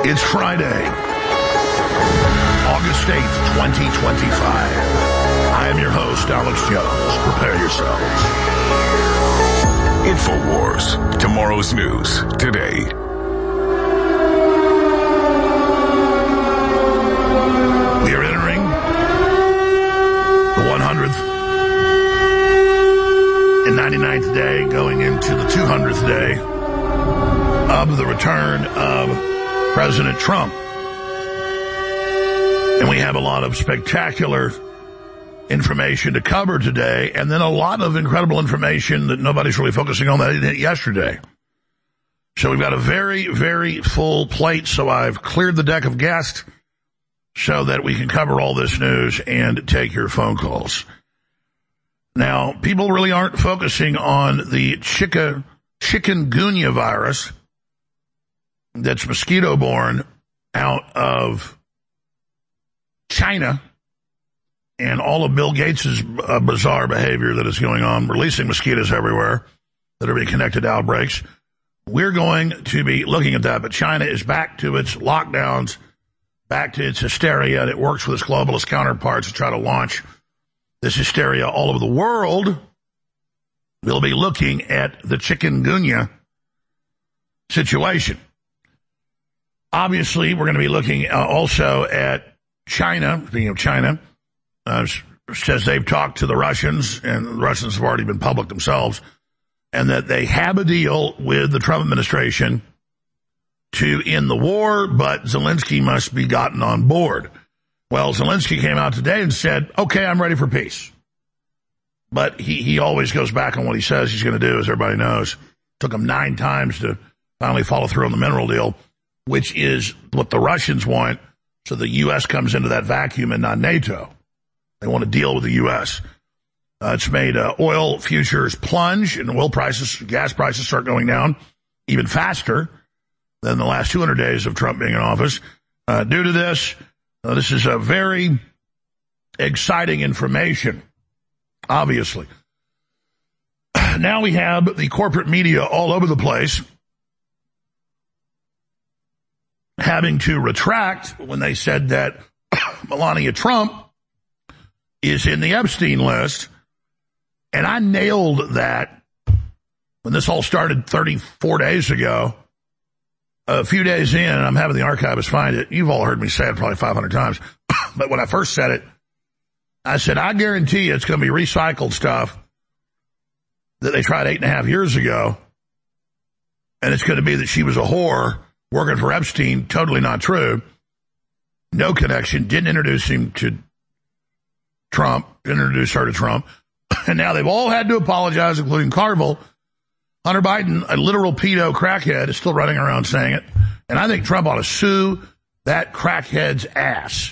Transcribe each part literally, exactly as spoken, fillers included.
It's Friday, August eighth, twenty twenty-five. I am your host, Alex Jones. Prepare yourselves. InfoWars. Tomorrow's news today. We are entering the one hundredth and ninety-ninth day, going into the two hundredth day of the return of President Trump. And we have a lot of spectacular information to cover today, and then a lot of incredible information that nobody's really focusing on that did yesterday. So we've got a very, very full plate, so I've cleared the deck of guests so that we can cover all this news and take your phone calls. Now, people really aren't focusing on the chicken, chikungunya virus that's mosquito-borne out of China and all of Bill Gates' uh, bizarre behavior that is going on, releasing mosquitoes everywhere that are being connected to outbreaks. We're going to be looking at that, but China is back to its lockdowns, back to its hysteria, and it works with its globalist counterparts to try to launch this hysteria all over the world. We'll be looking at the chikungunya situation. Obviously, we're going to be looking uh, also at China. Speaking of China, uh, says they've talked to the Russians, and the Russians have already been public themselves, and that they have a deal with the Trump administration to end the war, but Zelensky must be gotten on board. Well, Zelensky came out today and said, okay, I'm ready for peace. But he, he always goes back on what he says he's going to do, as everybody knows. Took him nine times to finally follow through on the mineral deal, which is what the Russians want, so the U S comes into that vacuum and not NATO. They want to deal with the U S. Uh, it's made uh, oil futures plunge, and oil prices, gas prices start going down even faster than the last two hundred days of Trump being in office. Uh, due to this, uh, this is a very exciting information, obviously. Now we have the corporate media all over the place having to retract when they said that Melania Trump is in the Epstein list. And I nailed that when this all started thirty-four days ago. A few days in, I'm having the archivist find it. You've all heard me say it probably five hundred times. But when I first said it, I said, I guarantee you it's going to be recycled stuff that they tried eight and a half years ago. And it's going to be that she was a whore working for Epstein. Totally not true. No connection. Didn't introduce him to Trump. Didn't introduce her to Trump. And now they've all had to apologize, including Carville. Hunter Biden, a literal pedo crackhead, is still running around saying it. And I think Trump ought to sue that crackhead's ass.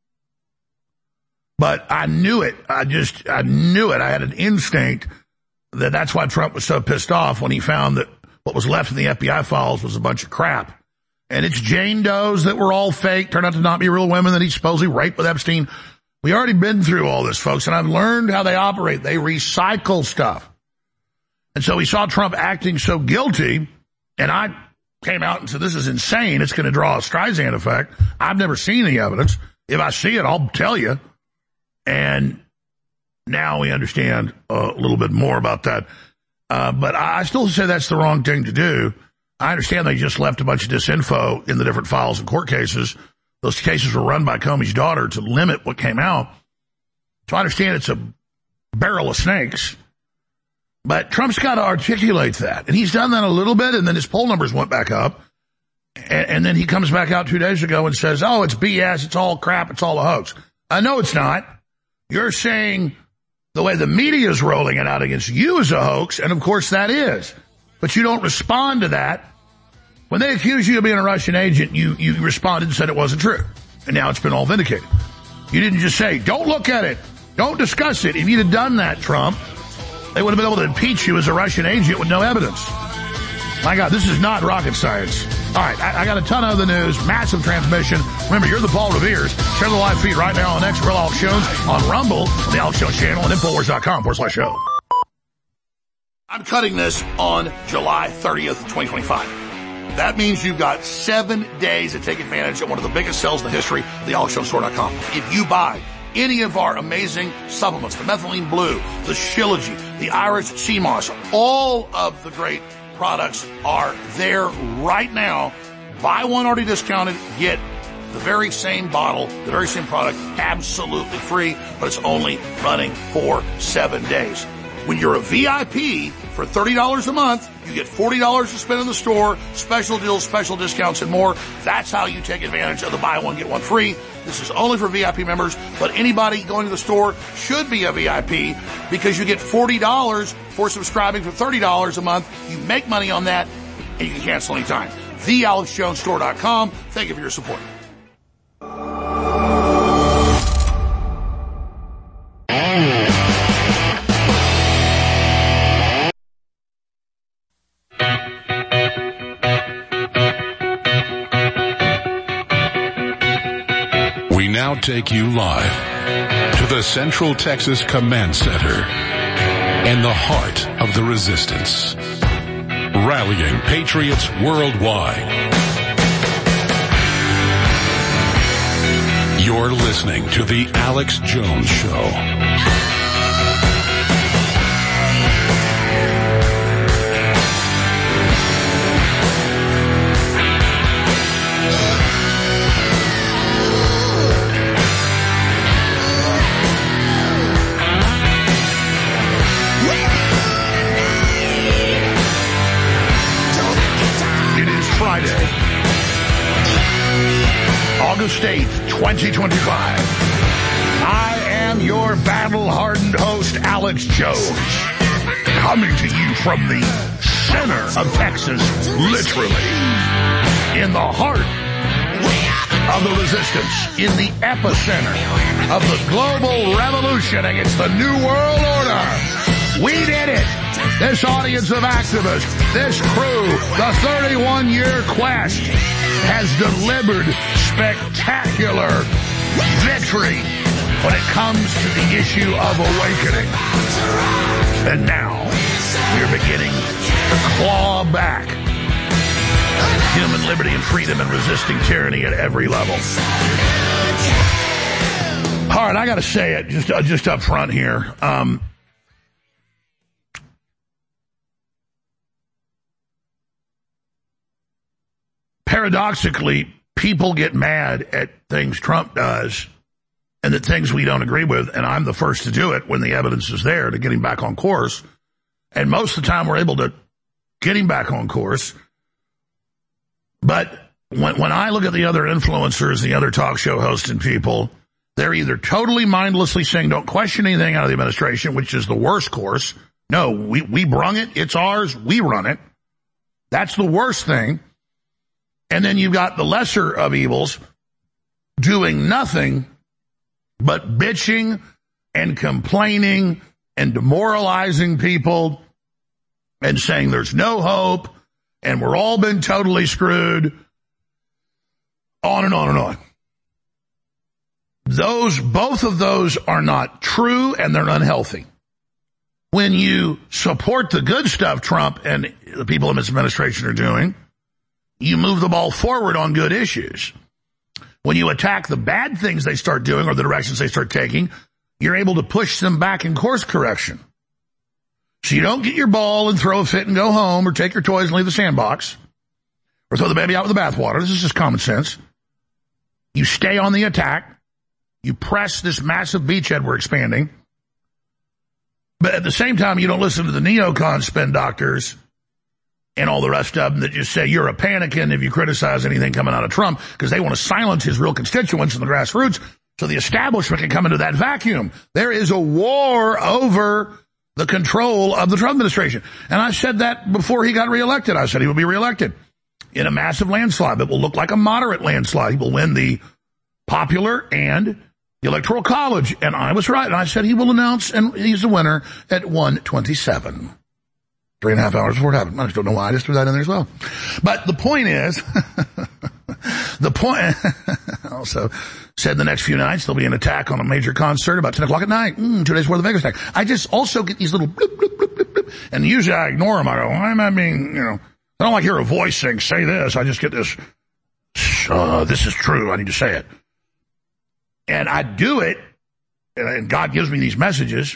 But I knew it. I just, I knew it. I had an instinct that that's why Trump was so pissed off when he found that what was left in the F B I files was a bunch of crap. And it's Jane Does that were all fake, turned out to not be real women that he supposedly raped with Epstein. We already been through all this, folks, and I've learned how they operate. They recycle stuff. And so we saw Trump acting so guilty, and I came out and said, this is insane. It's going to draw a Streisand effect. I've never seen any evidence. If I see it, I'll tell you. And now we understand a little bit more about that. Uh, but I still say that's the wrong thing to do. I understand they just left a bunch of disinfo in the different files and court cases. Those cases were run by Comey's daughter to limit what came out. So I understand it's a barrel of snakes. But Trump's got to articulate that. And he's done that a little bit, and then his poll numbers went back up. And, and then he comes back out two days ago and says, oh, it's B S, it's all crap, it's all a hoax. I know it's not. You're saying the way the media is rolling it out against you is a hoax, and of course that is. But you don't respond to that. When they accuse you of being a Russian agent, you, you responded and said it wasn't true. And now it's been all vindicated. You didn't just say, don't look at it, don't discuss it. If you'd have done that, Trump, they would have been able to impeach you as a Russian agent with no evidence. My God, this is not rocket science. All right, I, I got a ton of the news, massive transmission. Remember, you're the Paul Revere's. Share the live feed right now on the next Real Alex Jones on Rumble, on the Alex Jones channel, and Infowars.com forward slash show. I'm cutting this on July thirtieth, twenty twenty-five. That means you've got seven days to take advantage of one of the biggest sales in the history of the alex jones store dot com. If you buy any of our amazing supplements, the Methylene Blue, the Shilajit, the Irish Sea Moss, all of the great products are there right now. Buy one already discounted, get the very same bottle, the very same product, absolutely free, but it's only running for seven days. When you're a V I P for thirty dollars a month, you get forty dollars to spend in the store, special deals, special discounts, and more. That's how you take advantage of the buy one, get one free. This is only for V I P members, but anybody going to the store should be a V I P because you get forty dollars for subscribing for thirty dollars a month. You make money on that, and you can cancel anytime. the alex jones store dot com. Thank you for your support. We now take you live to the Central Texas Command Center in the heart of the resistance, rallying patriots worldwide. You're listening to The Alex Jones Show. Friday, August eighth, twenty twenty-five. I am your battle-hardened host, Alex Jones, coming to you from the center of Texas, literally, in the heart of the resistance, in the epicenter of the global revolution against the New World Order. We did it. This audience of activists, this crew, the thirty-one year quest has delivered spectacular victory when it comes to the issue of awakening. And now we're beginning to claw back human liberty and freedom and resisting tyranny at every level. All right, I got to say it just uh, just up front here. Um, Paradoxically, people get mad at things Trump does and at things we don't agree with, and I'm the first to do it when the evidence is there to get him back on course. And most of the time we're able to get him back on course. But when, when I look at the other influencers, the other talk show hosts and people, they're either totally mindlessly saying don't question anything out of the administration, which is the worst course. No, we, we brung it. It's ours. We run it. That's the worst thing. And then you've got the lesser of evils doing nothing but bitching and complaining and demoralizing people and saying there's no hope and we're all been totally screwed, on and on and on. Those, both of those are not true and they're unhealthy. When you support the good stuff Trump and the people in his administration are doing, you move the ball forward on good issues. When you attack the bad things they start doing or the directions they start taking, you're able to push them back in course correction. So you don't get your ball and throw a fit and go home or take your toys and leave the sandbox or throw the baby out with the bathwater. This is just common sense. You stay on the attack. You press this massive beachhead we're expanding. But at the same time, you don't listen to the neocon spin doctors and all the rest of them that just say you're a panican if you criticize anything coming out of Trump because they want to silence his real constituents in the grassroots so the establishment can come into that vacuum. There is a war over the control of the Trump administration. And I said that before he got reelected. I said he will be reelected in a massive landslide that will look like a moderate landslide. He will win the popular and the Electoral College. And I was right. And I said he will announce, and he's the winner at one twenty-seven. Three and a half hours before it happened. I just don't know why I just threw that in there as well. But the point is, the point, I also said the next few nights there'll be an attack on a major concert about ten o'clock at night. Mm, two days before the Vegas attack. I just also get these little bloop, bloop, bloop, bloop, bloop. And usually I ignore them. I go, why am I being, you know, I don't like hear a voice saying, say this. I just get this, uh, this is true. I need to say it. And I do it, and God gives me these messages.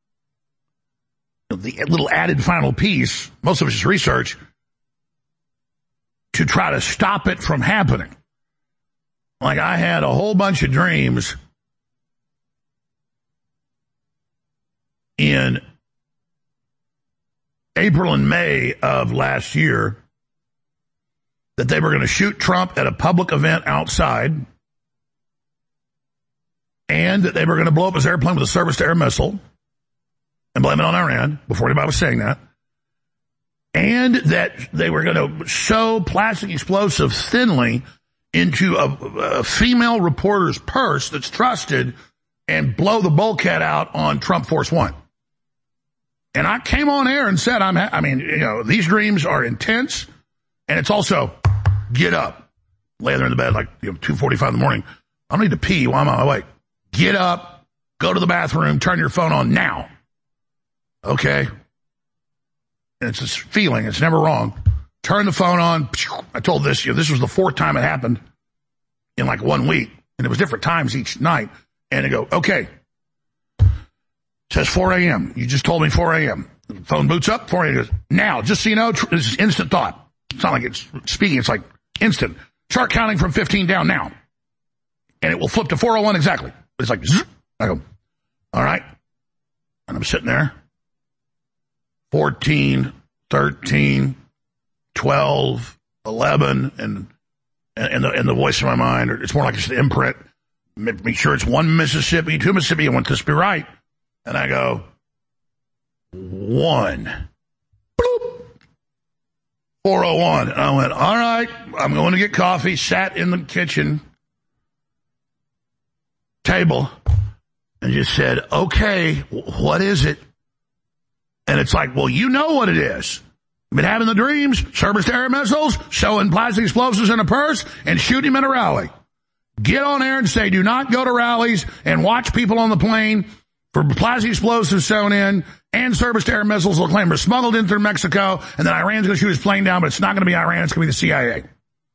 The little added final piece, most of it's just research, to try to stop it from happening. Like I had a whole bunch of dreams in April and May of last year that they were going to shoot Trump at a public event outside, and that they were going to blow up his airplane with a surface-to-air missile and blame it on Iran before anybody was saying that, and that they were going to sow plastic explosives thinly into a, a female reporter's purse that's trusted and blow the bulkhead out on Trump Force One. And I came on air and said, I'm, ha- I mean, you know, these dreams are intense, and it's also get up, lay there in the bed like, you know, two forty-five in the morning. I don't need to pee while I'm on my way. Get up, go to the bathroom, turn your phone on now. Okay? And it's this feeling, it's never wrong. Turn the phone on. I told this, you know, this was the fourth time it happened in like one week, and it was different times each night. And I go, okay. It says four a.m. You just told me four a.m. The phone boots up, four a.m. Now, just so you know, this is instant thought. It's not like it's speaking, it's like instant. Start counting from fifteen down now. And it will flip to four oh one exactly. It's like, zzz. I go, all right. And I'm sitting there. fourteen, thirteen, twelve, eleven, and and the, and the voice in my mind, it's more like it's an imprint. Make sure it's one Mississippi, two Mississippi, I want this to be right. And I go, one. Bloop. four oh one. And I went, all right, I'm going to get coffee, sat in the kitchen table, and just said, okay, what is it? And it's like, well, you know what it is. You've been having the dreams, surface-to-air missiles, showing plastic explosives in a purse, and shooting him in a rally. Get on air and say, do not go to rallies and watch people on the plane for plastic explosives sewn in and surface-to-air missiles will claim are smuggled in through Mexico, and then Iran's going to shoot his plane down, but it's not going to be Iran, it's going to be the C I A.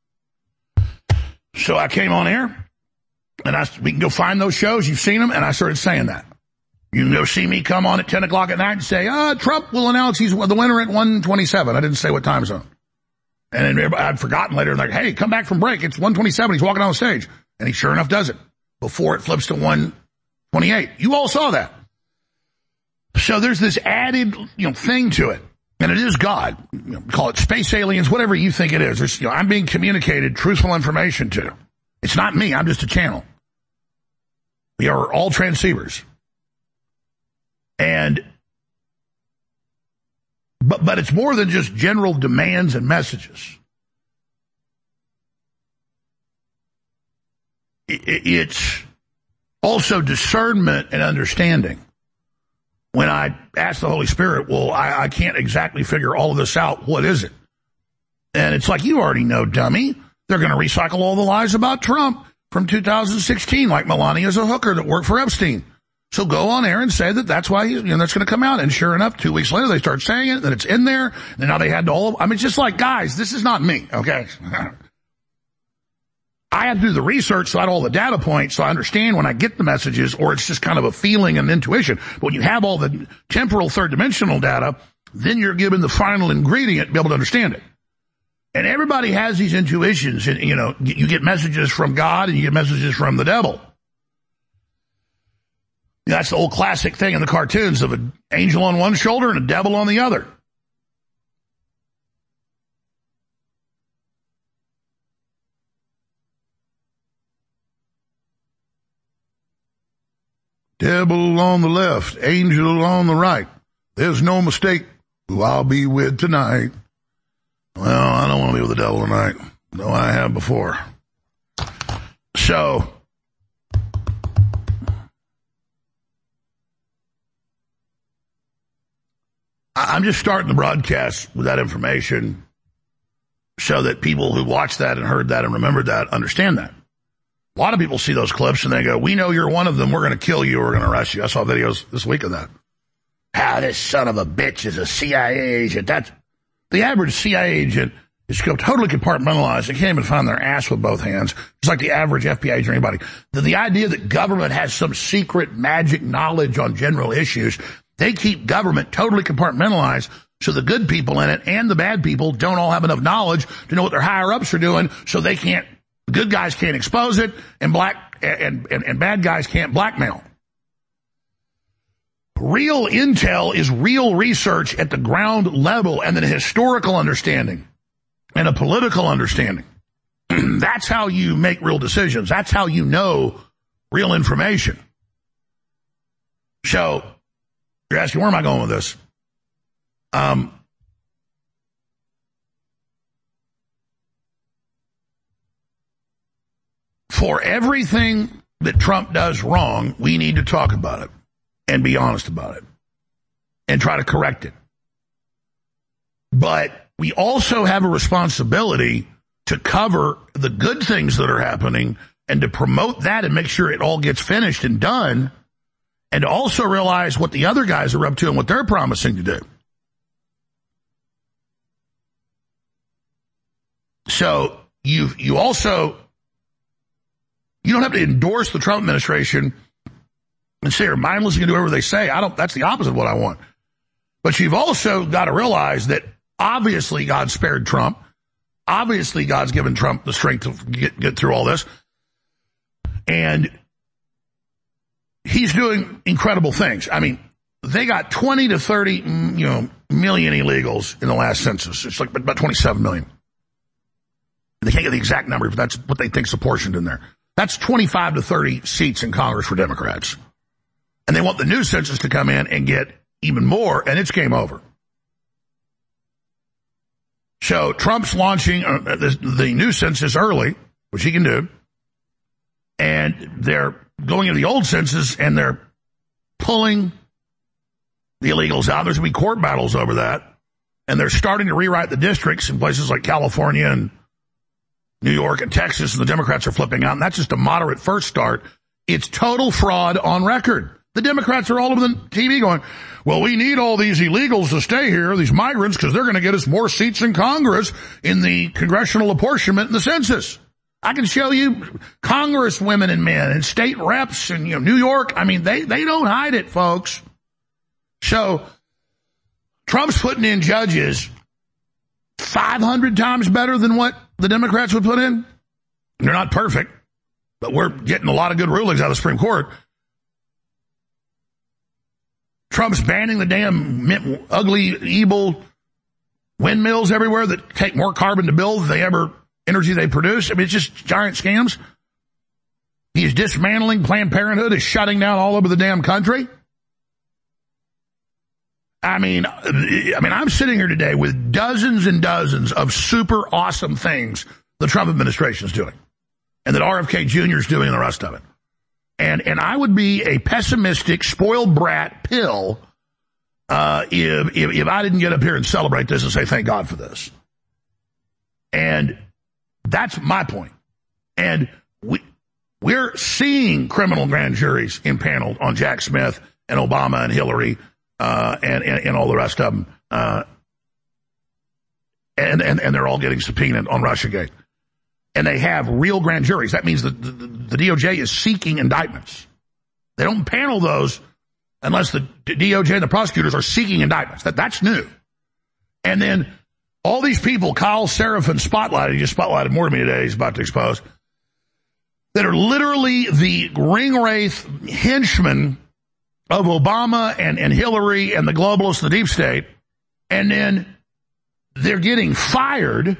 So I came on air, and I, we can go find those shows, you've seen them, and I started saying that. You can go see me come on at ten o'clock at night and say, ah, Trump will announce he's the winner at one twenty-seven. I didn't say what time zone. And then I'd forgotten later, like, hey, come back from break. It's one twenty-seven. He's walking on the stage. And he sure enough does it before it flips to one twenty-eight. You all saw that. So there's this added, you know, thing to it. And it is God. You know, call it space aliens, whatever you think it is. There's, you know, I'm being communicated truthful information to. It's not me. I'm just a channel. We are all transceivers. And, but, but it's more than just general demands and messages. It, it's also discernment and understanding. When I ask the Holy Spirit, well, I, I can't exactly figure all of this out. What is it? And it's like, you already know, dummy. They're going to recycle all the lies about Trump from two thousand sixteen, like Melania's a hooker that worked for Epstein. So go on air and say that that's why, you know, that's going to come out. And sure enough, two weeks later, they start saying it, that it's in there. And now they had to all, I mean, it's just like, guys, this is not me, okay? I have to do the research so I have all the data points so I understand when I get the messages, or it's just kind of a feeling and intuition. But when you have all the temporal third dimensional data, then you're given the final ingredient to be able to understand it. And everybody has these intuitions, and, you know, you get messages from God and you get messages from the devil. That's the old classic thing in the cartoons of an angel on one shoulder and a devil on the other. Devil on the left, angel on the right. There's no mistake who I'll be with tonight. Well, I don't want to be with the devil tonight. No, I have before. So, I'm just starting the broadcast with that information so that people who watched that and heard that and remembered that understand that. A lot of people see those clips and they go, we know you're one of them. We're going to kill you. We're going to arrest you. I saw videos this week of that. How this son of a bitch is a C I A agent. That's, The average C I A agent is totally compartmentalized. They can't even find their ass with both hands. It's like the average F B I agent or anybody. The, the idea that government has some secret magic knowledge on general issues, they keep government totally compartmentalized so the good people in it and the bad people don't all have enough knowledge to know what their higher-ups are doing, so they can't, good guys can't expose it, and black and, and, and bad guys can't blackmail. Real intel is real research at the ground level and then a historical understanding and a political understanding. That's how you make real decisions. That's how you know real information. So, you're asking, where am I going with this? Um, for everything that Trump does wrong, we need to talk about it and be honest about it and try to correct it. But we also have a responsibility to cover the good things that are happening and to promote that and make sure it all gets finished and done, and to also realize what the other guys are up to and what they're promising to do. So you you also, you don't have to endorse the Trump administration and say you're mindlessly going to do whatever they say. I don't. That's the opposite of what I want. But you've also got to realize that obviously God spared Trump. Obviously God's given Trump the strength to get, get through all this. And he's doing incredible things. I mean, they got twenty to thirty, you know, million illegals in the last census. It's like about twenty-seven million. They can't get the exact number, but that's what they think's apportioned in there. That's twenty-five to thirty seats in Congress for Democrats. And they want the new census to come in and get even more, and it's game over. So Trump's launching uh, the, the new census early, which he can do, and they're going into the old census, and they're pulling the illegals out. There's going to be court battles over that, and they're starting to rewrite the districts in places like California and New York and Texas, and the Democrats are flipping out, and that's just a moderate first start. It's total fraud on record. The Democrats are all over the T V going, well, we need all these illegals to stay here, these migrants, because they're going to get us more seats in Congress in the congressional apportionment in the census. I can show you Congress women and men and state reps and, you know, New York. I mean, they, they don't hide it, folks. So Trump's putting in judges five hundred times better than what the Democrats would put in. They're not perfect, but we're getting a lot of good rulings out of the Supreme Court. Trump's banning the damn ugly, evil windmills everywhere that take more carbon to build than they ever energy they produce. I mean, it's just giant scams. He's dismantling Planned Parenthood, is shutting down all over the damn country. I mean, I mean, I'm sitting here today with dozens and dozens of super awesome things the Trump administration is doing, and that R F K Junior is doing, and the rest of it. And and I would be a pessimistic, spoiled brat pill uh, if, if if I didn't get up here and celebrate this and say thank God for this. And that's my point. And we we're seeing criminal grand juries impaneled on Jack Smith and Obama and Hillary uh, and, and and all the rest of them, uh, and and and they're all getting subpoenaed on Russiagate. And they have real grand juries. That means that the, the, the D O J is seeking indictments. They don't panel those unless the D O J and the prosecutors are seeking indictments. That, that's new. And then all these people, Kyle Seraphin spotlighted, he just spotlighted more to me today, he's about to expose, that are literally the ring-wraith henchmen of Obama and, and Hillary and the globalists and the deep state. And then they're getting fired.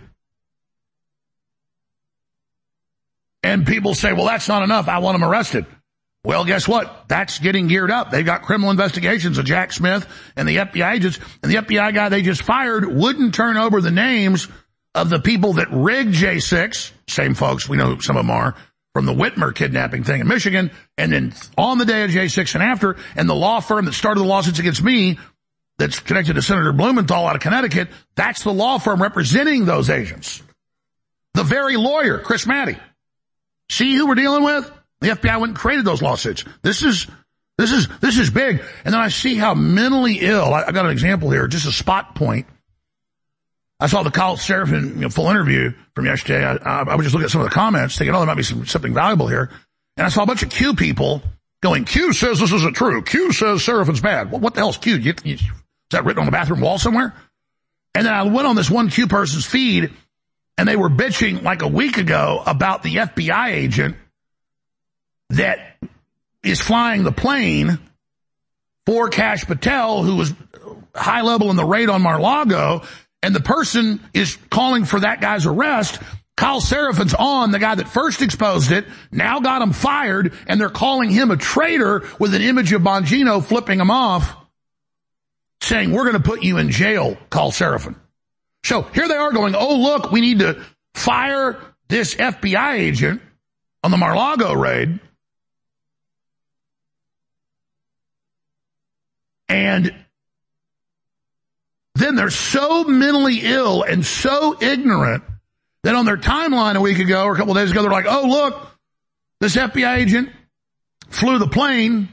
And people say, well, that's not enough. I want them arrested. Well, guess what? That's getting geared up. They've got criminal investigations of Jack Smith and the F B I agents. And the F B I guy they just fired wouldn't turn over the names of the people that rigged J six. Same folks, we know who some of them are, from the Whitmer kidnapping thing in Michigan. And then on the day of J six and after, and the law firm that started the lawsuits against me that's connected to Senator Blumenthal out of Connecticut, that's the law firm representing those agents. The very lawyer, Chris Maddy. See who we're dealing with? The F B I went and created those lawsuits. This is, this is, this is big. And then I see how mentally ill, I, I got an example here, just a spot point. I saw the Kyle Seraphin you know, full interview from yesterday. I, I, I was just looking at some of the comments, thinking, oh, there might be some, something valuable here. And I saw a bunch of Q people going, Q says this isn't true. Q says Seraphin's bad. Well, what the hell's Q? You, you, is that written on the bathroom wall somewhere? And then I went on this one Q person's feed, and they were bitching like a week ago about the F B I agent that is flying the plane for Kash Patel, who was high level in the raid on Mar-a-Lago, and the person is calling for that guy's arrest. Kyle Seraphin's on, the guy that first exposed it, now got him fired, and they're calling him a traitor with an image of Bongino flipping him off, saying, we're going to put you in jail, Kyle Seraphin. So here they are going, oh, look, we need to fire this F B I agent on the Mar-a-Lago raid. And then they're so mentally ill and so ignorant that on their timeline a week ago or a couple of days ago, they're like, oh, look, this F B I agent flew the plane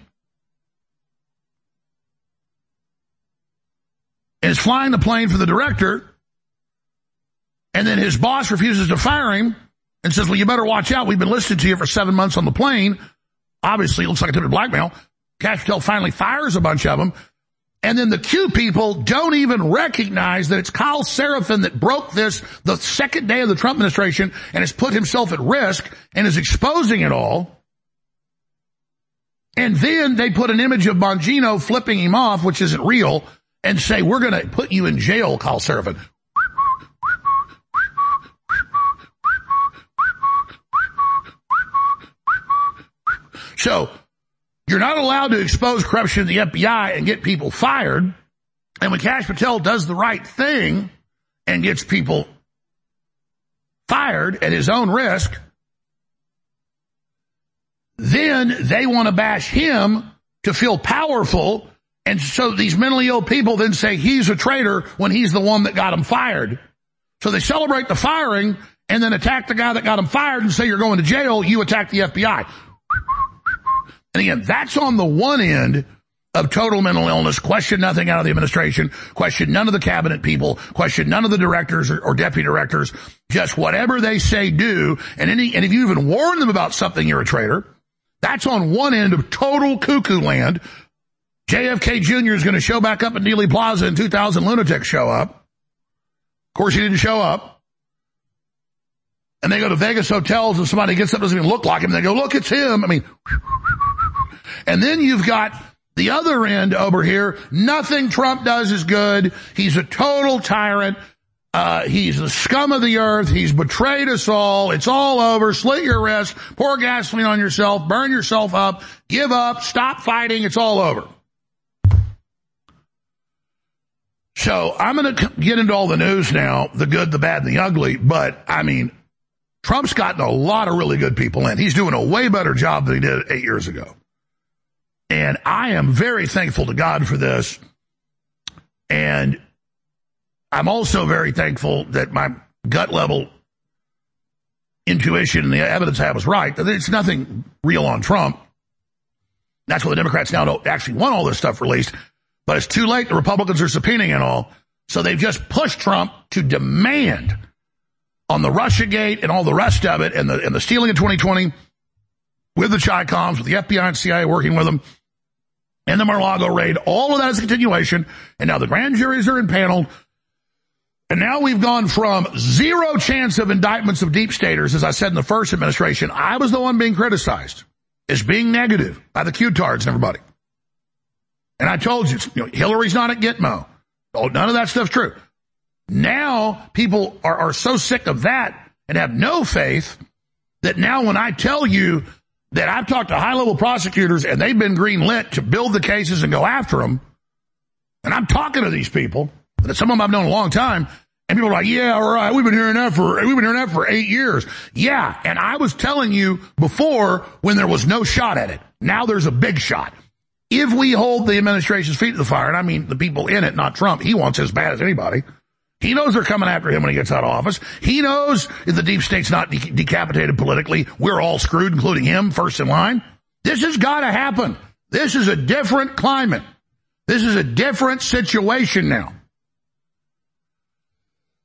and is flying the plane for the director, and then his boss refuses to fire him and says, well, you better watch out. We've been listening to you for seven months on the plane. Obviously, it looks like attempted blackmail. Kash Patel finally fires a bunch of them. And then the Q people don't even recognize that it's Kyle Seraphin that broke this the second day of the Trump administration and has put himself at risk and is exposing it all. And then they put an image of Bongino flipping him off, which isn't real, and say, we're going to put you in jail, Kyle Seraphin. So, you're not allowed to expose corruption in the F B I and get people fired. And when Kash Patel does the right thing and gets people fired at his own risk, then they want to bash him to feel powerful. And so these mentally ill people then say he's a traitor when he's the one that got him fired. So they celebrate the firing and then attack the guy that got him fired and say you're going to jail. You attack the F B I. And again, that's on the one end of total mental illness. Question nothing out of the administration. Question none of the cabinet people. Question none of the directors or, or deputy directors. Just whatever they say, do. And any, and if you even warn them about something, you're a traitor. That's on one end of total cuckoo land. J F K Junior is going to show back up at Dealey Plaza in two thousand. Lunatics show up. Of course, he didn't show up. And they go to Vegas hotels and somebody gets up, doesn't even look like him. They go, look, it's him. I mean, and then you've got the other end over here. Nothing Trump does is good. He's a total tyrant. Uh, he's the scum of the earth. He's betrayed us all. It's all over. Slit your wrist. Pour gasoline on yourself. Burn yourself up. Give up. Stop fighting. It's all over. So I'm going to get into all the news now, the good, the bad, and the ugly. But, I mean, Trump's gotten a lot of really good people in. He's doing a way better job than he did eight years ago. And I am very thankful to God for this. And I'm also very thankful that my gut level intuition and the evidence I have was right. That it's nothing real on Trump. That's why the Democrats now don't actually want all this stuff released. But it's too late. The Republicans are subpoenaing it all. So they've just pushed Trump to demand on the Russiagate and all the rest of it and the, and the stealing of twenty twenty with the Chi-Coms, with the F B I and C I A working with them, and the Mar-a-Lago raid. All of that is a continuation. And now the grand juries are impaneled. And now we've gone from zero chance of indictments of deep staters, as I said in the first administration. I was the one being criticized as being negative by the Q-tards and everybody. And I told you, you know, Hillary's not at Gitmo. Oh, none of that stuff's true. Now people are, are so sick of that and have no faith that now when I tell you that I've talked to high-level prosecutors and they've been green-lit to build the cases and go after them, and I'm talking to these people, that some of them I've known a long time, and people are like, yeah, all right, we've been hearing that for, we've been hearing that for eight years. Yeah, and I was telling you before when there was no shot at it. Now there's a big shot. If we hold the administration's feet to the fire, and I mean the people in it, not Trump, he wants it as bad as anybody. He knows they're coming after him when he gets out of office. He knows if the deep state's not de- decapitated politically, we're all screwed, including him, first in line. This has got to happen. This is a different climate. This is a different situation now.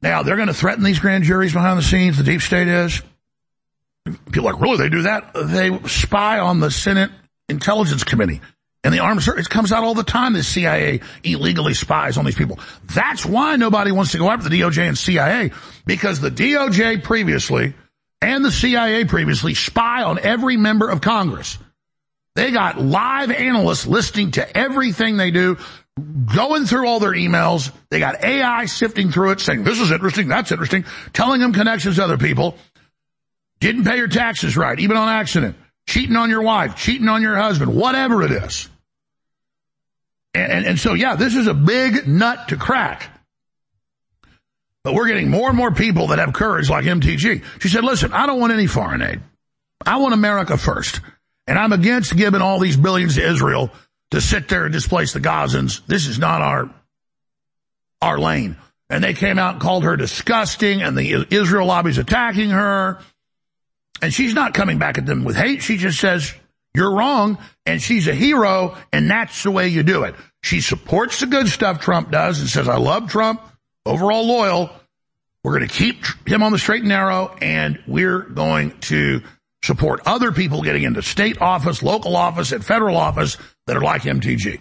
Now, they're going to threaten these grand juries behind the scenes, the deep state is. People are like, really, they do that? They spy on the Senate Intelligence Committee and the Armed Services. It comes out all the time, the C I A illegally spies on these people. That's why nobody wants to go after the D O J and C I A, because the D O J previously and the C I A previously spy on every member of Congress. They got live analysts listening to everything they do, going through all their emails. They got A I sifting through it, saying, this is interesting, that's interesting, telling them connections to other people. Didn't pay your taxes right, even on accident. Cheating on your wife, cheating on your husband, whatever it is. And, and, and so, yeah, this is a big nut to crack. But we're getting more and more people that have courage like M T G. She said, listen, I don't want any foreign aid. I want America first. And I'm against giving all these billions to Israel to sit there and displace the Gazans. This is not our, our lane. And they came out and called her disgusting, and the Israel lobby's attacking her. And she's not coming back at them with hate. She just says, you're wrong, and she's a hero, and that's the way you do it. She supports the good stuff Trump does and says, I love Trump, overall loyal. We're going to keep him on the straight and narrow, and we're going to support other people getting into state office, local office, and federal office that are like M T G.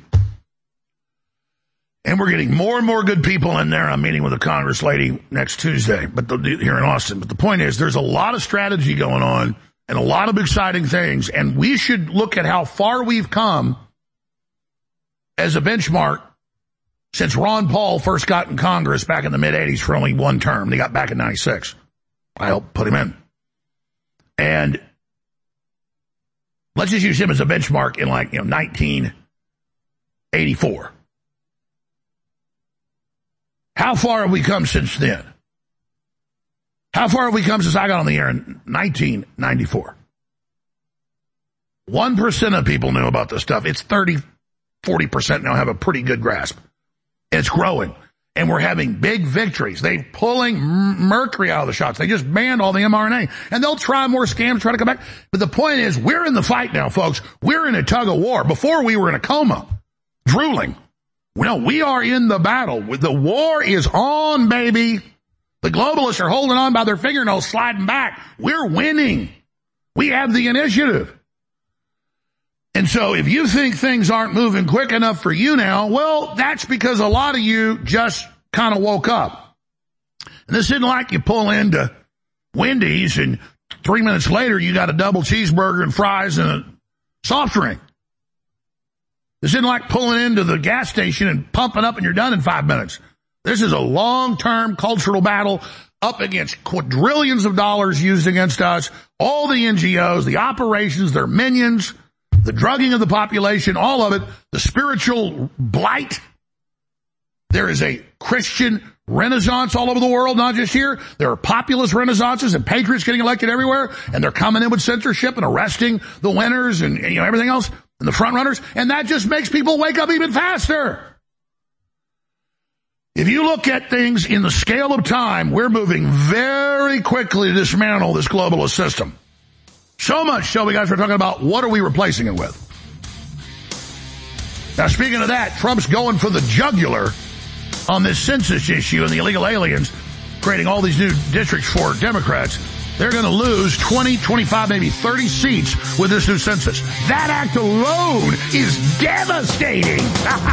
And we're getting more and more good people in there. I'm meeting with a Congress lady next Tuesday, but the, here in Austin. But the point is, there's a lot of strategy going on and a lot of exciting things, and we should look at how far we've come as a benchmark since Ron Paul first got in Congress back in the mid-eighties for only one term. He got back in ninety-six. I helped put him in. And let's just use him as a benchmark in, like, you know, nineteen eighty-four. How far have we come since then? How far have we come since I got on the air in nineteen ninety-four? one percent of people knew about this stuff. It's thirty, forty percent now have a pretty good grasp. It's growing. And we're having big victories. They're pulling mercury out of the shots. They just banned all the mRNA. And they'll try more scams, try to come back. But the point is, we're in the fight now, folks. We're in a tug of war. Before, we were in a coma, drooling. Well, we are in the battle. The war is on, baby. The globalists are holding on by their fingernails, sliding back. We're winning. We have the initiative. And so if you think things aren't moving quick enough for you now, well, that's because a lot of you just kind of woke up. And this isn't like you pull into Wendy's and three minutes later you got a double cheeseburger and fries and a soft drink. This isn't like pulling into the gas station and pumping up and you're done in five minutes. This is a long-term cultural battle up against quadrillions of dollars used against us, all the N G Os, the operations, their minions, the drugging of the population, all of it, the spiritual blight. There is a Christian renaissance all over the world, not just here. There are populist renaissances and patriots getting elected everywhere, and they're coming in with censorship and arresting the winners and, and you know everything else. And the front runners, and that just makes people wake up even faster. If you look at things in the scale of time, we're moving very quickly to dismantle this globalist system. So much so we guys are talking about what are we replacing it with. Now, speaking of that, Trump's going for the jugular on this census issue and the illegal aliens, creating all these new districts for Democrats. They're going to lose twenty, twenty-five, maybe thirty seats with this new census. That act alone is devastating.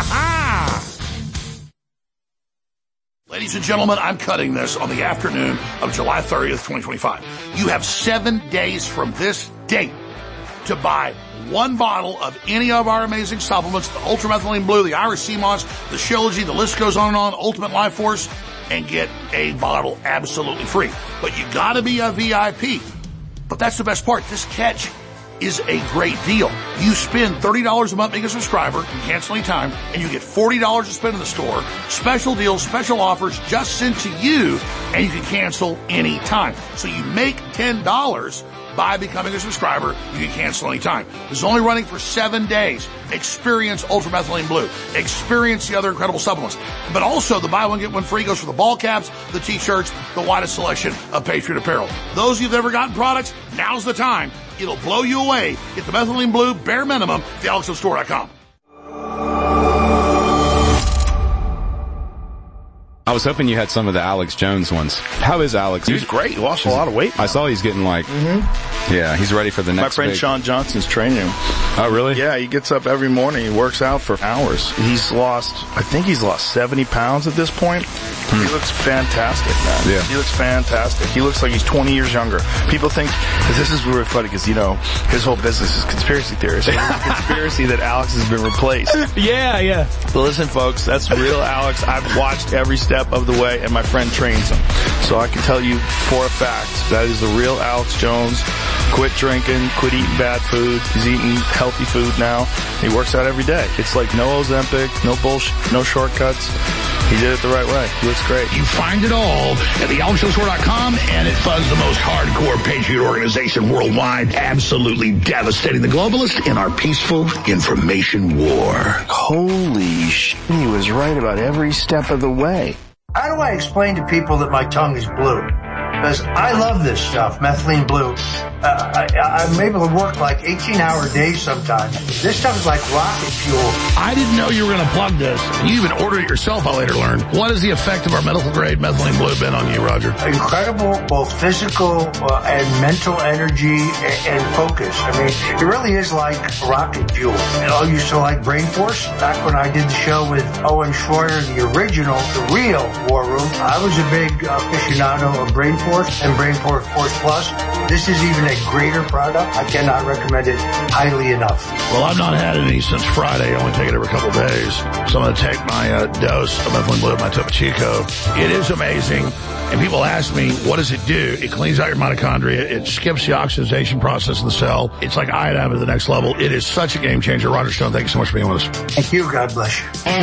Ladies and gentlemen, I'm cutting this on the afternoon of July thirtieth, twenty twenty-five. You have seven days from this date to buy one bottle of any of our amazing supplements, the Ultramethylene Blue, the Irish Sea Moss, the Shilajit, the list goes on and on, Ultimate Life Force, and get a bottle absolutely free. But you gotta be a V I P. But that's the best part. This catch is a great deal. You spend thirty dollars a month being a subscriber, you cancel any time, and you get forty dollars to spend in the store. Special deals, special offers just sent to you, and you can cancel any time. So you make ten dollars by becoming a subscriber. You can cancel any time. This is only running for seven days. Experience Ultramethylene Blue. Experience the other incredible supplements. But also the buy one, get one free goes for the ball caps, the t-shirts, the widest selection of Patriot apparel. Those of you who've ever gotten products, now's the time. It'll blow you away. Get the Methylene Blue bare minimum at the alex store dot com. I was hoping you had some of the Alex Jones ones. How is Alex? He's great. He lost a lot of weight. I saw he's getting like, mm-hmm. yeah, he's ready for the next My friend big... Sean Johnson's training him. Oh, really? Yeah, he gets up every morning. He works out for hours. He's lost, I think he's lost seventy pounds at this point. Hmm. He looks fantastic, man. Yeah. He looks fantastic. He looks like he's twenty years younger. People think, because this is really funny, because, you know, his whole business is conspiracy theories. So it's a conspiracy that Alex has been replaced. Yeah, yeah. But listen, folks, that's real Alex. I've watched every step of the way, and my friend trains him. So I can tell you for a fact, that is the real Alex Jones. Quit drinking, quit eating bad food. He's eating healthy food now. He works out every day. It's like no Ozempic, no bullshit, no shortcuts. He did it the right way. He looks great. You find it all at the alex jones tour dot com, and it funds the most hardcore patriot organization worldwide, absolutely devastating the globalists in our peaceful information war. Holy shit, he was right about every step of the way. How do I explain to people that my tongue is blue? Because I love this stuff, methylene blue. Uh, I, I'm able to work like eighteen-hour days sometimes. This stuff is like rocket fuel. I didn't know you were going to plug this. You even ordered it yourself, I later learned. What has the effect of our medical-grade methylene blue been on you, Roger? Incredible, both physical uh, and mental energy and, and focus. I mean, it really is like rocket fuel. You know, I used to like Brain Force. Back when I did the show with Owen Schroyer, the original, the real War Room, I was a big aficionado of Brain Force and Brain Force Force Plus. This is even a greater product. I cannot recommend it highly enough. Well, I've not had any since Friday. I only take it every couple of days. So I'm going to take my uh, dose of methylene blue, my Topo Chico. It is amazing. And people ask me, what does it do? It cleans out your mitochondria. It skips the oxidation process in the cell. It's like iodine at the next level. It is such a game changer. Roger Stone, thank you so much for being with us. Thank you. God bless you.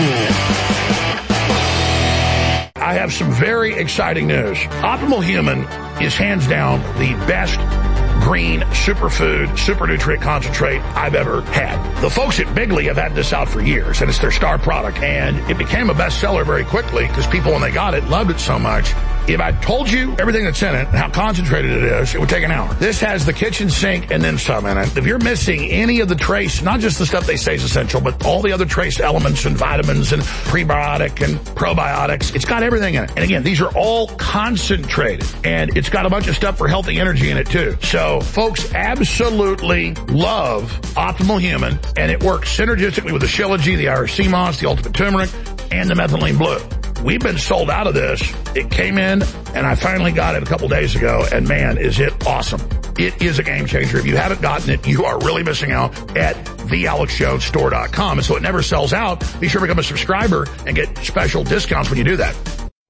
I have some very exciting news. Optimal Human is hands down the best green superfood, super nutrient concentrate I've ever had. The folks at Bigley have had this out for years, and it's their star product, and it became a bestseller very quickly because people, when they got it, loved it so much. If I told you everything that's in it and how concentrated it is, it would take an hour. This has the kitchen sink and then some in it. If you're missing any of the trace, not just the stuff they say is essential, but all the other trace elements and vitamins and prebiotic and probiotics, it's got everything in it. And again, these are all concentrated, and it's got a bunch of stuff for healthy energy in it too. So folks absolutely love Optimal Human, and it works synergistically with the Shilajit, the Irish Sea Moss, the Ultimate Turmeric, and the Methylene Blue. We've been sold out of this. It came in, and I finally got it a couple days ago, and man, is it awesome. It is a game changer. If you haven't gotten it, you are really missing out at the alex jones store dot com. And so it never sells out. Be sure to become a subscriber and get special discounts when you do that.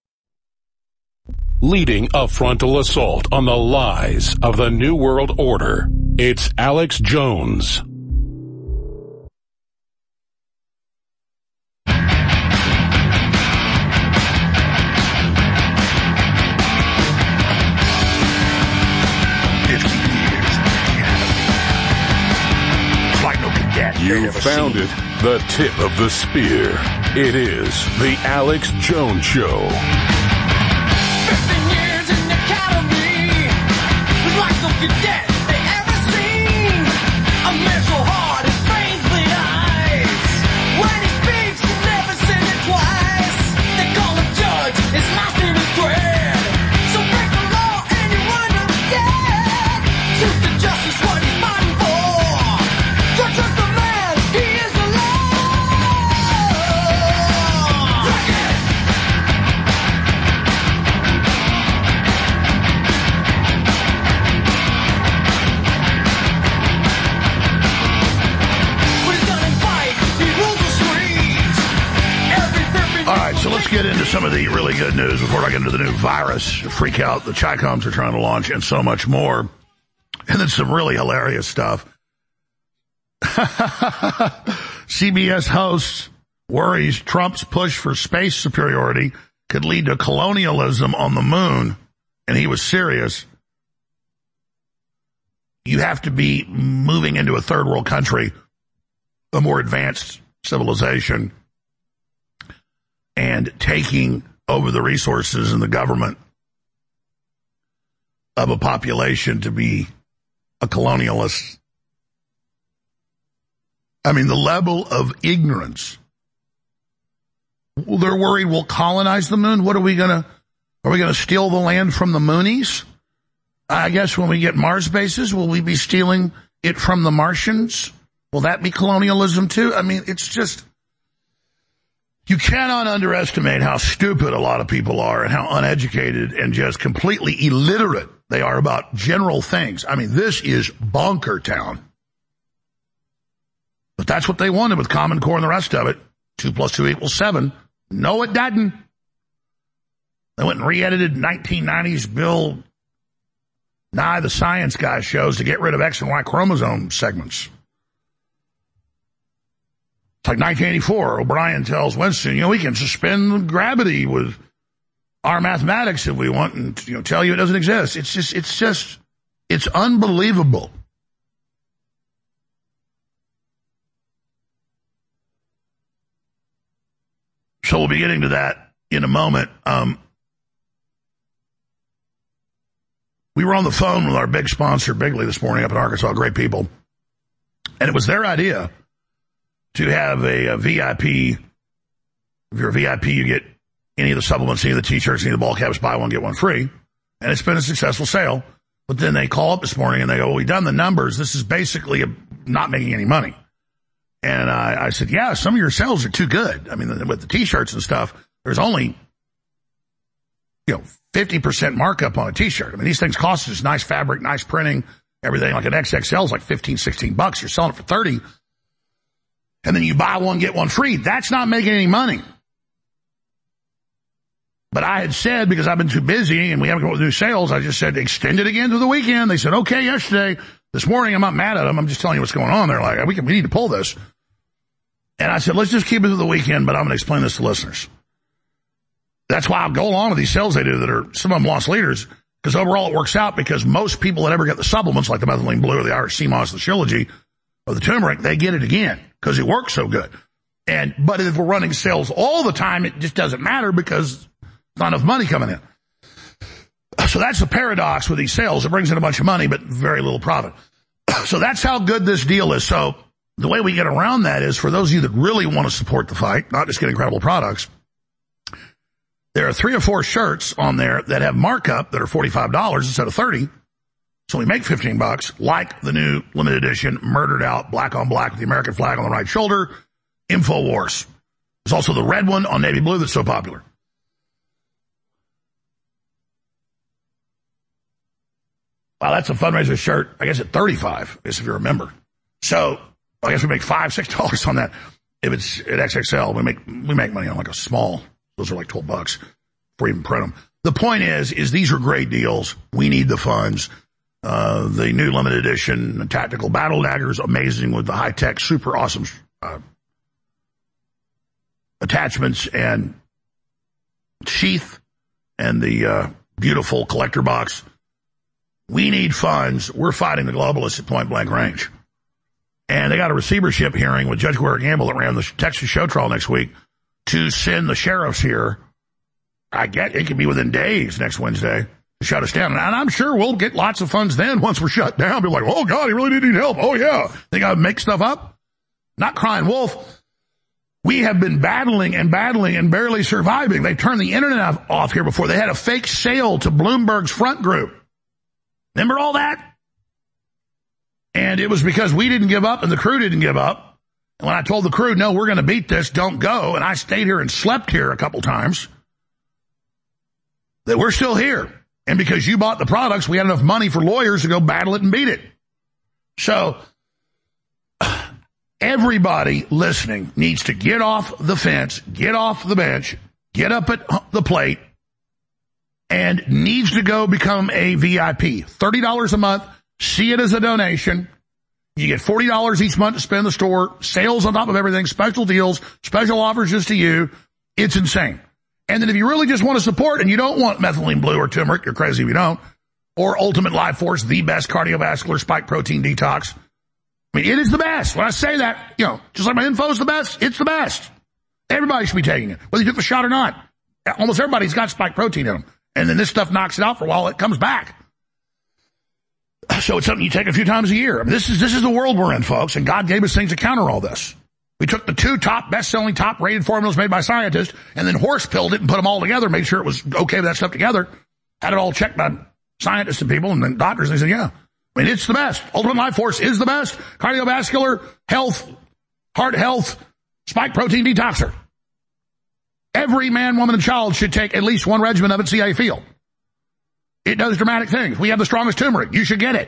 Leading a frontal assault on the lies of the New World Order, it's Alex Jones. You found it, the tip of the spear. It is the Alex Jones Show. fifteen years in the academy was like no cadet they ever seen. A man so hard his brains bleed eyes. When he speaks, he never says it twice. They call him judge, his mouth in his dread. So break the law and you run up dead. Truth and justice, what he's fighting for. Don't trust the man, he is the law. Take it. All right, so let's get into some of the really good news before I get into the new virus freak out the Chi-Coms are trying to launch and so much more. And then some really hilarious stuff. C B S host worries Trump's push for space superiority could lead to colonialism on the moon, and he was serious. You have to be moving into a third world country, a more advanced civilization, and taking over the resources and the government of a population to be a colonialist. I mean, the level of ignorance they're worried we'll colonize the moon. What are we gonna, are we gonna steal the land from the Moonies? I guess when we get Mars bases, will we be stealing it from the Martians? Will that be colonialism too? I mean, it's just, you cannot underestimate how stupid a lot of people are and how uneducated and just completely illiterate they are about general things. I mean, this is bonker town. But that's what they wanted with Common Core and the rest of it. Two plus two equals seven. No, it doesn't. They went and re-edited nineteen nineties Bill Nye the Science Guy shows to get rid of X and Y chromosome segments. It's like nineteen eighty-four, O'Brien tells Winston, you know, we can suspend gravity with our mathematics if we want and, you know, tell you it doesn't exist. It's just, it's just, it's unbelievable. So we'll be getting to that in a moment. Um, we were on the phone with our big sponsor, Bigley, this morning up in Arkansas, great people. And it was their idea to have a, a V I P. If you're a V I P, you get any of the supplements, any of the t-shirts, any of the ball caps, buy one, get one free. And it's been a successful sale. But then they call up this morning and they go, well, we've done the numbers. This is basically a, not making any money. And I, I said, yeah, some of your sales are too good. I mean, with the t-shirts and stuff, there's only, you know, fifty percent markup on a t-shirt. I mean, these things cost us nice fabric, nice printing, everything. Like an X X L is like fifteen, sixteen bucks. You're selling it for thirty. And then you buy one, get one free. That's not making any money. But I had said, because I've been too busy and we haven't come up with new sales, I just said, extend it again to the weekend. They said, okay, yesterday. This morning, I'm not mad at them. I'm just telling you what's going on. They're like, we, can, we need to pull this. And I said, let's just keep it to the weekend, but I'm going to explain this to listeners. That's why I'll go along with these sales they do that are, some of them lost leaders, because overall it works out because most people that ever get the supplements, like the methylene blue or the Irish sea moss, the Shilajit, or the turmeric, they get it again because it works so good. And, but if we're running sales all the time, it just doesn't matter because there's not enough money coming in. So that's the paradox with these sales. It brings in a bunch of money, but very little profit. So that's how good this deal is. So the way we get around that is for those of you that really want to support the fight, not just get incredible products, there are three or four shirts on there that have markup that are forty-five dollars instead of thirty. So we make fifteen bucks, like the new limited edition Murdered Out black on black with the American flag on the right shoulder, InfoWars. There's also the red one on navy blue that's so popular. Wow, that's a fundraiser shirt, I guess at thirty-five, I guess if you remember. So I guess we make five, six dollars on that. If it's at X X L, we make we make money on like a small. Those are like twelve bucks before you even print them. The point is, is these are great deals. We need the funds. Uh, the new limited edition tactical battle dagger is amazing with the high tech, super awesome uh, attachments and sheath and the uh, beautiful collector box. We need funds. We're fighting the globalists at point blank range. And they got a receivership hearing with Judge Guerrero Gamble that ran the Texas show trial next week to send the sheriffs here. I get it could be within days next Wednesday to shut us down. And I'm sure we'll get lots of funds then once we're shut down. Be like, oh, God, he really did need help. Oh, yeah. They got to make stuff up. Not crying wolf. We have been battling and battling and barely surviving. They turned the internet off here before. They had a fake sale to Bloomberg's front group. Remember all that? And it was because we didn't give up and the crew didn't give up. And when I told the crew, no, we're going to beat this, don't go, and I stayed here and slept here a couple times, that we're still here. And because you bought the products, we had enough money for lawyers to go battle it and beat it. So everybody listening needs to get off the fence, get off the bench, get up at the plate, and needs to go become a V I P. thirty dollars a month. See it as a donation. You get forty dollars each month to spend in the store, sales on top of everything, special deals, special offers just to you. It's insane. And then if you really just want to support and you don't want methylene blue or turmeric, you're crazy if you don't, or Ultimate Life Force, the best cardiovascular spike protein detox. I mean, it is the best. When I say that, you know, just like my info is the best, it's the best. Everybody should be taking it, whether you took the shot or not. Almost everybody's got spike protein in them. And then this stuff knocks it out for a while, it comes back. So it's something you take a few times a year. I mean, this is this is the world we're in, folks, and God gave us things to counter all this. We took the two top, best-selling, top-rated formulas made by scientists and then horse-pilled it and put them all together, made sure it was okay with that stuff together. Had it all checked by scientists and people and then doctors. And they said, yeah, I mean, it's the best. Ultimate Life Force is the best. Cardiovascular, health, heart health, spike protein detoxer. Every man, woman, and child should take at least one regimen of it, see how you feel. It does dramatic things. We have the strongest turmeric. You should get it.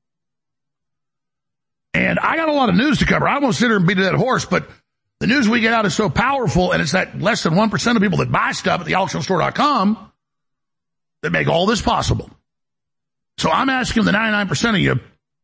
And I got a lot of news to cover. I won't sit here and beat a dead horse, but the news we get out is so powerful, and it's that less than one percent of people that buy stuff at the alex jones store dot com that make all this possible. So I'm asking the ninety-nine percent of you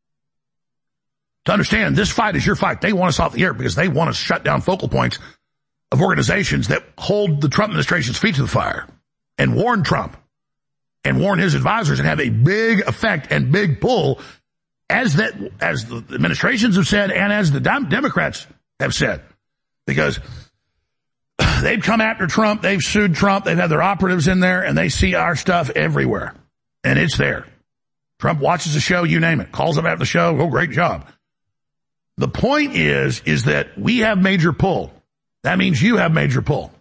to understand this fight is your fight. They want us off the air because they want to shut down focal points of organizations that hold the Trump administration's feet to the fire and warn Trump and warn his advisors and have a big effect and big pull, as that, as the administrations have said and as the Democrats have said, because they've come after Trump, they've sued Trump, they've had their operatives in there, and they see our stuff everywhere, and it's there. Trump watches the show, you name it, calls them after the show, oh, great job. The point is, is that we have major pull. That means you have major pull.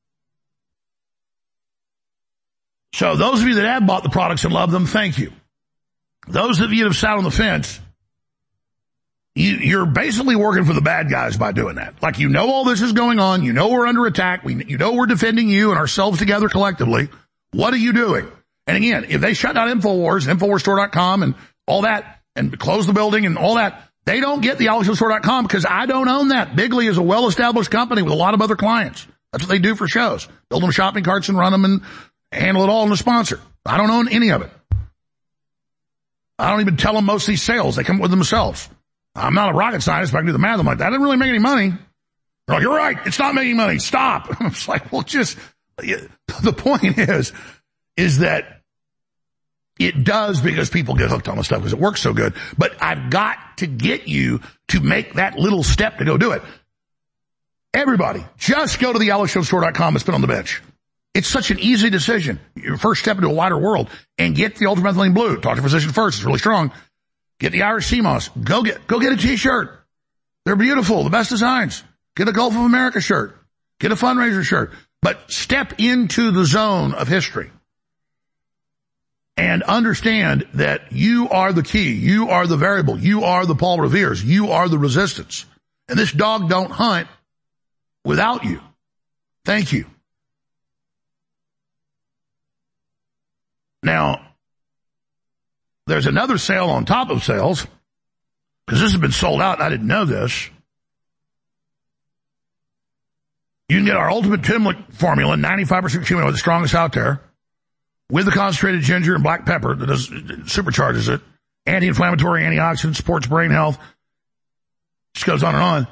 So those of you that have bought the products and love them, thank you. Those of you that have sat on the fence, you, you're basically working for the bad guys by doing that. Like, you know all this is going on. You know we're under attack. We, you know we're defending you and ourselves together collectively. What are you doing? And again, if they shut down InfoWars, InfoWars Store dot com and all that, and close the building and all that, they don't get the alex jones store dot com because I don't own that. Bigley is a well-established company with a lot of other clients. That's what they do for shows. Build them shopping carts and run them and handle it all and a sponsor. I don't own any of it. I don't even tell them most of these sales. They come up with themselves. I'm not a rocket scientist, but I can do the math. I'm like, that didn't really make any money. They're like, you're right. It's not making money. Stop. I'm just like, well, just, the point is, is that it does because people get hooked on the stuff because it works so good. But I've got to get you to make that little step to go do it. Everybody, just go to the alex jones store dot com and spit on the bench. It's such an easy decision. Your first step into a wider world, and get the Ultramethylene Blue. Talk to your physician first. It's really strong. Get the Irish Sea Moss. Go get, go get a t-shirt. They're beautiful. The best designs. Get a Gulf of America shirt. Get a fundraiser shirt. But step into the zone of history and understand that you are the key. You are the variable. You are the Paul Revere's. You are the resistance. And this dog don't hunt without you. Thank you. Now, there's another sale on top of sales, because this has been sold out and I didn't know this. You can get our Ultimate Turmeric formula, ninety-five percent curcumin, the strongest out there, with the concentrated ginger and black pepper that does, supercharges it, anti-inflammatory, antioxidant, supports brain health, just goes on and on.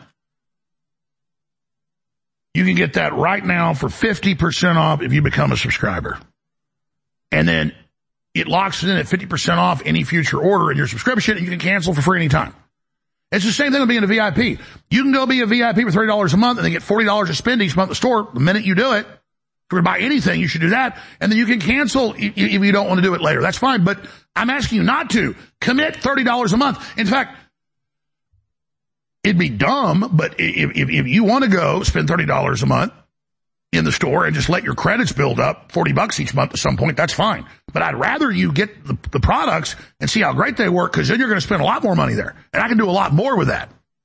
You can get that right now for fifty percent off if you become a subscriber. And then it locks it in at fifty percent off any future order in your subscription, and you can cancel for free anytime. It's the same thing with being a V I P. You can go be a V I P for thirty dollars a month and then get forty dollars to spend each month at the store the minute you do it. If you're to buy anything, you should do that. And then you can cancel if you don't want to do it later. That's fine, but I'm asking you not to. Commit thirty dollars a month. In fact, it'd be dumb, but if, if, if you want to go spend thirty dollars a month in the store and just let your credits build up forty bucks each month at some point, that's fine. But I'd rather you get the, the products and see how great they work, because then you're going to spend a lot more money there. And I can do a lot more with that.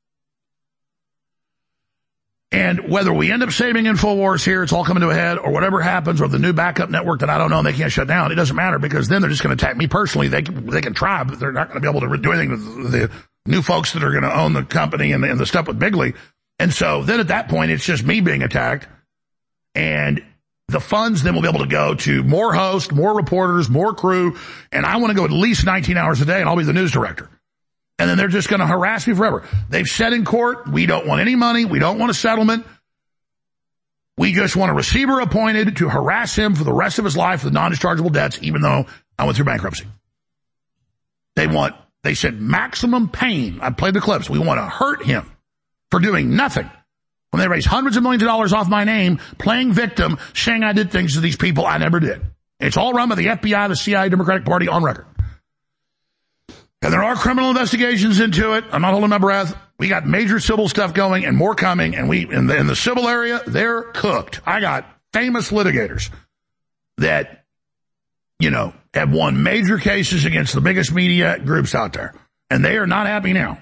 And whether we end up saving InfoWars here, it's all coming to a head, or whatever happens, or the new backup network that I don't know and they can't shut down, it doesn't matter, because then they're just going to attack me personally. They can, they can try, but they're not going to be able to do anything with the new folks that are going to own the company and the, and the stuff with Bigley. And so then at that point, it's just me being attacked. And the funds then will be able to go to more hosts, more reporters, more crew, and I want to go at least nineteen hours a day, and I'll be the news director. And then they're just going to harass me forever. They've said in court, we don't want any money, we don't want a settlement. We just want a receiver appointed to harass him for the rest of his life with non-dischargeable debts, even though I went through bankruptcy. They want, they said maximum pain. I played the clips. We want to hurt him for doing nothing. When they raise hundreds of millions of dollars off my name, playing victim, saying I did things to these people I never did. It's all run by the F B I, the C I A, Democratic Party on record. And there are criminal investigations into it. I'm not holding my breath. We got major civil stuff going and more coming, and we in the, in the civil area, they're cooked. I got famous litigators that, you know, have won major cases against the biggest media groups out there, and they are not happy now.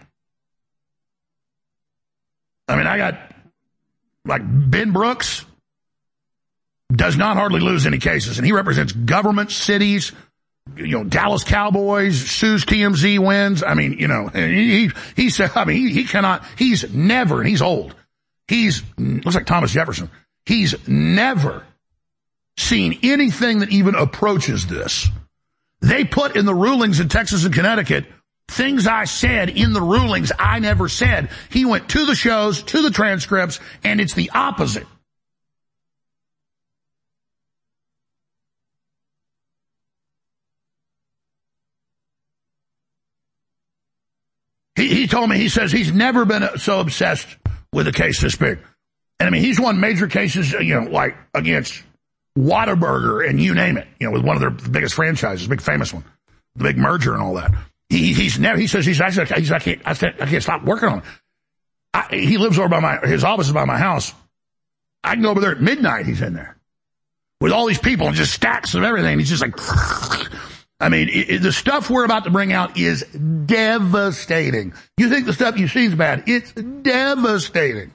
I mean, I got, like, Ben Brooks does not hardly lose any cases, and he represents government, cities, you know, Dallas Cowboys, sues T M Z, wins. I mean, you know, he, he, he said, I mean, he, he cannot, he's never, and he's old. He's, looks like Thomas Jefferson. He's never seen anything that even approaches this. They put in the rulings in Texas and Connecticut things I said in the rulings I never said. He went to the shows, to the transcripts, and it's the opposite. He, he told me, he says he's never been so obsessed with a case this big. And I mean, he's won major cases, you know, like against Whataburger and you name it, you know, with one of their biggest franchises, big famous one, the big merger and all that. He, he's never, he says, he's, I, said, he's, I can't, I, said, I can't stop working on it. I, he lives over by my, his office is by my house. I can go over there at midnight, he's in there with all these people and just stacks of everything. He's just like, I mean, it, it, the stuff we're about to bring out is devastating. You think the stuff you see is bad. It's devastating.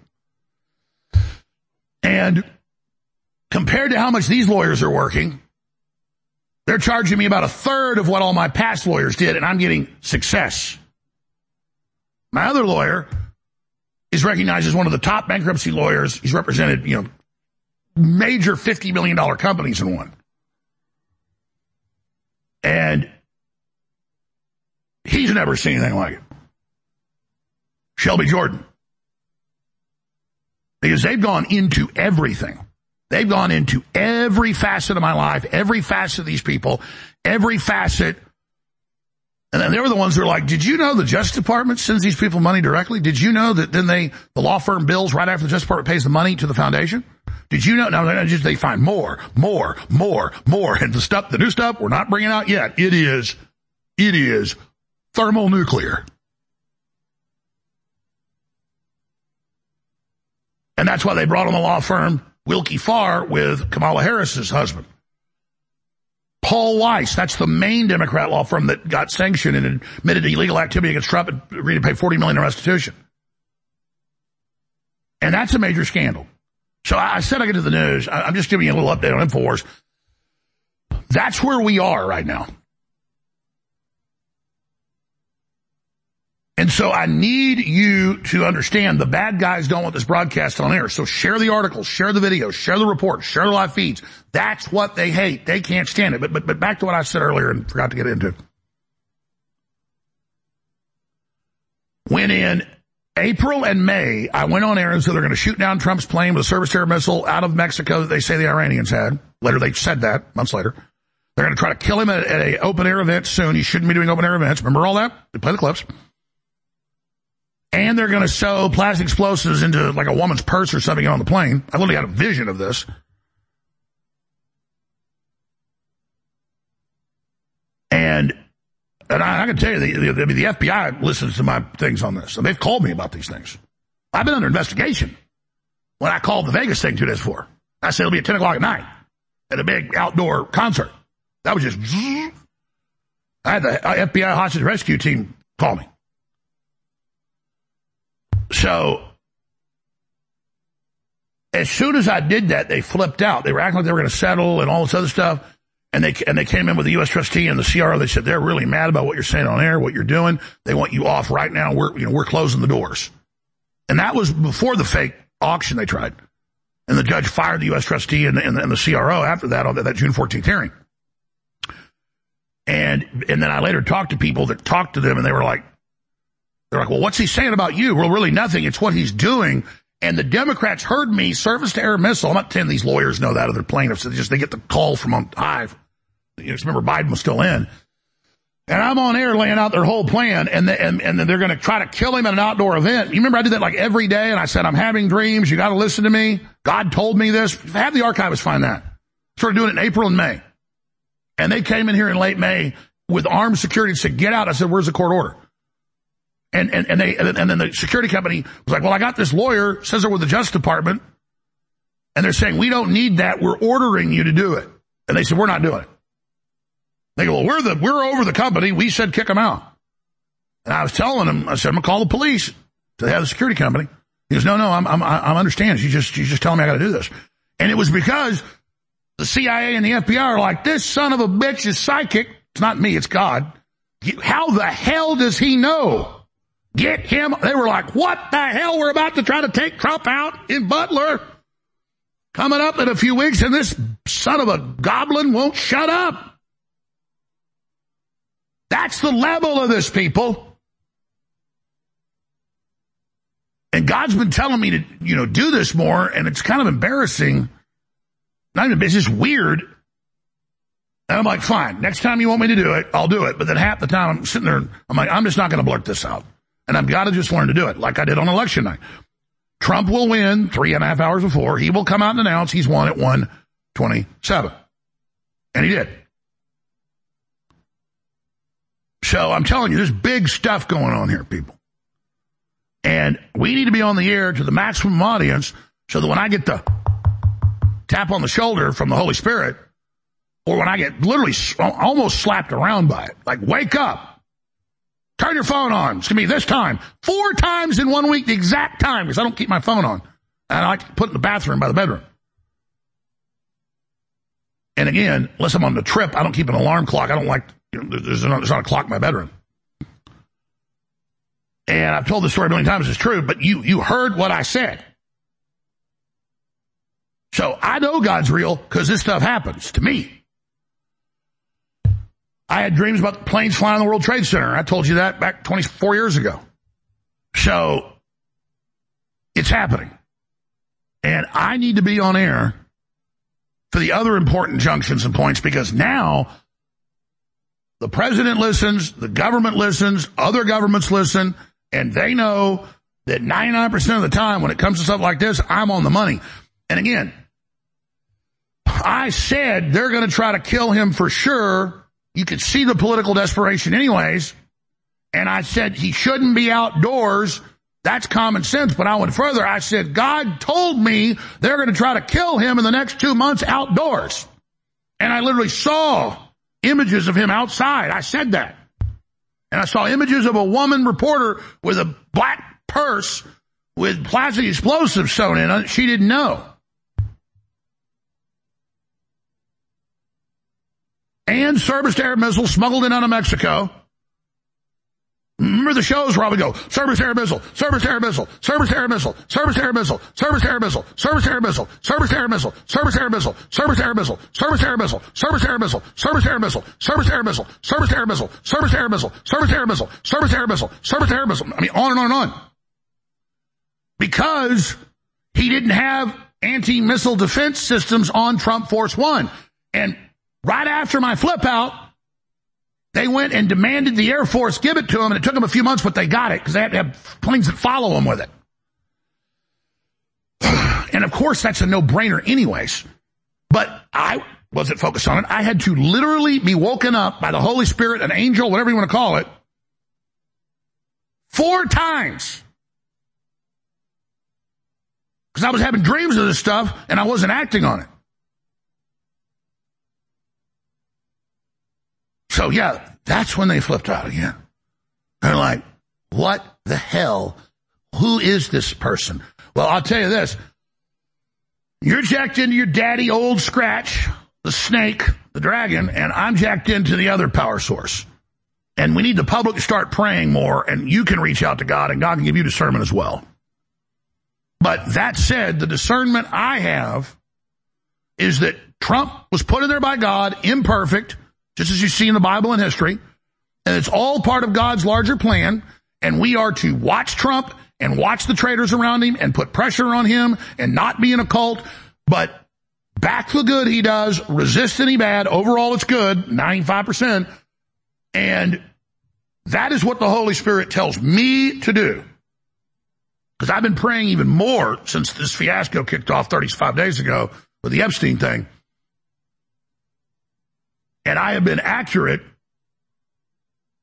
And compared to how much these lawyers are working, they're charging me about a third of what all my past lawyers did, and I'm getting success. My other lawyer is recognized as one of the top bankruptcy lawyers. He's represented, you know, major fifty million dollars companies in one. And he's never seen anything like it. Shelby Jordan. Because they've gone into everything. They've gone into every facet of my life, every facet of these people, every facet. And then they were the ones who were like, did you know the Justice Department sends these people money directly? Did you know that then they, the law firm bills right after the Justice Department pays the money to the foundation? Did you know? No, they just, they find more, more, more, more. And the stuff, the new stuff we're not bringing out yet. It is, it is thermonuclear. And that's why they brought on the law firm Wilkie Farr with Kamala Harris's husband. Paul Weiss, that's the main Democrat law firm that got sanctioned and admitted illegal activity against Trump and agreed to pay forty million dollars in restitution. And that's a major scandal. So I said I get to the news. I'm just giving you a little update on InfoWars. That's where we are right now. And so I need you to understand the bad guys don't want this broadcast on air. So share the articles, share the videos, share the reports, share the live feeds. That's what they hate. They can't stand it. But, but, but back to what I said earlier and forgot to get into. When in April and May, I went on air and said they're going to shoot down Trump's plane with a surface to air missile out of Mexico that they say the Iranians had. Later, they said that, months later. They're going to try to kill him at, at a open air event soon. He shouldn't be doing open air events. Remember all that? They play the clips. And they're going to sew plastic explosives into like a woman's purse or something on the plane. I literally had a vision of this. And and I, I can tell you, the, the, the F B I listens to my things on this. And they've called me about these things. I've been under investigation when I called the Vegas thing two days before. I said it'll be at ten o'clock at night at a big outdoor concert. That was just... I had the F B I hostage rescue team call me. So, as soon as I did that, they flipped out. They were acting like they were going to settle and all this other stuff. And they and they came in with the U S trustee and the C R O. They said they're really mad about what you're saying on air, what you're doing. They want you off right now. We're you know we're closing the doors. And that was before the fake auction they tried. And the judge fired the U S trustee and, and, and the C R O after that on that, that June fourteenth hearing. And and then I later talked to people that talked to them, and they were like, they're like, well, what's he saying about you? Well, really nothing. It's what he's doing. And the Democrats heard me, surface to air missile. I'm not saying these lawyers know that, or their plaintiffs. They just, they get the call from on Hive. You know, remember Biden was still in. And I'm on air laying out their whole plan, and the, and, and then they're going to try to kill him at an outdoor event. You remember I did that like every day, and I said, I'm having dreams. You got to listen to me. God told me this. Have the archivists find that. Started doing it in April and May. And they came in here in late May with armed security and said, get out. I said, where's the court order? And, and, and they, and then the security company was like, well, I got this lawyer, says they're with the Justice Department, and they're saying, we don't need that, we're ordering you to do it. And they said, we're not doing it. They go, well, we're the, we're over the company, we said kick them out. And I was telling him, I said, I'm gonna call the police to the head of the security company. He goes, no, no, I'm, I'm, I'm understand. She's just, she's just telling me I gotta do this. And it was because the C I A and the F B I are like, this son of a bitch is psychic. It's not me, it's God. How the hell does he know? Get him. They were like, what the hell? We're about to try to take Trump out in Butler. Coming up in a few weeks, and this son of a goblin won't shut up. That's the level of this, people. And God's been telling me to, you know, do this more, and it's kind of embarrassing. Not even, it's just weird. And I'm like, fine, next time you want me to do it, I'll do it. But then half the time I'm sitting there, I'm like, I'm just not going to blurt this out. And I've got to just learn to do it, like I did on election night. Trump will win three and a half hours before. He will come out and announce he's won at one twenty-seven. And he did. So I'm telling you, there's big stuff going on here, people. And we need to be on the air to the maximum audience so that when I get the tap on the shoulder from the Holy Spirit, or when I get literally almost slapped around by it, like, wake up. Turn your phone on. It's going to be this time. Four times in one week, the exact time, because I don't keep my phone on. And I like to put it in the bathroom by the bedroom. And again, unless I'm on the trip, I don't keep an alarm clock. I don't like, you know, there's not, there's not a clock in my bedroom. And I've told this story a million times, it's true, but you, you heard what I said. So I know God's real because this stuff happens to me. I had dreams about planes flying the World Trade Center. I told you that back twenty-four years ago. So it's happening. And I need to be on air for the other important junctions and points, because now the president listens, the government listens, other governments listen, and they know that ninety-nine percent of the time when it comes to stuff like this, I'm on the money. And again, I said they're going to try to kill him for sure. You could see the political desperation anyways. And I said he shouldn't be outdoors. That's common sense. But I went further. I said, God told me they're going to try to kill him in the next two months outdoors. And I literally saw images of him outside. I said that. And I saw images of a woman reporter with a black purse with plastic explosives sewn in it. She didn't know. And Cerberus-air missiles smuggled in out of Mexico. Remember the shows where I would go, Cerberus-air missile, Cerberus-air missile, Cerberus-air missile, Cerberus-air missile, Cerberus-air missile, Cerberus-air missile, Cerberus-air missile, Cerberus-air missile, Cerberus-air missile, Cerberus-air missile, Cerberus-air missile, Cerberus-air missile, Cerberus-air missile, Cerberus-air missile, Cerberus-air missile, Cerberus-air missile, Cerberus-air missile, Cerberus-air missile. I mean, on and on and on. Because he didn't have anti-missile defense systems on Trump Force One. And right after my flip out, they went and demanded the Air Force give it to them, and it took them a few months, but they got it because they had to have planes that follow them with it. And of course, that's a no-brainer anyways. But I wasn't focused on it. I had to literally be woken up by the Holy Spirit, an angel, whatever you want to call it, four times. Because I was having dreams of this stuff, and I wasn't acting on it. So, yeah, that's when they flipped out again. They're like, what the hell? Who is this person? Well, I'll tell you this. You're jacked into your daddy old scratch, the snake, the dragon, and I'm jacked into the other power source. And we need the public to start praying more, and you can reach out to God, and God can give you discernment as well. But that said, the discernment I have is that Trump was put in there by God, imperfect, just as you see in the Bible and history. And it's all part of God's larger plan. And we are to watch Trump and watch the traitors around him and put pressure on him and not be in a cult. But back the good he does, resist any bad. Overall, it's good, ninety-five percent. And that is what the Holy Spirit tells me to do. Because I've been praying even more since this fiasco kicked off thirty-five days ago with the Epstein thing. And I have been accurate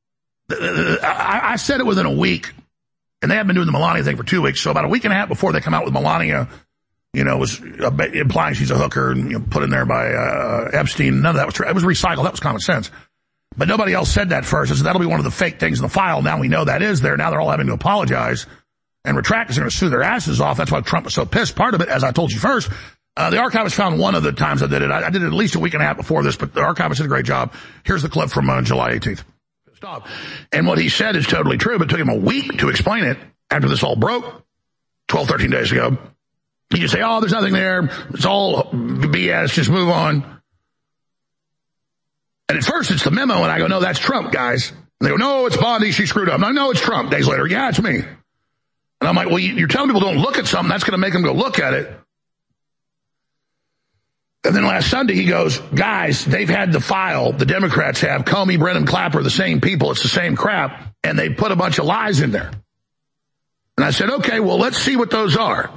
I, I said it within a week, and they have been doing the Melania thing for two weeks. So about a week and a half before they come out with Melania, you know, was implying she's a hooker and you know, put in there by uh, Epstein. None of that was true. It was recycled. That was common sense. But nobody else said that first. I said that'll be one of the fake things in the file. Now we know that is there. Now they're all having to apologize and retract because they're going to sue their asses off. That's why Trump was so pissed. Part of it, as I told you first, uh, the archivist found one of the times I did it. I, I did it at least a week and a half before this, but the archivist did a great job. Here's the clip from uh, July eighteenth. Stop. And what he said is totally true, but it took him a week to explain it after this all broke twelve, thirteen days ago. You just say, oh, there's nothing there. It's all B S. Just move on. And at first it's the memo, and I go, no, that's Trump, guys. And they go, no, it's Bondi. She screwed up. No, no, it's Trump. Days later, yeah, it's me. And I'm like, well, you're telling people don't look at something. That's going to make them go look at it. And then last Sunday he goes, guys, they've had the file. The Democrats have. Comey, Brennan, Clapper, the same people. It's the same crap. And they put a bunch of lies in there. And I said, okay, well, let's see what those are.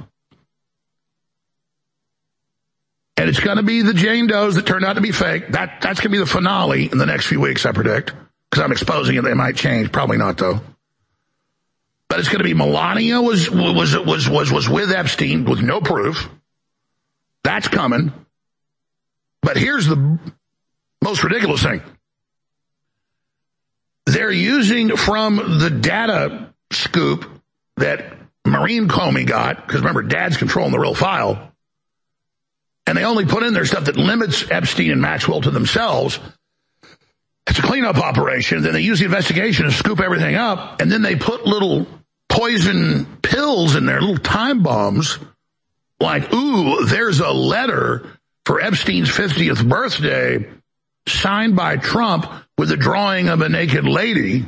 And it's going to be the Jane Does that turned out to be fake. That That's going to be the finale in the next few weeks, I predict. Because I'm exposing it. They might change. Probably not, though. But it's going to be Melania was, was, was, was, was with Epstein with no proof. That's coming. But here's the most ridiculous thing. They're using from the data scoop that Maureen Comey got, because remember, Dad's controlling the real file, and they only put in there stuff that limits Epstein and Maxwell to themselves. It's a cleanup operation. Then they use the investigation to scoop everything up, and then they put little poison pills in there, little time bombs, like, ooh, there's a letter for Epstein's fiftieth birthday signed by Trump with a drawing of a naked lady.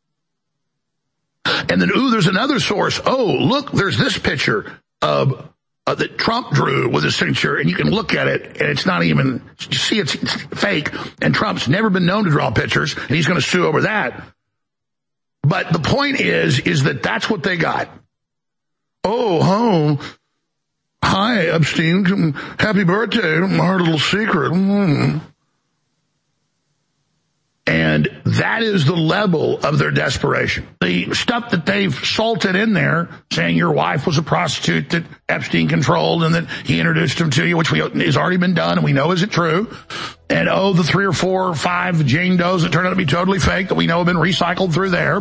And then, ooh, there's another source. Oh, look, there's this picture of uh, that Trump drew with his signature, and you can look at it, and it's not even, you see it's, it's fake, and Trump's never been known to draw pictures, and he's going to sue over that. But the point is, is that that's what they got. Oh, oh, hi, Epstein, happy birthday, my little secret. Mm. And that is the level of their desperation. The stuff that they've salted in there, saying your wife was a prostitute that Epstein controlled and that he introduced him to you, which we, has already been done and we know isn't true. And oh, the three or four or five Jane Does that turned out to be totally fake that we know have been recycled through there. All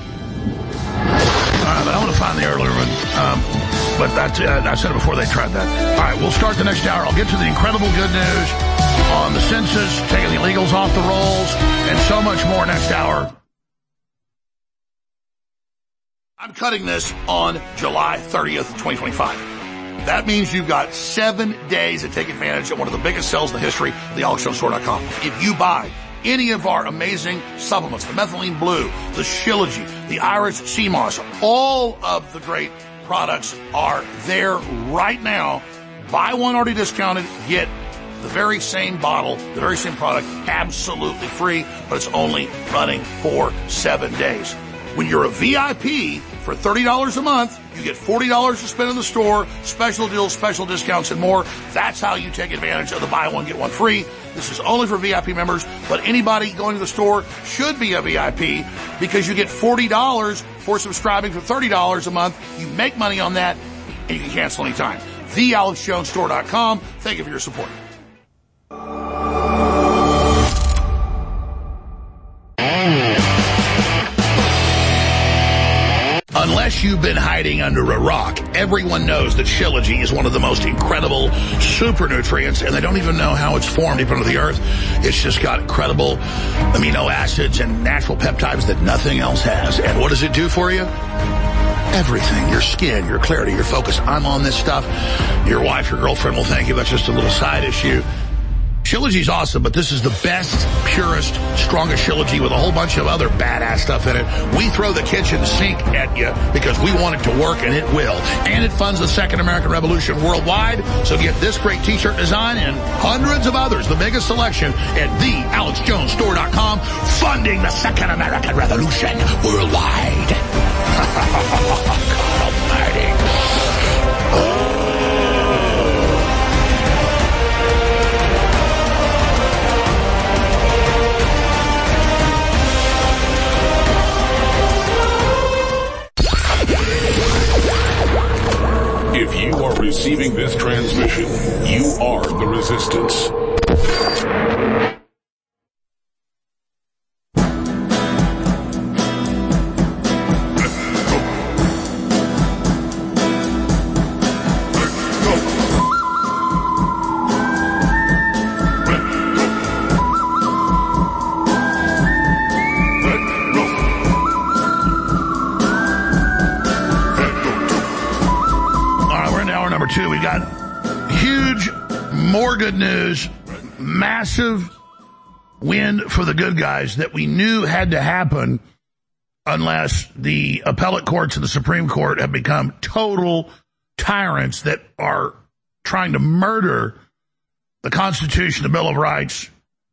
right, but I want to find the earlier one. Um, but that's, uh, I said it before they tried that. All right, we'll start the next hour. I'll get to the incredible good news on the census, taking the illegals off the rolls, and so much more next hour. I'm cutting this on July thirtieth, twenty twenty-five. That means you've got seven days to take advantage of one of the biggest sales in the history of the alex jones store dot com. If you buy any of our amazing supplements, the Methylene Blue, the Shilajit, the Irish Sea Moss, all of the great products are there right now. Buy one already discounted, get the very same bottle, the very same product, absolutely free, but it's only running for seven days. When you're a V I P for thirty dollars a month, you get forty dollars to spend in the store, special deals, special discounts, and more. That's how you take advantage of the buy one, get one free. This is only for V I P members, but anybody going to the store should be a V I P because you get forty dollars for subscribing for thirty dollars a month. You make money on that, and you can cancel anytime. the alex jones store dot com. Thank you for your support. Unless you've been hiding under a rock, everyone knows that Shilajit is one of the most incredible super nutrients, and they don't even know how it's formed deep under the earth. It's just got incredible amino acids and natural peptides that nothing else has. And what does it do for you? Everything. Your skin, your clarity, your focus. I'm on this stuff. Your wife, your girlfriend will thank you. That's just a little side issue. Shilajit's awesome, but this is the best, purest, strongest Shilajit with a whole bunch of other badass stuff in it. We throw the kitchen sink at you because we want it to work, and it will. And it funds the Second American Revolution worldwide, so get this great t-shirt design and hundreds of others, the biggest selection, at the alex jones store dot com, funding the Second American Revolution worldwide. God almighty. Oh. transmission. You are the resistance. Two, we got huge, more good news, massive win for the good guys that we knew had to happen unless the appellate courts and the Supreme Court have become total tyrants that are trying to murder the Constitution, the Bill of Rights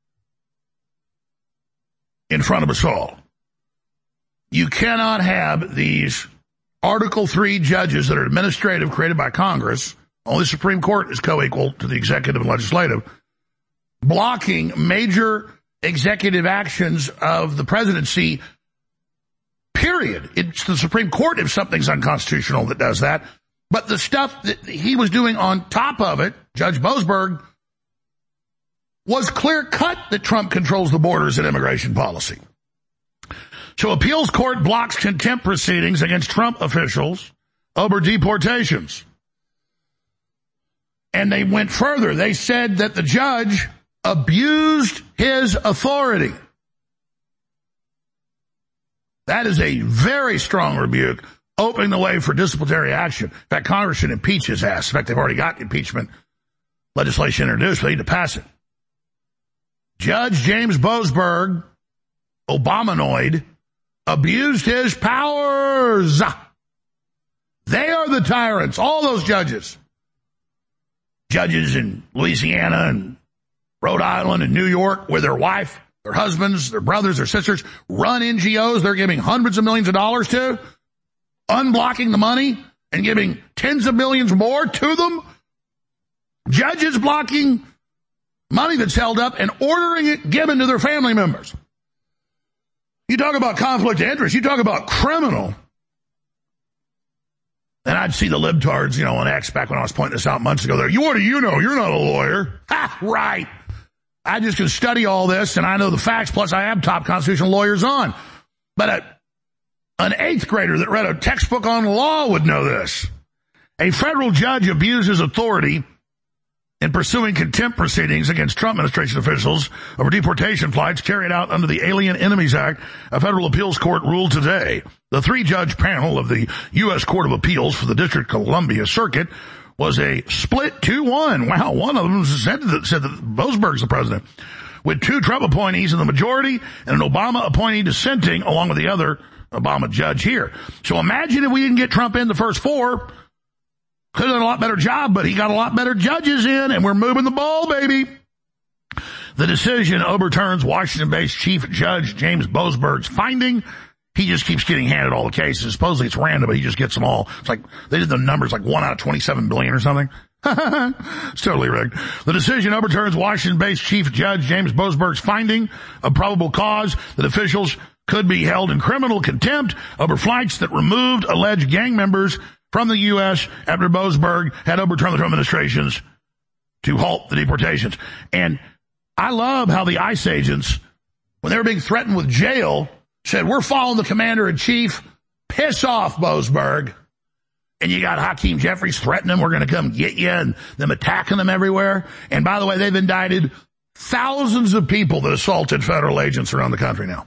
in front of us all. You cannot have these Article three judges that are administrative created by Congress, only the Supreme Court is co-equal to the executive and legislative, blocking major executive actions of the presidency, period. It's the Supreme Court if something's unconstitutional that does that. But the stuff that he was doing on top of it, Judge Boasberg, was clear cut that Trump controls the borders and immigration policy. So appeals court blocks contempt proceedings against Trump officials over deportations. And they went further. They said that the judge abused his authority. That is a very strong rebuke, opening the way for disciplinary action. In fact, Congress should impeach his ass. In fact, they've already got impeachment legislation introduced. They need to pass it. Judge James Boasberg, Obamanoid, abused his powers. They are the tyrants, all those judges. Judges in Louisiana and Rhode Island and New York where their wife, their husbands, their brothers, their sisters run N G Os they're giving hundreds of millions of dollars to, unblocking the money and giving tens of millions more to them. Judges blocking money that's held up and ordering it given to their family members. You talk about conflict of interest. You talk about criminal. And I'd see the libtards, you know, on X back when I was pointing this out months ago. There, you what do you know? You're not a lawyer. Ha, right. I just can study all this and I know the facts. Plus, I have top constitutional lawyers on. But a, an eighth grader that read a textbook on law would know this. A federal judge abuses authority in pursuing contempt proceedings against Trump administration officials over deportation flights carried out under the Alien Enemies Act. A federal appeals court ruled today. The three-judge panel of the U S Court of Appeals for the District of Columbia Circuit was a split two one. Wow, one of them said that, said that Boasberg's the president, with two Trump appointees in the majority and an Obama appointee dissenting along with the other Obama judge here. So imagine if we didn't get Trump in the first four. Could have done a lot better job, but he got a lot better judges in, and we're moving the ball, baby. The decision overturns Washington-based Chief Judge James Boasberg's finding. He just keeps getting handed all the cases. Supposedly it's random, but he just gets them all. It's like, they did the numbers like one out of twenty-seven billion or something. It's totally rigged. The decision overturns Washington-based Chief Judge James Boasberg's finding of probable cause that officials could be held in criminal contempt over flights that removed alleged gang members from the U S after Boasberg had overturned the Trump administrations to halt the deportations. And I love how the ICE agents, when they were being threatened with jail, said, we're following the commander-in-chief. Piss off, Boasberg. And you got Hakeem Jeffries threatening them, we're going to come get you, and them attacking them everywhere. And by the way, they've indicted thousands of people that assaulted federal agents around the country now.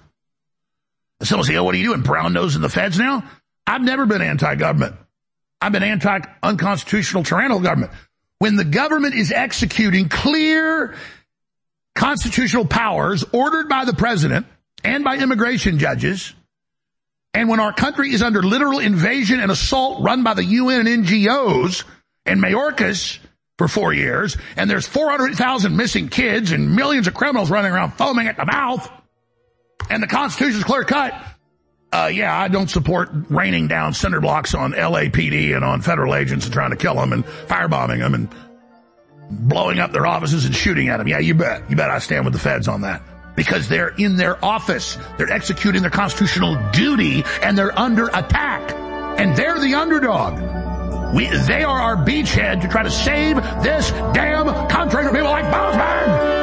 And someone say, oh, what are you doing, brown nose in the feds now? I've never been anti-government. I've been anti-unconstitutional tyrannical government. When the government is executing clear constitutional powers ordered by the president and by immigration judges, and when our country is under literal invasion and assault run by the U N and N G Os and Mayorkas for four years, and there's four hundred thousand missing kids and millions of criminals running around foaming at the mouth, and the Constitution's clear cut, Uh, yeah, I don't support raining down cinder blocks on L A P D and on federal agents and trying to kill them and firebombing them and blowing up their offices and shooting at them. Yeah, you bet. You bet I stand with the feds on that. Because they're in their office. They're executing their constitutional duty and they're under attack. And they're the underdog. We, they are our beachhead to try to save this damn country from people like Bonesman.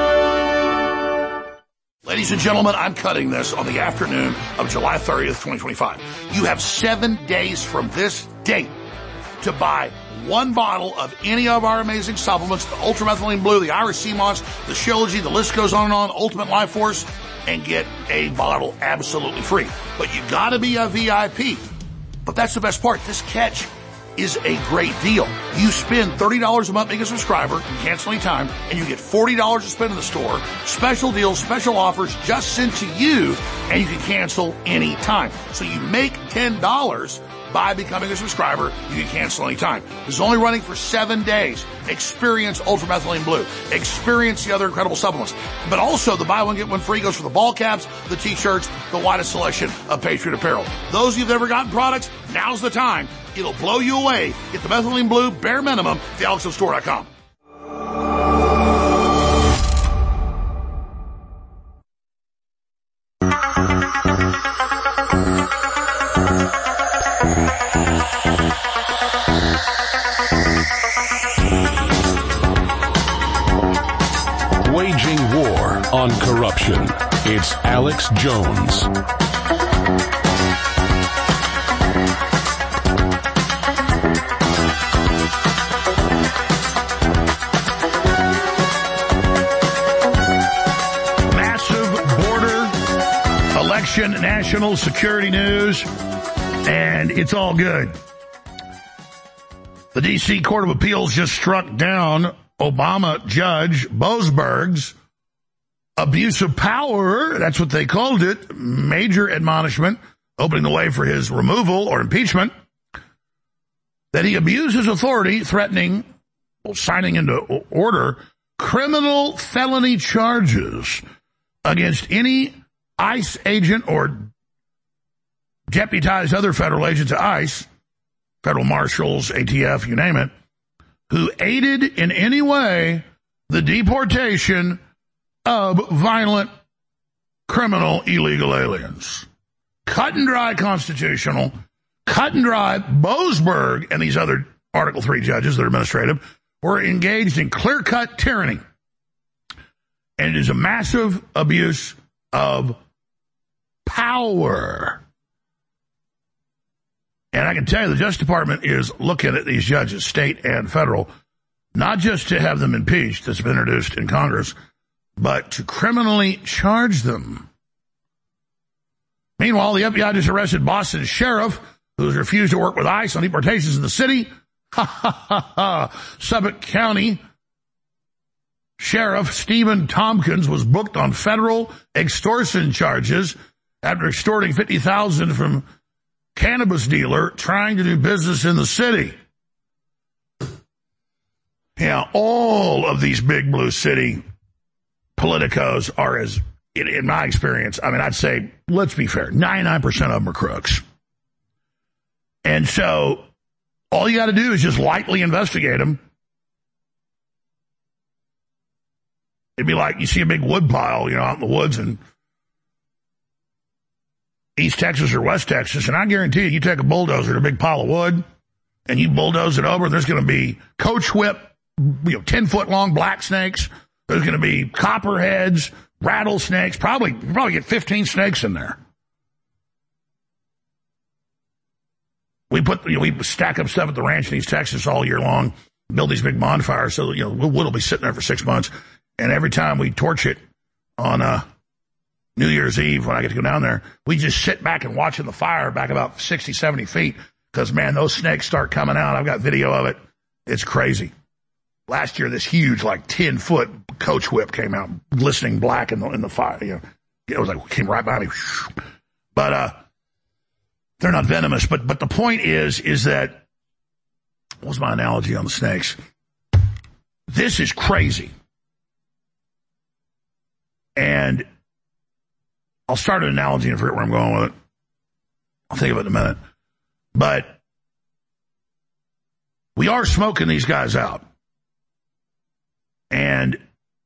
Ladies and gentlemen, I'm cutting this on the afternoon of July thirtieth, twenty twenty-five. You have seven days from this date to buy one bottle of any of our amazing supplements, the Ultramethylene Blue, the Irish Sea Moss, the Shilajit, the list goes on and on, Ultimate Life Force, and get a bottle absolutely free. But you gotta be a V I P. But that's the best part. This catch is a great deal. You spend thirty dollars a month being a subscriber, you cancel any time, and you get forty dollars to spend in the store. Special deals, special offers just sent to you, and you can cancel any time. So you make ten dollars by becoming a subscriber. You can cancel any time. This is only running for seven days. Experience Ultramethylene Blue. Experience the other incredible supplements. But also the buy one, get one free goes for the ball caps, the t-shirts, the widest selection of Patriot apparel. Those of you who've never gotten products, now's the time. It'll blow you away. Get the Methylene Blue bare minimum at the alex o store dot com. Waging war on corruption. It's Alex Jones. National security news, and it's all good. The D C Court of Appeals just struck down Obama Judge Boasberg's abuse of power, that's what they called it, major admonishment, opening the way for his removal or impeachment, that he abuses authority, threatening, well, signing into order, criminal felony charges against any ICE agent or deputized other federal agents of ICE, federal marshals, A T F, you name it, who aided in any way the deportation of violent, criminal, illegal aliens. Cut and dry constitutional, cut and dry. Boasberg and these other Article three judges that are administrative were engaged in clear-cut tyranny. And it is a massive abuse of power. And I can tell you the Justice Department is looking at these judges, state and federal, not just to have them impeached, that's been introduced in Congress, but to criminally charge them. Meanwhile, the F B I just arrested Boston sheriff who has refused to work with ICE on deportations in the city. Ha ha ha ha. Suffolk County Sheriff Stephen Tompkins was booked on federal extortion charges after extorting fifty thousand dollars from cannabis dealer trying to do business in the city. Yeah, all of these big blue city politicos are, as in, in my experience, I mean, I'd say, let's be fair, ninety-nine percent of them are crooks. And so all you got to do is just lightly investigate them. It'd be like you see a big wood pile, you know, out in the woods in East Texas or West Texas, and I guarantee you, you take a bulldozer to a big pile of wood, and you bulldoze it over, there's going to be coach whip, you know, ten-foot-long black snakes. There's going to be copperheads, rattlesnakes, probably, you probably get fifteen snakes in there. We put, you know, we stack up stuff at the ranch in East Texas all year long, build these big bonfires so that, you know, wood will be sitting there for six months. And every time we torch it on uh, New Year's Eve, when I get to go down there, we just sit back and watch in the fire back about sixty, seventy feet because, man, those snakes start coming out. I've got video of it. It's crazy. Last year, this huge, like, ten-foot coach whip came out, glistening black in the, in the fire. You know, it was like, came right by me. But uh, they're not venomous. But but the point is, is that, what was my analogy on the snakes? This is crazy. And I'll start an analogy and forget where I'm going with it. I'll think of it in a minute. But we are smoking these guys out. And,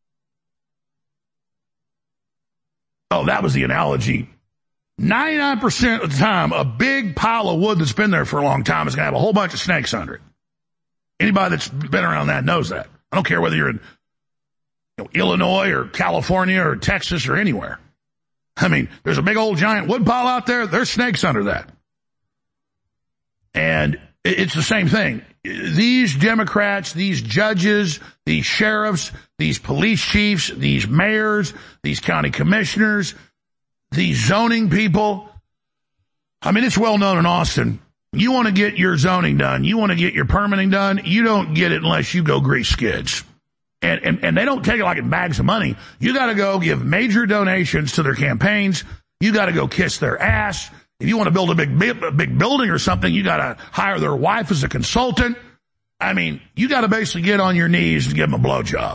oh, that was the analogy. ninety-nine percent of the time, a big pile of wood that's been there for a long time is going to have a whole bunch of snakes under it. Anybody that's been around that knows that. I don't care whether you're in you know, Illinois or California or Texas or anywhere. I mean, there's a big old giant woodpile out there. There's snakes under that. And it's the same thing. These Democrats, these judges, these sheriffs, these police chiefs, these mayors, these county commissioners, these zoning people. I mean, it's well known in Austin. You want to get your zoning done, you want to get your permitting done, you don't get it unless you go grease skids. And, and, and they don't take it like in bags of money. You got to go give major donations to their campaigns. You got to go kiss their ass. If you want to build a big, a big building or something, you got to hire their wife as a consultant. I mean, you got to basically get on your knees and give them a blowjob.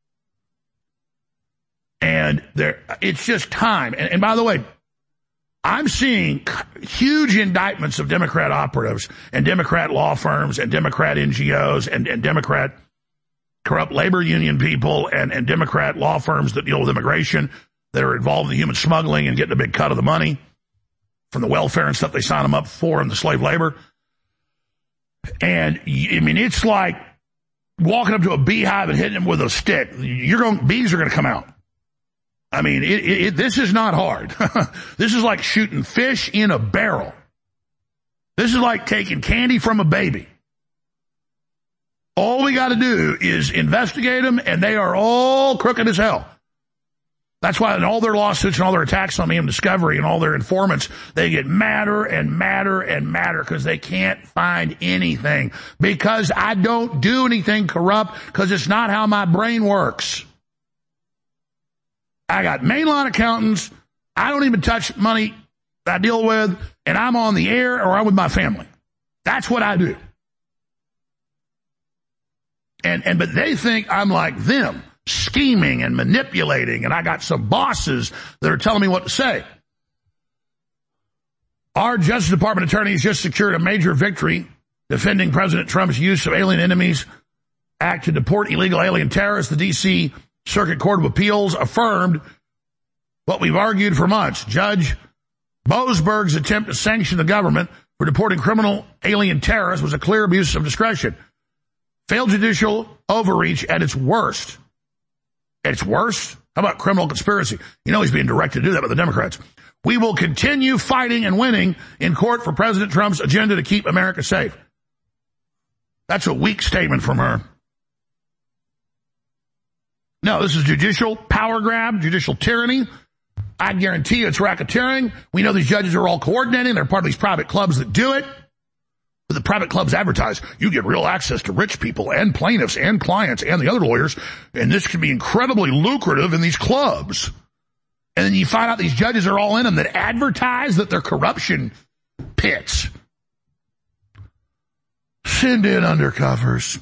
And there, it's just time. And, and by the way, I'm seeing huge indictments of Democrat operatives and Democrat law firms and Democrat N G Os and, and Democrat corrupt labor union people and, and Democrat law firms that deal with immigration that are involved in human smuggling and getting a big cut of the money from the welfare and stuff they sign them up for and the slave labor. And, I mean, it's like walking up to a beehive and hitting them with a stick. You're going, bees are going to come out. I mean, it, it, it, this is not hard. This is like shooting fish in a barrel. This is like taking candy from a baby. All we got to do is investigate them, and they are all crooked as hell. That's why in all their lawsuits and all their attacks on me and Discovery and all their informants, they get madder and madder and madder because they can't find anything. Because I don't do anything corrupt because it's not how my brain works. I got mainline accountants. I don't even touch money I deal with, and I'm on the air or I'm with my family. That's what I do. And, and, but they think I'm like them, scheming and manipulating, and I got some bosses that are telling me what to say. Our Justice Department attorneys just secured a major victory defending President Trump's use of Alien Enemies Act to deport illegal alien terrorists. The D C Circuit Court of Appeals affirmed what we've argued for months. Judge Boasberg's attempt to sanction the government for deporting criminal alien terrorists was a clear abuse of discretion. Failed judicial overreach at its worst. At its worst? How about criminal conspiracy? You know he's being directed to do that by the Democrats. We will continue fighting and winning in court for President Trump's agenda to keep America safe. That's a weak statement from her. No, this is judicial power grab, judicial tyranny. I guarantee you it's racketeering. We know these judges are all coordinating. They're part of these private clubs that do it. But the private clubs advertise, you get real access to rich people and plaintiffs and clients and the other lawyers, and this can be incredibly lucrative in these clubs. And then you find out these judges are all in them that advertise that they're corruption pits. Send in undercovers.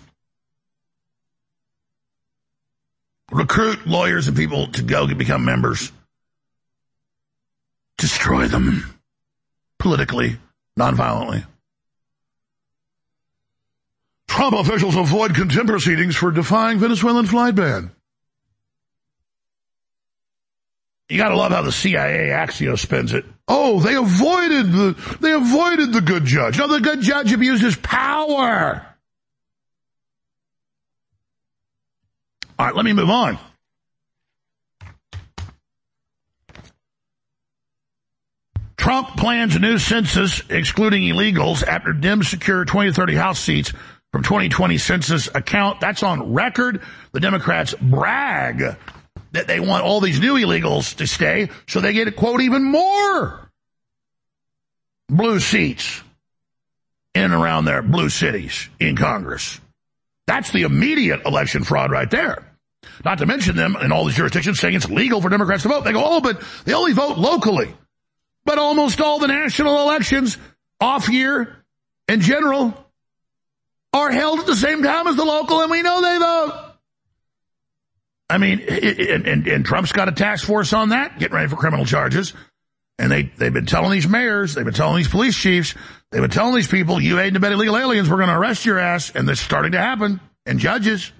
Recruit lawyers and people to go become members. Destroy them politically, nonviolently. Trump officials avoid contempt proceedings for defying Venezuelan flight ban. You gotta love how the C I A Axios spins it. Oh, they avoided the, they avoided the good judge. No, the good judge abused his power. All right, let me move on. Trump plans a new census excluding illegals after Dems secure twenty to thirty House seats from twenty twenty census account. That's on record. The Democrats brag that they want all these new illegals to stay so they get, quote, even more blue seats in and around their blue cities in Congress. That's the immediate election fraud right there. Not to mention them in all these jurisdictions saying it's legal for Democrats to vote. They go, oh, but they only vote locally. But almost all the national elections, off year in general, are held at the same time as the local, and we know they vote. I mean, it, it, and, and Trump's got a task force on that, getting ready for criminal charges. And they, they've been telling these mayors, they've been telling these police chiefs, they've been telling these people, you aid and abet illegal aliens, we're going to arrest your ass. And this is starting to happen. And judges.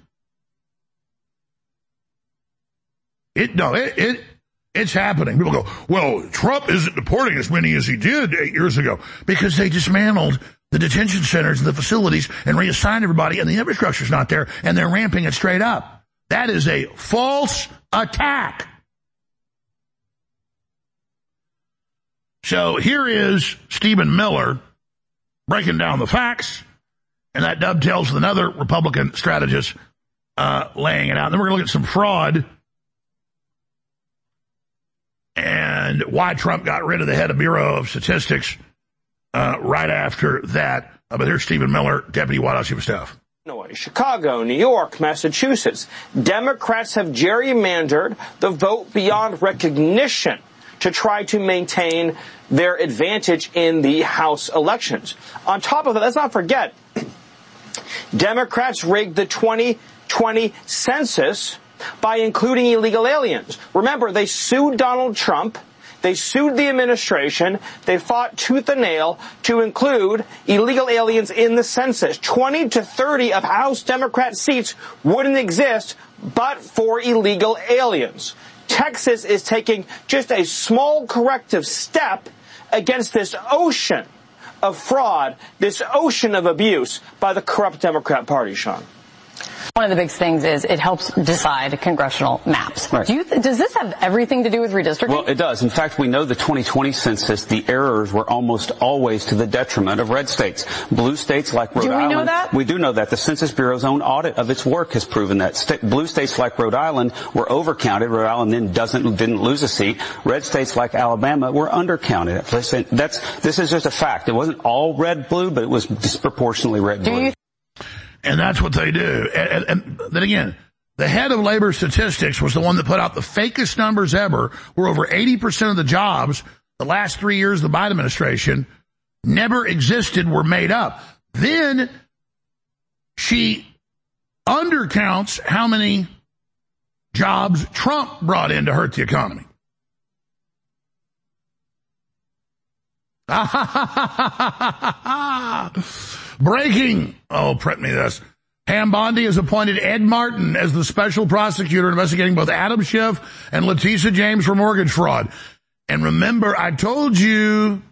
It, no, it, it, it's happening. People go, well, Trump isn't deporting as many as he did eight years ago because they dismantled the detention centers and the facilities and reassign everybody, and the infrastructure's not there, and they're ramping it straight up. That is a false attack. So here is Stephen Miller breaking down the facts, and that dovetails with another Republican strategist uh, laying it out. And then we're going to look at some fraud and why Trump got rid of the head of Bureau of Statistics uh, right after that. Uh, but here's Stephen Miller, Deputy White House Chief of Staff. Chicago, New York, Massachusetts. Democrats have gerrymandered the vote beyond recognition to try to maintain their advantage in the House elections. On top of that, let's not forget, Democrats rigged the twenty twenty census by including illegal aliens. Remember, they sued Donald Trump. They sued the administration. They fought tooth and nail to include illegal aliens in the census. twenty to thirty of House Democrat seats wouldn't exist but for illegal aliens. Texas is taking just a small corrective step against this ocean of fraud, this ocean of abuse by the corrupt Democrat Party, Sean. One of the big things is it helps decide congressional maps. Right. Do you th- does this have everything to do with redistricting? Well, it does. In fact, we know the twenty twenty census, the errors were almost always to the detriment of red states. Blue states like Rhode do we Island. know that? We do know that. The Census Bureau's own audit of its work has proven that. St- blue states like Rhode Island were overcounted. Rhode Island then doesn't didn't lose a seat. Red states like Alabama were undercounted. That's this is just a fact. It wasn't all red blue, but it was disproportionately red blue. Do you And that's what they do. And, and, and then again, the head of labor statistics was the one that put out the fakest numbers ever, where over eighty percent of the jobs the last three years of the Biden administration never existed, were made up. Then she undercounts how many jobs Trump brought in to hurt the economy. Breaking. Oh, print me this. Pam Bondi has appointed Ed Martin as the special prosecutor investigating both Adam Schiff and Letitia James for mortgage fraud. And remember, I told you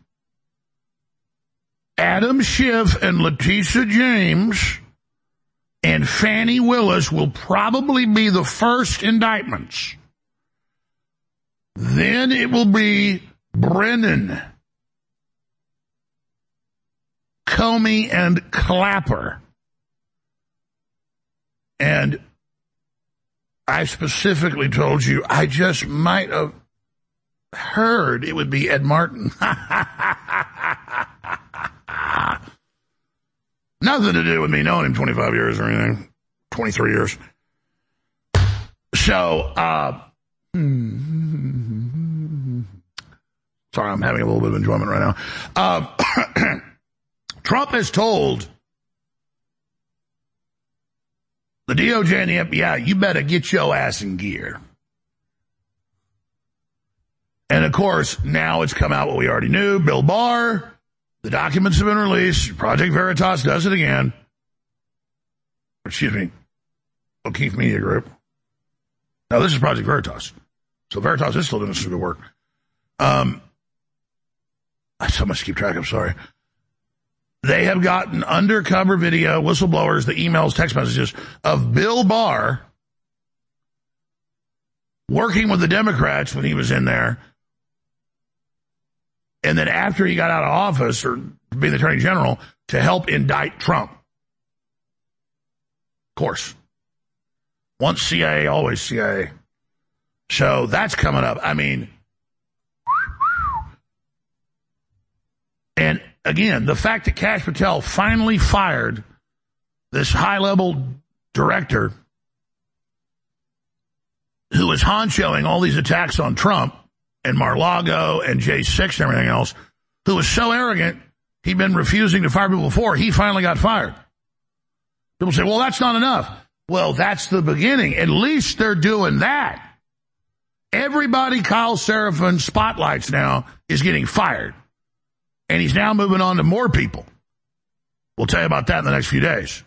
Adam Schiff and Letitia James and Fannie Willis will probably be the first indictments. Then it will be Brennan, Comey, and Clapper. And I specifically told you I just might have heard it would be Ed Martin. Nothing to do with me knowing him twenty-five years or anything. twenty-three years. So, uh, sorry, I'm having a little bit of enjoyment right now. Uh, Trump has told the D O J and the F B I, you better get your ass in gear. And of course, now it's come out what we already knew. Bill Barr, the documents have been released. Project Veritas does it again. Excuse me. O'Keefe Media Group. Now, this is Project Veritas. So Veritas is still doing some good work. Um, I so much to keep track of, sorry. They have gotten undercover video, whistleblowers, the emails, text messages of Bill Barr working with the Democrats when he was in there. And then after he got out of office, or being the Attorney General, to help indict Trump. Of course. Once C I A, always C I A. So that's coming up. I mean, and again, the fact that Kash Patel finally fired this high-level director who was honchoing all these attacks on Trump and Mar-a-Lago and J six and everything else, who was so arrogant, he'd been refusing to fire people before, he finally got fired. People say, well, that's not enough. Well, that's the beginning. At least they're doing that. Everybody Kyle Seraphin spotlights now is getting fired. And he's now moving on to more people. We'll tell you about that in the next few days.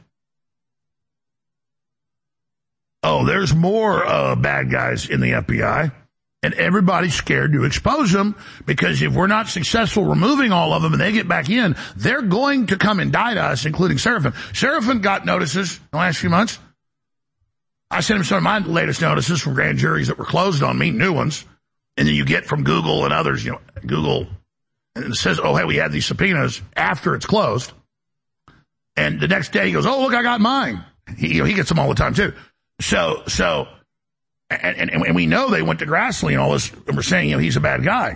Oh, there's more uh, bad guys in the F B I. And everybody's scared to expose them because if we're not successful removing all of them and they get back in, they're going to come indict us, including Seraphin. Seraphin got notices in the last few months. I sent him some of my latest notices from grand juries that were closed on me, new ones. And then you get from Google and others, you know, Google, and it says, oh, hey, we had these subpoenas after it's closed. And the next day he goes, oh, look, I got mine. He, you know, he gets them all the time too. So, so, and, and, and we know they went to Grassley and all this, and we're saying, you know, he's a bad guy.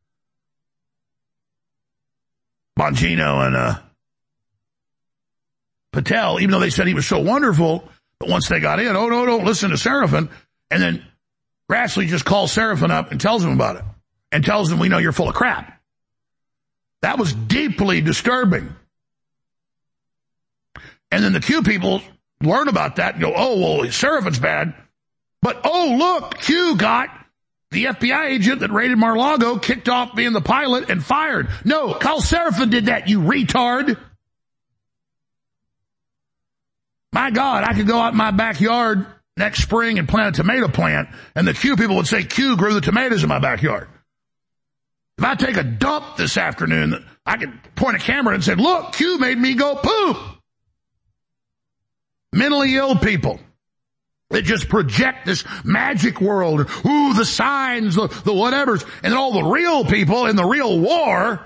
Bongino and uh, Patel, even though they said he was so wonderful, but once they got in, oh, no, don't listen to Seraphin. And then Grassley just calls Seraphin up and tells him about it and tells him, we know you're full of crap. That was deeply disturbing. And then the Q people learn about that and go, oh, well, Seraphin's bad. But, oh, look, Q got the F B I agent that raided Mar-a-Lago kicked off being the pilot and fired. No, Carl Seraphin did that, you retard. My God, I could go out in my backyard next spring and plant a tomato plant, and the Q people would say Q grew the tomatoes in my backyard. If I take a dump this afternoon, I could point a camera and say, look, Q made me go poop. Mentally ill people that just project this magic world, ooh, the signs, the, the whatevers, and then all the real people in the real war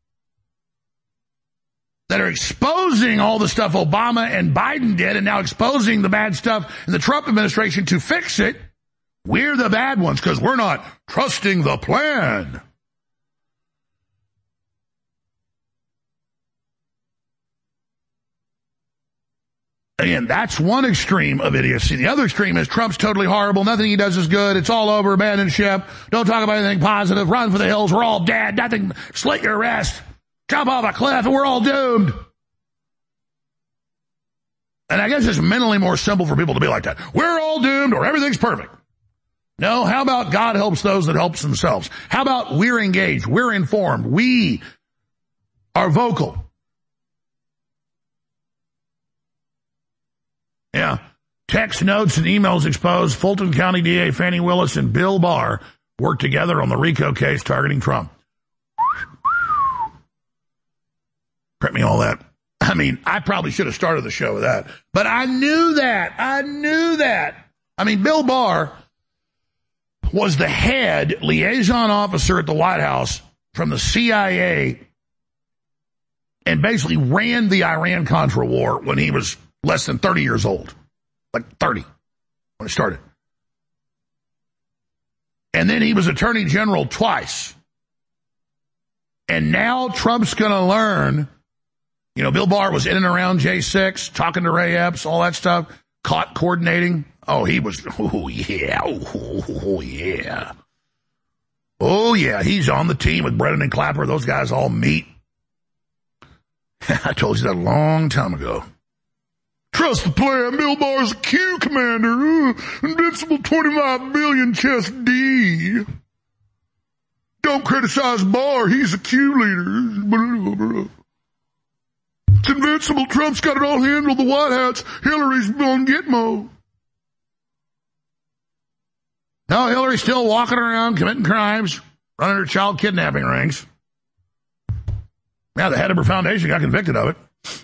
that are exposing all the stuff Obama and Biden did and now exposing the bad stuff in the Trump administration to fix it. We're the bad ones because we're not trusting the plan. Again, that's one extreme of idiocy. The other extreme is Trump's totally horrible. Nothing he does is good. It's all over. Abandon ship. Don't talk about anything positive. Run for the hills. We're all dead. Nothing. Slit your wrist. Jump off a cliff and we're all doomed. And I guess it's mentally more simple for people to be like that. We're all doomed or everything's perfect. No, how about God helps those that helps themselves? How about we're engaged, we're informed, we are vocal. Yeah. Text notes and emails exposed Fulton County D A Fannie Willis and Bill Barr worked together on the RICO case targeting Trump. Print me all that. I mean, I probably should have started the show with that. But I knew that. I knew that. I mean, Bill Barr was the head liaison officer at the White House from the C I A and basically ran the Iran-Contra war when he was less than thirty years old. Like thirty when it started. And then he was Attorney General twice. And now Trump's going to learn. You know, Bill Barr was in and around J six, talking to Ray Epps, all that stuff, caught coordinating. Oh, he was, oh, yeah, oh, oh, yeah. Oh, yeah, he's on the team with Brennan and Clapper. Those guys all meet. I told you that a long time ago. Trust the plan. Bill Barr's a Q commander. Ooh, invincible twenty-five billion chest D. Don't criticize Barr. He's a Q leader. It's invincible. Trump's got it all handled. The White Hats. Hillary's on Gitmo. No, Hillary's still walking around committing crimes, running her child kidnapping rings. Yeah, the head of her foundation got convicted of it.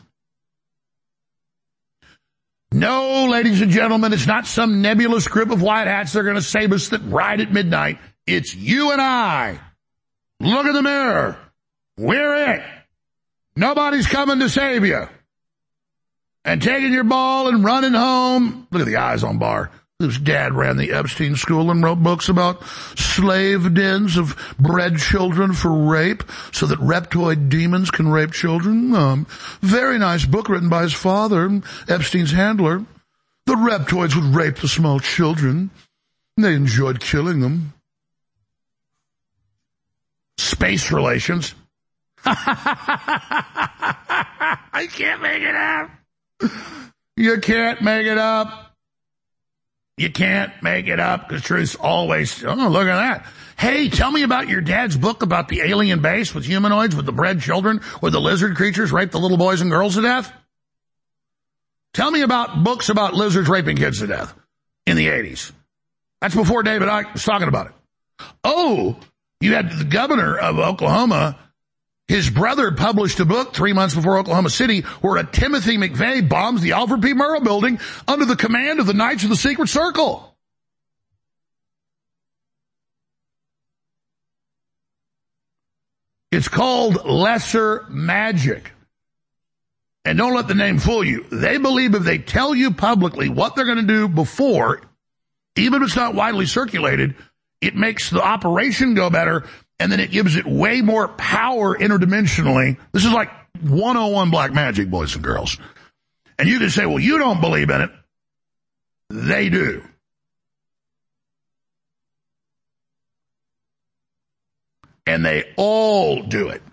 No, ladies and gentlemen, it's not some nebulous group of white hats that are going to save us that ride at midnight. It's you and I. Look in the mirror. We're it. Nobody's coming to save you. And taking your ball and running home. Look at the eyes on Barr. His dad ran the Epstein School and wrote books about slave dens of bred children for rape so that reptoid demons can rape children. Um, very nice book written by his father, Epstein's handler. The reptoids would rape the small children. They enjoyed killing them. Space relations. I can't make it up. You can't make it up. You can't make it up because truth's always, oh, look at that. Hey, tell me about your dad's book about the alien base with humanoids, with the bred children, where the lizard creatures rape the little boys and girls to death. Tell me about books about lizards raping kids to death in the eighties. That's before David Icke was talking about it. Oh, you had the governor of Oklahoma. His brother published a book three months before Oklahoma City where a Timothy McVeigh bombs the Alfred P. Murrah building under the command of the Knights of the Secret Circle. It's called lesser magic. And don't let the name fool you. They believe if they tell you publicly what they're going to do before, even if it's not widely circulated, it makes the operation go better, and then it gives it way more power interdimensionally. This is like one oh one black magic, boys and girls. And you can say, well, you don't believe in it. They do. And they all do it.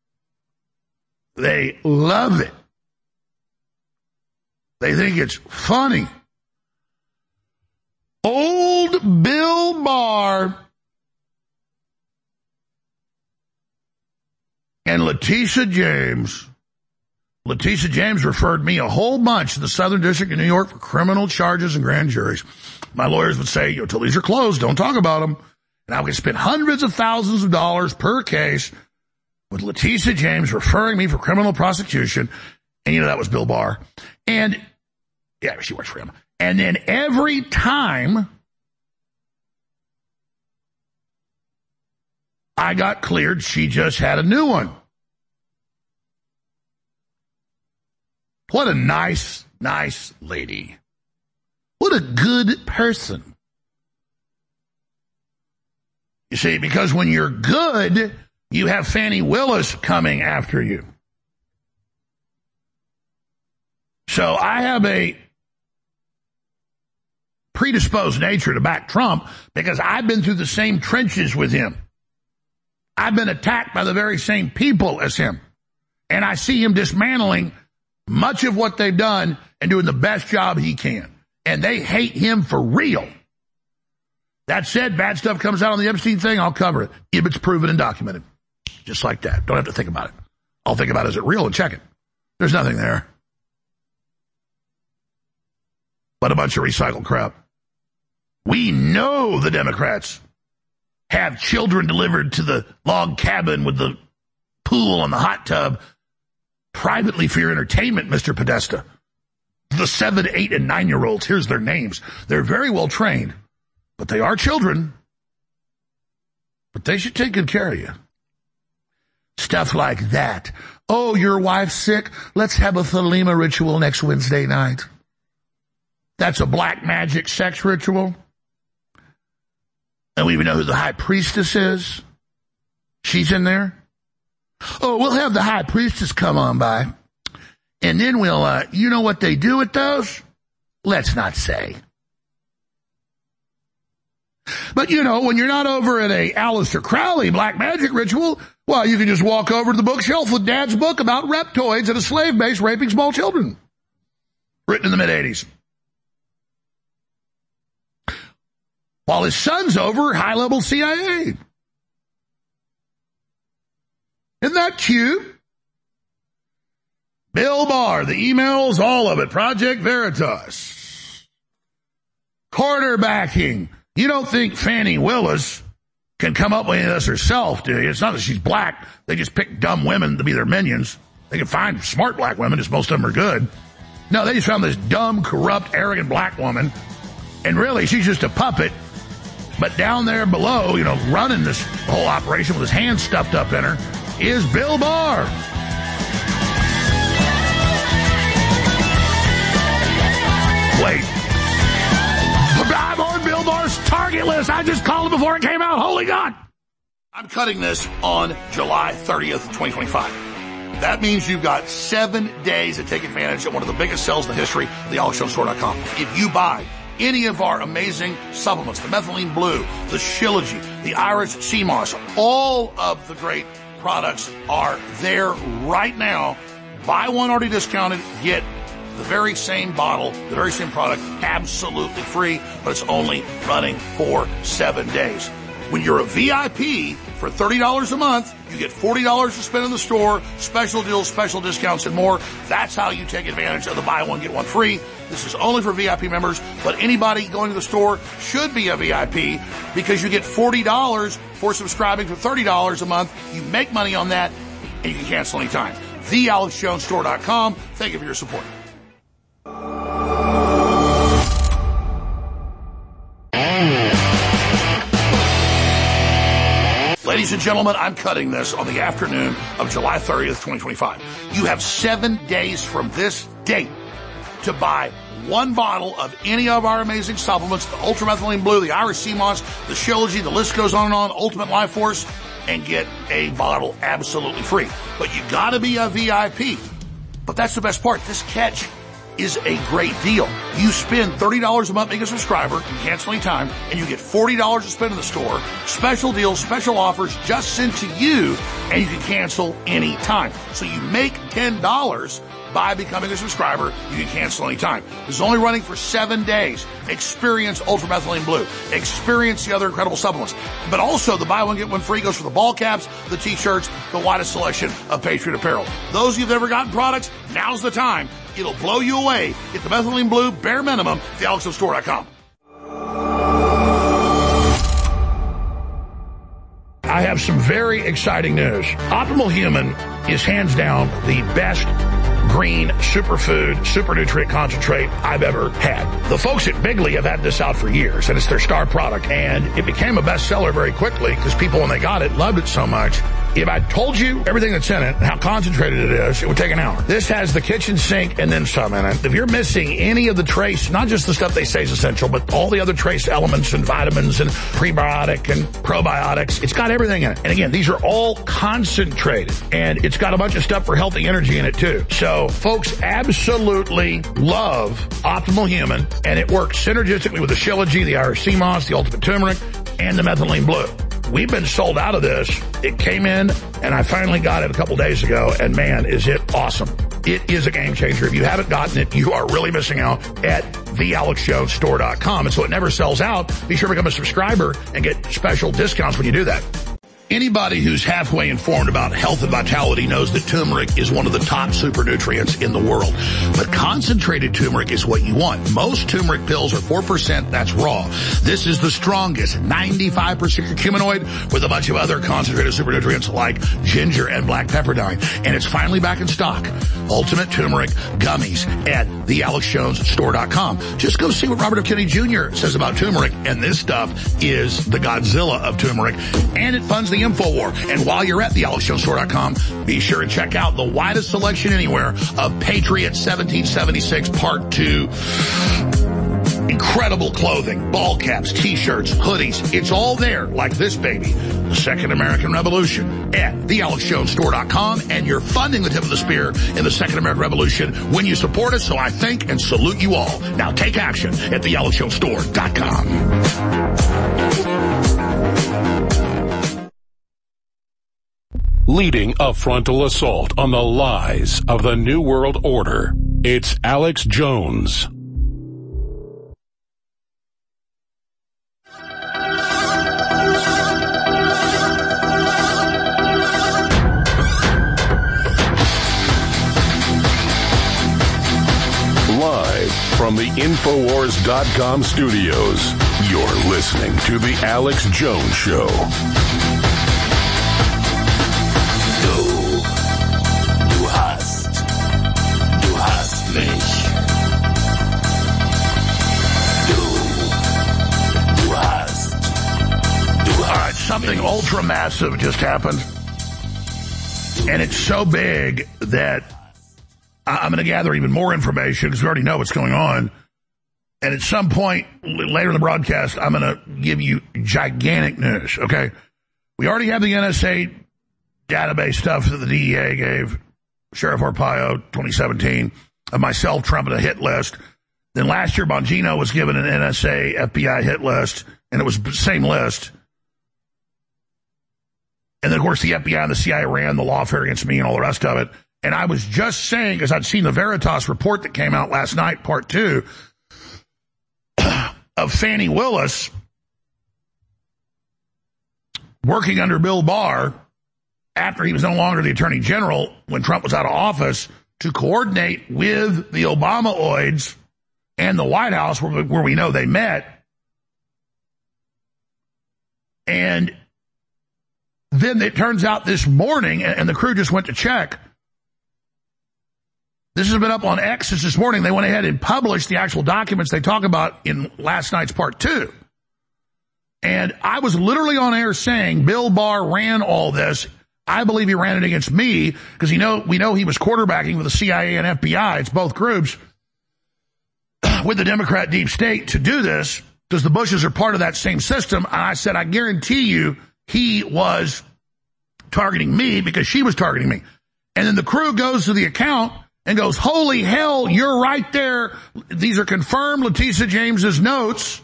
They love it. They think it's funny. Old Bill Barr and Letitia James. Letitia James referred me a whole bunch to the Southern District of New York for criminal charges and grand juries. My lawyers would say, until these are closed, don't talk about them. And I would spend hundreds of thousands of dollars per case with Letitia James referring me for criminal prosecution. And, you know, that was Bill Barr. And, yeah, she works for him. And then every time I got cleared, she just had a new one. What a nice, nice lady. What a good person. You see, because when you're good, you have Fannie Willis coming after you. So I have a predisposed nature to back Trump because I've been through the same trenches with him. I've been attacked by the very same people as him. And I see him dismantling much of what they've done and doing the best job he can. And they hate him for real. That said, bad stuff comes out on the Epstein thing, I'll cover it if it's proven and documented. Just like that. Don't have to think about it. I'll think about it, is it real, and check it. There's nothing there but a bunch of recycled crap. We know the Democrats have children delivered to the log cabin with the pool and the hot tub privately for your entertainment, Mister Podesta. The seven, eight, and nine-year-olds, here's their names. They're very well trained, but they are children. But they should take good care of you. Stuff like that. Oh, your wife's sick? Let's have a Thelema ritual next Wednesday night. That's a black magic sex ritual. And we even know who the high priestess is. She's in there. Oh, we'll have the high priestess come on by. And then we'll, uh, you know what they do with those? Let's not say. But, you know, when you're not over at a Aleister Crowley black magic ritual, well, you can just walk over to the bookshelf with Dad's book about reptoids at a slave base raping small children. Written in the mid-eighties. While his son's over high-level C I A. Isn't that cute? Bill Barr, the emails, all of it. Project Veritas. Quarterbacking. You don't think Fannie Willis can come up with this herself, do you? It's not that she's black. They just pick dumb women to be their minions. They can find smart black women, just most of them are good. No, they just found this dumb, corrupt, arrogant black woman. And really, she's just a puppet. But down there below, you know, running this whole operation with his hands stuffed up in her is Bill Barr. Wait. I'm on Bill Barr's target list. I just called it before it came out. Holy God. I'm cutting this on July thirtieth, twenty twenty-five. That means you've got seven days to take advantage of one of the biggest sales in the history of the alex jones store dot com. If you buy any of our amazing supplements, the Methylene Blue, the Shilajit, the Iris Sea Moss, all of the great products are there right now. Buy one already discounted, get the very same bottle, the very same product, absolutely free, but it's only running for seven days. When you're a V I P, For thirty dollars a month, you get forty dollars to spend in the store, special deals, special discounts, and more. That's how you take advantage of the buy one, get one free. This is only for V I P members, but anybody going to the store should be a V I P because you get forty dollars for subscribing for thirty dollars a month. You make money on that, and you can cancel anytime. the alex jones store dot com. Thank you for your support. Ladies and gentlemen, I'm cutting this on the afternoon of July thirtieth, twenty twenty-five. You have seven days from this date to buy one bottle of any of our amazing supplements, the Ultramethylene Blue, the Irish Sea Moss, the Shilajit, the list goes on and on, Ultimate Life Force, and get a bottle absolutely free. But you gotta be a V I P. But that's the best part. This catch is a great deal. You spend thirty dollars a month being a subscriber, you can cancel anytime, and you get forty dollars to spend in the store. Special deals, special offers just sent to you, and you can cancel anytime. So you make ten dollars by becoming a subscriber. You can cancel anytime. This is only running for seven days. Experience Ultramethylene Blue. Experience the other incredible supplements. But also the buy one, get one free goes for the ball caps, the t-shirts, the widest selection of Patriot apparel. Those of you who've never gotten products, now's the time. It'll blow you away. Get the Methylene Blue, bare minimum, the alex jones store dot com. I have some very exciting news. Optimal Human is hands down the best green superfood, super nutrient concentrate I've ever had. The folks at Bigley have had this out for years, and it's their star product, and it became a bestseller very quickly because people, when they got it, loved it so much. If I told you everything that's in it, how concentrated it is, it would take an hour. This has the kitchen sink and then some in it. If you're missing any of the trace, not just the stuff they say is essential, but all the other trace elements and vitamins and prebiotic and probiotics, it's got everything in it. And again, these are all concentrated, and it's got a bunch of stuff for healthy energy in it too. So folks absolutely love Optimal Human, and it works synergistically with the Shilajit, the Irish Sea Moss, the Ultimate Turmeric, and the Methylene Blue. We've been sold out of this. It came in, and I finally got it a couple days ago, and man, is it awesome. It is a game changer. If you haven't gotten it, you are really missing out at the alex jones store dot com. And so it never sells out. Be sure to become a subscriber and get special discounts when you do that. Anybody who's halfway informed about health and vitality knows that turmeric is one of the top super nutrients in the world. But concentrated turmeric is what you want. Most turmeric pills are four percent, that's raw. This is the strongest, ninety-five percent curcuminoid with a bunch of other concentrated super nutrients like ginger and black pepperdine. And it's finally back in stock. Ultimate Turmeric Gummies at the alex jones store dot com. Just go see what Robert F. Kennedy Junior says about turmeric. And this stuff is the Godzilla of turmeric. And it funds the InfoWar. And while you're at the alex jones store dot com, be sure to check out the widest selection anywhere of Patriot seventeen seventy-six Part two. Incredible clothing, ball caps, t-shirts, hoodies. It's all there, like this baby. The Second American Revolution at the alex jones store dot com. And you're funding the tip of the spear in the Second American Revolution when you support us. So I thank and salute you all. Now take action at the alex jones store dot com. Leading a frontal assault on the lies of the New World Order, it's Alex Jones. Live from the Infowars dot com studios, you're listening to The Alex Jones Show. Something ultra massive just happened, and it's so big that I'm going to gather even more information because we already know what's going on. And at some point later in the broadcast, I'm going to give you gigantic news. Okay, we already have the N S A database stuff that the D E A gave Sheriff Arpaio twenty seventeen of myself, Trump, and a hit list. Then last year, Bongino was given an N S A F B I hit list, and it was the same list. And then, of course, the F B I and the C I A ran the lawfare against me and all the rest of it. And I was just saying, because I'd seen the Veritas report that came out last night, part two, of Fani Willis working under Bill Barr after he was no longer the Attorney General when Trump was out of office to coordinate with the Obama-oids and the White House where, where we know they met. And then it turns out this morning, and the crew just went to check, this has been up on X since this morning. They went ahead and published the actual documents they talk about in last night's part two. And I was literally on air saying Bill Barr ran all this. I believe he ran it against me because you know, we know he was quarterbacking with the C I A and F B I. It's both groups with the Democrat deep state to do this because the Bushes are part of that same system. And I said, I guarantee you he was targeting me because she was targeting me. And then the crew goes to the account and goes, holy hell, you're right there. These are confirmed Letitia James's notes.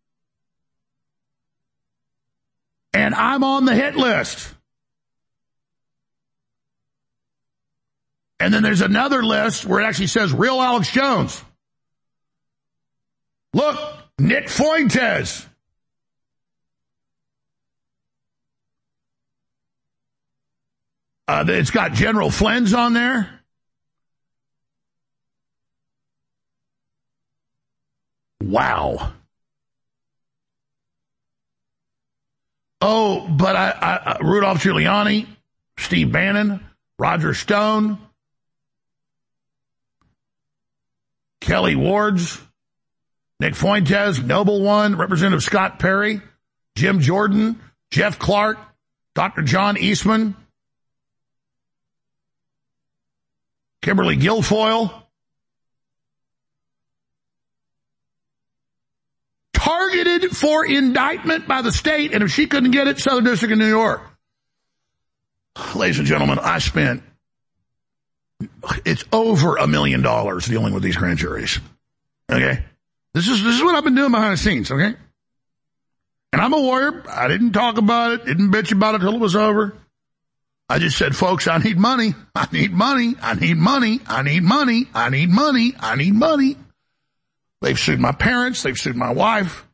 And I'm on the hit list. And then there's another list where it actually says real Alex Jones. Look, Nick Fuentes. Uh, it's got General Flynn's on there. Wow. Oh, but I, I, Rudolph Giuliani, Steve Bannon, Roger Stone, Kelly Wards, Nick Fuentes, Noble One, Representative Scott Perry, Jim Jordan, Jeff Clark, Doctor John Eastman, Kimberly Guilfoyle, targeted for indictment by the state, and if she couldn't get it, Southern District of New York. Ladies and gentlemen, I spent, it's over a million dollars dealing with these grand juries. Okay? This is, this is what I've been doing behind the scenes, okay? And I'm a warrior. I didn't talk about it, didn't bitch about it till it was over. I just said, folks, I need money. I need money. I need money. I need money. I need money. I need money. They've sued my parents. They've sued my wife.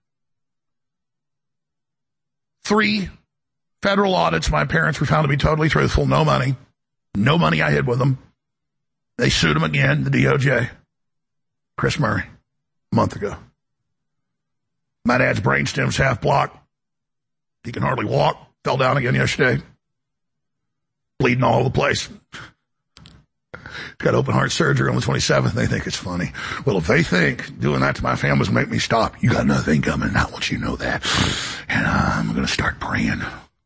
Three federal audits. My parents were found to be totally truthful. No money. No money I hid with them. They sued them again, the D O J. Chris Murray, a month ago. My dad's brainstem's half blocked. He can hardly walk. Fell down again yesterday. Bleeding all over the place. Got open heart surgery on the twenty-seventh. They think it's funny. Well, if they think doing that to my family will make me stop, you got nothing coming. I want you to know that. And uh, I'm going to start praying.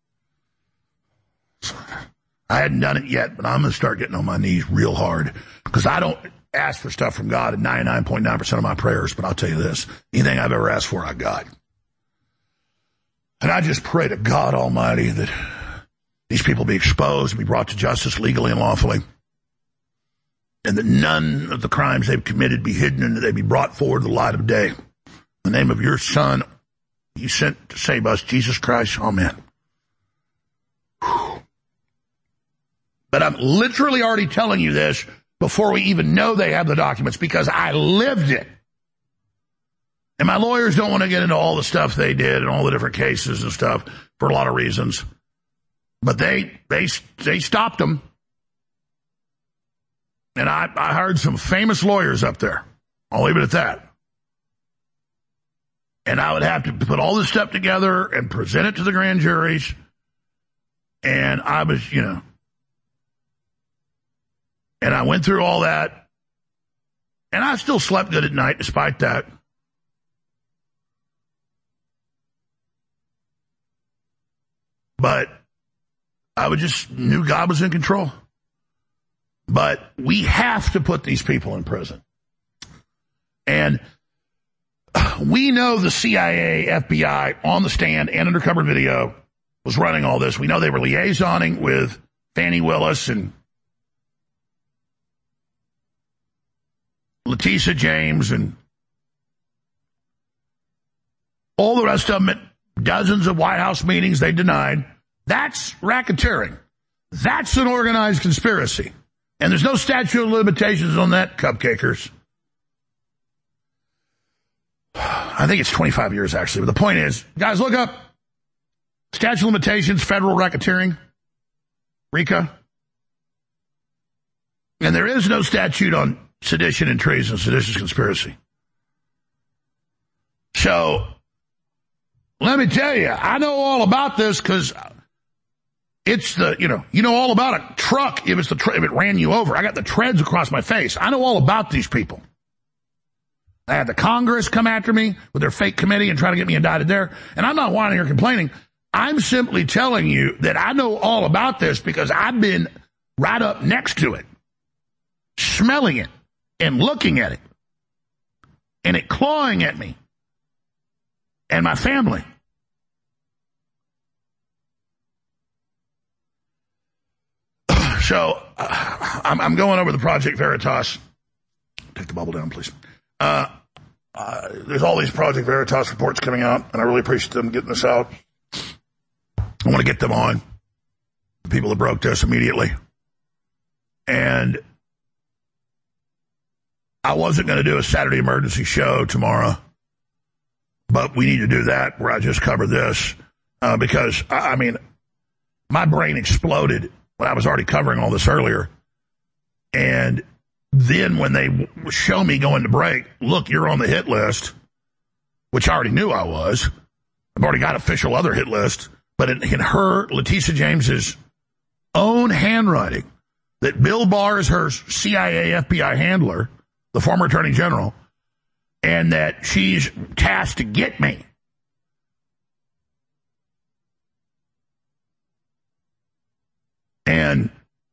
So, I hadn't done it yet, but I'm going to start getting on my knees real hard because I don't ask for stuff from God in ninety-nine point nine percent of my prayers, but I'll tell you this, anything I've ever asked for, I got. And I just pray to God Almighty that these people be exposed and be brought to justice legally and lawfully, and that none of the crimes they've committed be hidden and that they be brought forward to the light of day. In the name of your Son, you sent to save us, Jesus Christ, amen. Whew. But I'm literally already telling you this before we even know they have the documents because I lived it. And my lawyers don't want to get into all the stuff they did and all the different cases and stuff for a lot of reasons. But they they they stopped them. And I, I hired some famous lawyers up there. I'll leave it at that. And I would have to put all this stuff together and present it to the grand juries. And I was, you know, and I went through all that. And I still slept good at night despite that. But I would just knew God was in control. But we have to put these people in prison. And we know the C I A, F B I, on the stand and undercover video was running all this. We know they were liaisoning with Fani Willis and Letitia James and all the rest of them at dozens of White House meetings they denied. That's racketeering. That's an organized conspiracy. And there's no statute of limitations on that, cupcakers. I think it's twenty-five years, actually. But the point is, guys, look up Statute of limitations, federal racketeering, RICO. And there is no statute on sedition and treason, seditious conspiracy. So, let me tell you, I know all about this because it's the, you know, you know all about a truck if it's the tr- if it ran you over. I got the treads across my face. I know all about these people. I had the Congress come after me with their fake committee and try to get me indicted there. And I'm not whining or complaining. I'm simply telling you that I know all about this because I've been right up next to it, smelling it and looking at it, and it clawing at me and my family. So uh, I'm, I'm going over the Project Veritas. Take the bubble down, please. Uh, uh, there's all these Project Veritas reports coming out, and I really appreciate them getting this out. I want to get them on, the people that broke this immediately. And I wasn't going to do a Saturday emergency show tomorrow, but we need to do that where I just cover this uh, because, I, I mean, my brain exploded when I was already covering all this earlier. And then when they show me going to break, look, you're on the hit list, which I already knew I was. I've already got official other hit list. But in, in her, Letitia James's own handwriting, that Bill Barr is her C I A F B I handler, the former attorney general, and that she's tasked to get me. And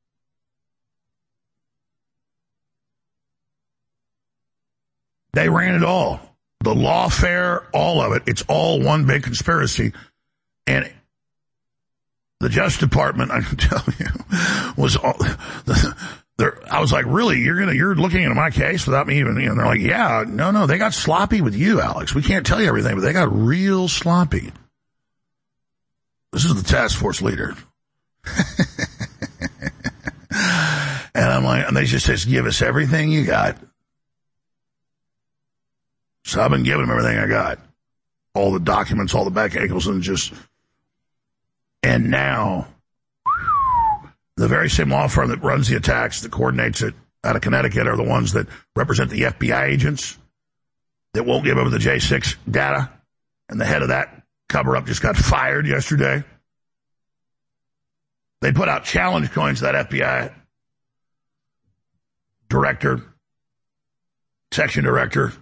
they ran it all. The lawfare, all of it. It's all one big conspiracy. And the Justice Department, I can tell you, was all, I was like, really, you're gonna, you're looking into my case without me even, you know, they're like, yeah, no, no, they got sloppy with you, Alex. We can't tell you everything, but they got real sloppy. This is the task force leader. And I'm like, and they just says, give us everything you got. So I've been giving them everything I got. All the documents, all the back ankles, and just, and now, the very same law firm that runs the attacks, that coordinates it out of Connecticut, are the ones that represent the F B I agents that won't give over the J six data. And the head of that cover-up just got fired yesterday. They put out challenge coins to that F B I director, section director,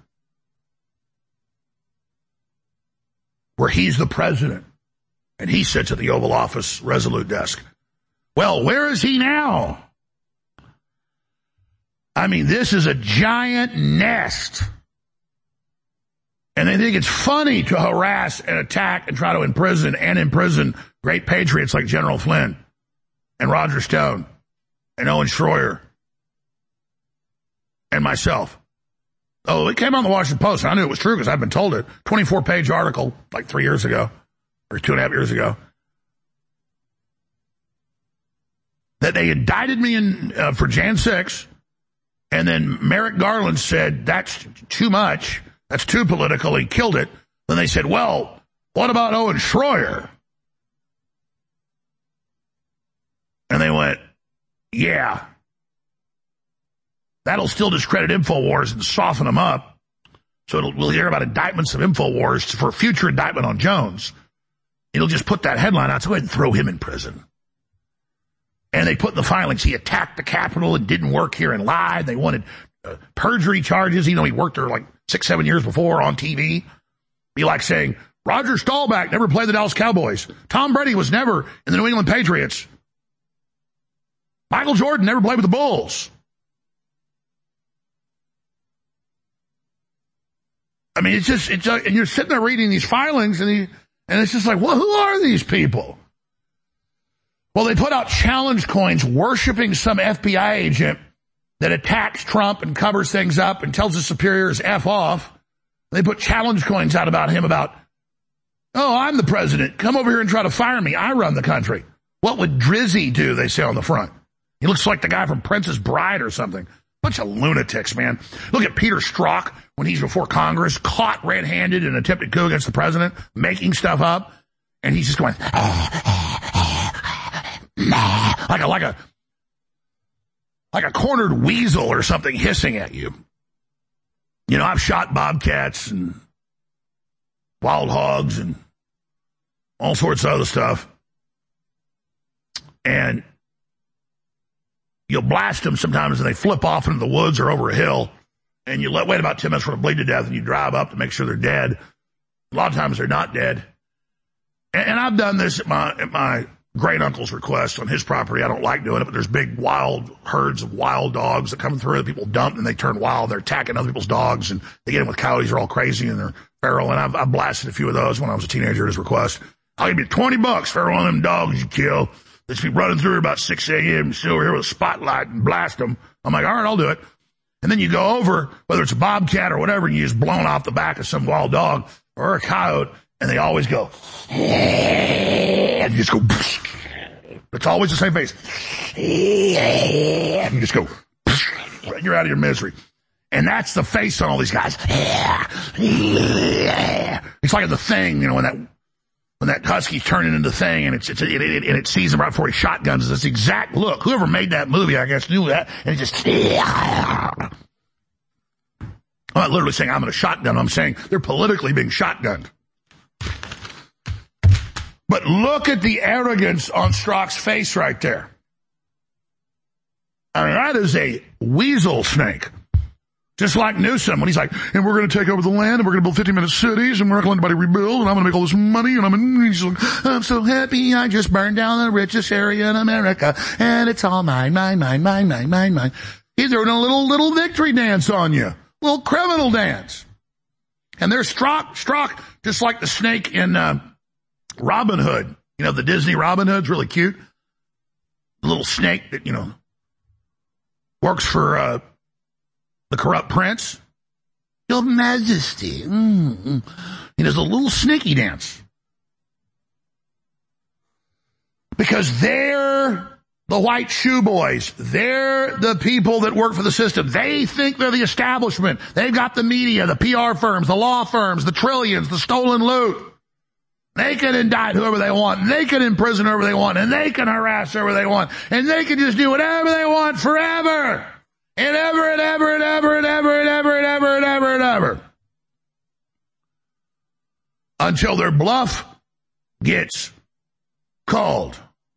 where he's the president, and he sits at the Oval Office Resolute desk. Well, where is he now? I mean, this is a giant nest. And they think it's funny to harass and attack and try to imprison and imprison great patriots like General Flynn and Roger Stone and Owen Schroyer and myself. Oh, it came on the Washington Post. I knew it was true because I've been told it. twenty-four page article like three years ago or two and a half years ago. That they indicted me in uh, for January sixth, and then Merrick Garland said, that's too much. That's too political. He killed it. Then they said, well, what about Owen Schroyer? And they went, yeah. That'll still discredit InfoWars and soften them up. So it'll, we'll hear about indictments of InfoWars for future indictment on Jones. It'll just put that headline out. So go ahead and throw him in prison. And they put in the filings, he attacked the Capitol and didn't work here and lied. They wanted uh, perjury charges. You know, he worked there like six, seven years before on T V. Be like saying, Roger Staubach never played the Dallas Cowboys. Tom Brady was never in the New England Patriots. Michael Jordan never played with the Bulls. I mean, it's just, it's, uh, and you're sitting there reading these filings, and he, and it's just like, well, who are these people? Well, they put out challenge coins worshiping some F B I agent that attacks Trump and covers things up and tells his superiors F off. They put challenge coins out about him about, oh, I'm the president. Come over here and try to fire me. I run the country. What would Drizzy do, they say on the front? He looks like the guy from Princess Bride or something. Bunch of lunatics, man. Look at Peter Strzok when he's before Congress, caught red-handed in an attempted coup against the president, making stuff up. And he's just going, like a, like a, like a cornered weasel or something hissing at you. You know, I've shot bobcats and wild hogs and all sorts of other stuff. And you'll blast them sometimes and they flip off into the woods or over a hill. And you let, wait about ten minutes for them to bleed to death and you drive up to make sure they're dead. A lot of times they're not dead. And, and I've done this at my, at my great uncle's request on his property. I don't like doing it, but there's big wild herds of wild dogs that come through that people dump and they turn wild. They're attacking other people's dogs and they get in with coyotes. They're all crazy and they're feral. And I've, I've blasted a few of those when I was a teenager at his request. I'll give you twenty bucks for one of them dogs you kill. Let's be running through about six a.m. still over here with a spotlight and blast them. I'm like, all right, I'll do it. And then you go over, whether it's a bobcat or whatever, and you just blown off the back of some wild dog or a coyote, and they always go, and you just go, it's always the same face. And you just go, and you're out of your misery. And that's the face on all these guys. It's like The Thing, you know, when that when that husky's turning into the Thing, and it's, it's it, it, and it sees him right before he shotguns. It's this exact look. Whoever made that movie, I guess, knew that, and it just. I'm not literally saying I'm going to shotgun. I'm saying they're politically being shotgunned. But look at the arrogance on Strzok's face right there. I mean, that is a weasel snake. Just like Newsom when he's like, and we're going to take over the land and we're going to build fifty-minute cities and we're not going to let anybody rebuild and I'm going to make all this money and I'm, in, he's like, I'm so happy I just burned down the richest area in America and it's all mine, mine, mine, mine, mine, mine, mine. He's doing a little, little victory dance on you. Little criminal dance. And there's Strzok, Strzok, just like the snake in, uh, Robin Hood. You know, the Disney Robin Hood's really cute. The little snake that, you know, works for, uh, the corrupt prince. Your Majesty. Mm-hmm. He does a little sneaky dance. Because they're the white shoe boys. They're the people that work for the system. They think they're the establishment. They've got the media, the P R firms, the law firms, the trillions, the stolen loot. They can indict whoever they want, and they can imprison whoever they want, and they can harass whoever they want, and they can just do whatever they want forever, and ever and ever and ever and ever and ever and ever and ever and ever. Until their bluff gets called.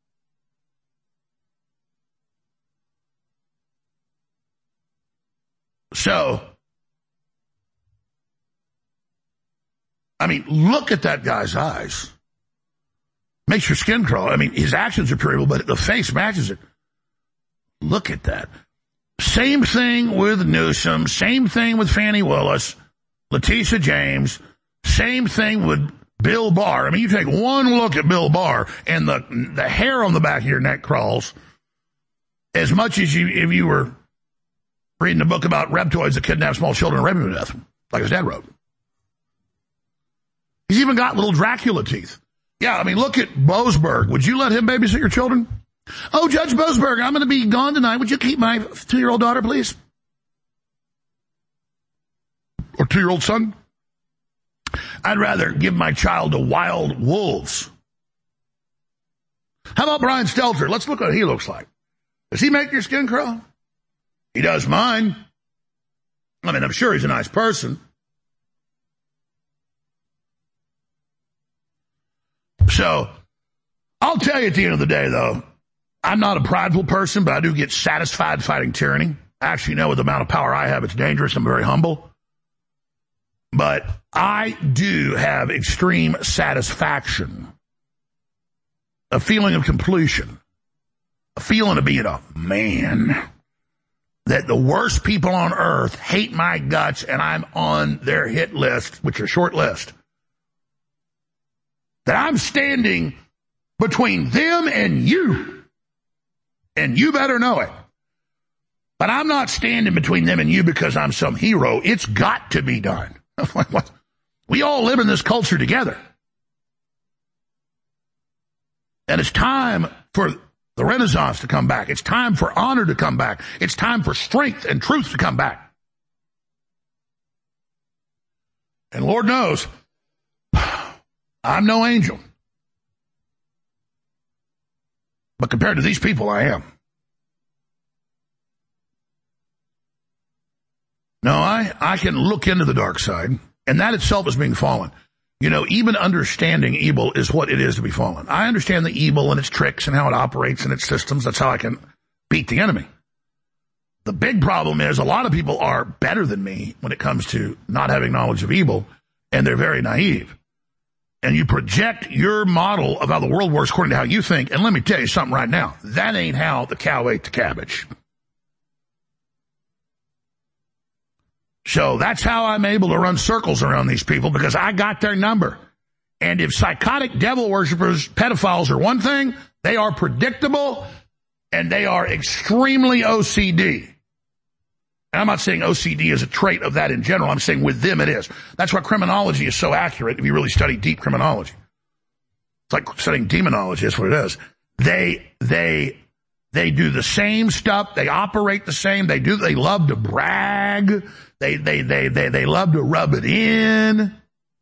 So, I mean, look at that guy's eyes. Makes your skin crawl. I mean, his actions are pitiable, but the face matches it. Look at that. Same thing with Newsom. Same thing with Fannie Willis, Letitia James. Same thing with Bill Barr. I mean, you take one look at Bill Barr and the the hair on the back of your neck crawls as much as you if you were reading a book about reptoids that kidnap small children and rape them to death, like his dad wrote. He's even got little Dracula teeth. Yeah, I mean, look at Boasberg. Would you let him babysit your children? Oh, Judge Boasberg, I'm going to be gone tonight. Would you keep my two-year-old daughter, please? Or two-year-old son? I'd rather give my child to wild wolves. How about Brian Stelter? Let's look at what he looks like. Does he make your skin crawl? He does mine. I mean, I'm sure he's a nice person. So, I'll tell you at the end of the day, though, I'm not a prideful person, but I do get satisfied fighting tyranny. I actually know with the amount of power I have, it's dangerous. I'm very humble. But I do have extreme satisfaction, a feeling of completion, a feeling of being a man, that the worst people on earth hate my guts and I'm on their hit list, which is a short list. That I'm standing between them and you. And you better know it. But I'm not standing between them and you because I'm some hero. It's got to be done. We all live in this culture together. And it's time for the Renaissance to come back. It's time for honor to come back. It's time for strength and truth to come back. And Lord knows, I'm no angel. But compared to these people, I am. No, I, I can look into the dark side, and that itself is being fallen. You know, even understanding evil is what it is to be fallen. I understand the evil and its tricks and how it operates and its systems. That's how I can beat the enemy. The big problem is a lot of people are better than me when it comes to not having knowledge of evil, and they're very naive. And you project your model of how the world works according to how you think, and let me tell you something right now. That ain't how the cow ate the cabbage. So that's how I'm able to run circles around these people, because I got their number. And if psychotic devil worshippers, pedophiles are one thing, they are predictable and they are extremely O C D. And I'm not saying O C D is a trait of that in general. I'm saying with them it is. That's why criminology is so accurate if you really study deep criminology. It's like studying demonology. That's what it is. They, they, they do the same stuff. They operate the same. They do, they love to brag. They, they, they, they, they love to rub it in.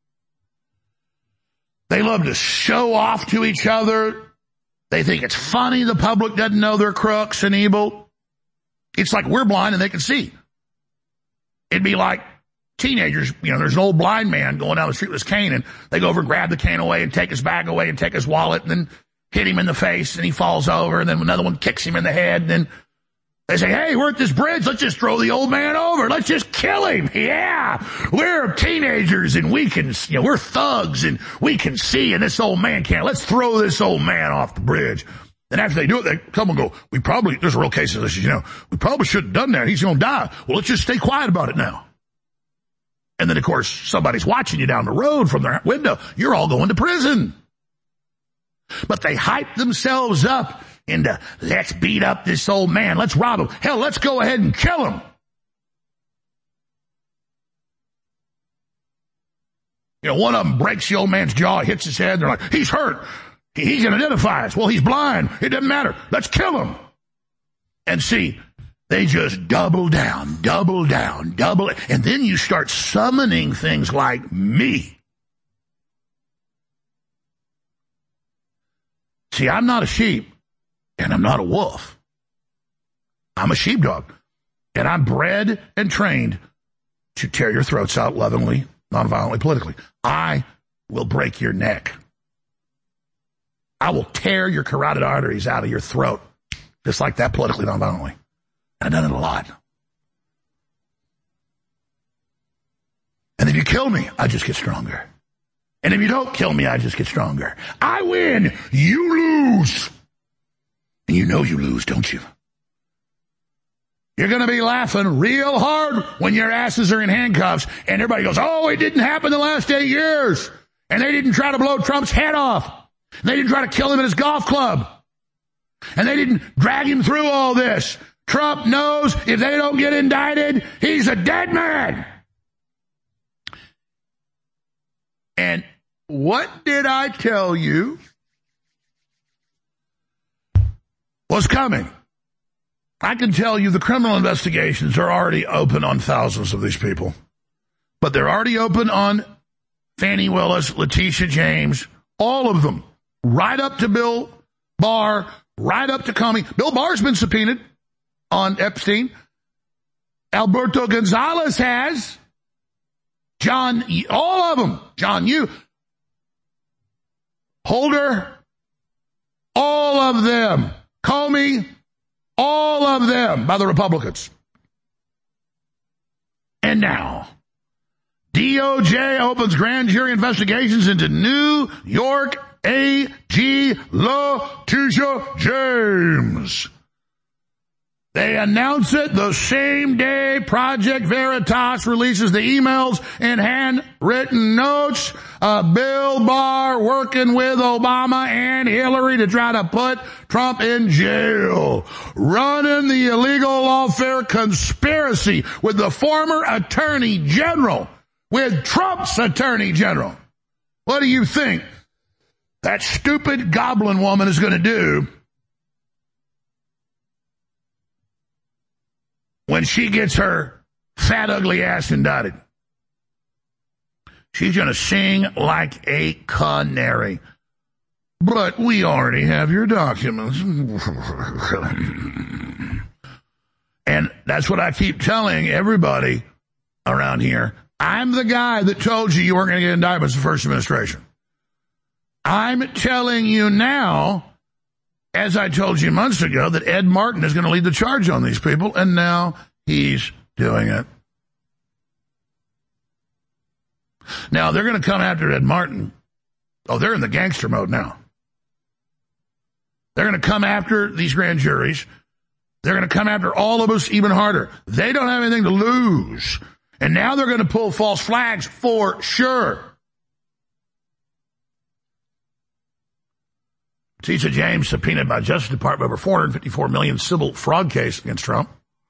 They love to show off to each other. They think it's funny the public doesn't know they're crooks and evil. It's like we're blind and they can see. It'd be like teenagers, you know, there's an old blind man going down the street with his cane, and they go over and grab the cane away and take his bag away and take his wallet and then hit him in the face, and he falls over, and then another one kicks him in the head, and then they say, hey, we're at this bridge, let's just throw the old man over, let's just kill him. Yeah, we're teenagers and we can, you know, we're thugs and we can see, and this old man can't. Let's throw this old man off the bridge. And after they do it, they come and go, we probably, there's a real case of this, you know, we probably shouldn't have done that. He's going to die. Well, let's just stay quiet about it now. And then, of course, somebody's watching you down the road from their window. You're all going to prison. But they hype themselves up into, let's beat up this old man. Let's rob him. Hell, let's go ahead and kill him. You know, one of them breaks the old man's jaw, hits his head. They're like, he's hurt. He can identify us. Well, he's blind. It doesn't matter. Let's kill him. And see, they just double down, double down, double. And then you start summoning things like me. See, I'm not a sheep, and I'm not a wolf. I'm a sheepdog. And I'm bred and trained to tear your throats out lovingly, nonviolently, politically. I will break your neck. I will tear your carotid arteries out of your throat, just like that, politically, nonviolently. And I've done it a lot. And if you kill me, I just get stronger. And if you don't kill me, I just get stronger. I win, you lose. And you know you lose, don't you? You're going to be laughing real hard when your asses are in handcuffs and everybody goes, oh, it didn't happen the last eight years. And they didn't try to blow Trump's head off. They didn't try to kill him at his golf club. And they didn't drag him through all this. Trump knows if they don't get indicted, he's a dead man. And what did I tell you was coming? I can tell you the criminal investigations are already open on thousands of these people. But they're already open on Fani Willis, Letitia James, all of them. Right up to Bill Barr, right up to Comey. Bill Barr's been subpoenaed on Epstein. Alberto Gonzalez has. John, all of them. John Yoo. Holder, all of them. Comey, all of them by the Republicans. And now, D O J opens grand jury investigations into New York A G Letitia James. They announce it the same day Project Veritas releases the emails and handwritten notes of Bill Barr working with Obama and Hillary to try to put Trump in jail, running the illegal lawfare conspiracy with the former Attorney General, with Trump's Attorney General. What do you think that stupid goblin woman is going to do when she gets her fat, ugly ass indicted? She's going to sing like a canary. But we already have your documents. And that's what I keep telling everybody around here. I'm the guy that told you you weren't going to get indictments in the first administration. I'm telling you now, as I told you months ago, that Ed Martin is going to lead the charge on these people, and now he's doing it. Now, they're going to come after Ed Martin. Oh, they're in the gangster mode now. They're going to come after these grand juries. They're going to come after all of us even harder. They don't have anything to lose. And now they're going to pull false flags for sure. Letitia James subpoenaed by Justice Department over four hundred fifty-four million dollars civil fraud case against Trump.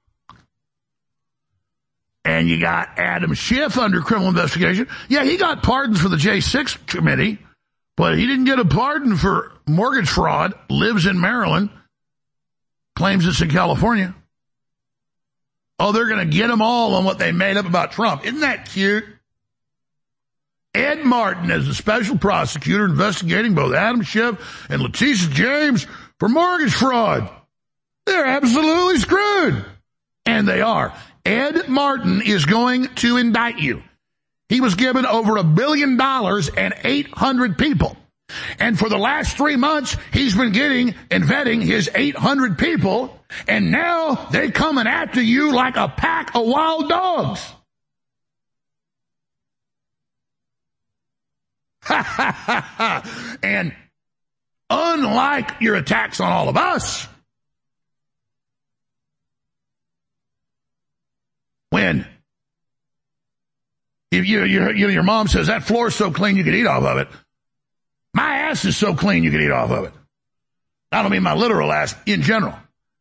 And you got Adam Schiff under criminal investigation. Yeah, he got pardons for the J six committee, but he didn't get a pardon for mortgage fraud, lives in Maryland, claims it's in California. Oh, they're going to get them all on what they made up about Trump. Isn't that cute? Ed Martin is a special prosecutor investigating both Adam Schiff and Letitia James for mortgage fraud. They're absolutely screwed. And they are. Ed Martin is going to indict you. He was given over a billion dollars and eight hundred people. And for the last three months, he's been getting and vetting his eight hundred people. And now they're coming after you like a pack of wild dogs. And unlike your attacks on all of us, when if you, your, your mom says that floor is so clean you could eat off of it, my ass is so clean you could eat off of it. I don't mean my literal ass, in general.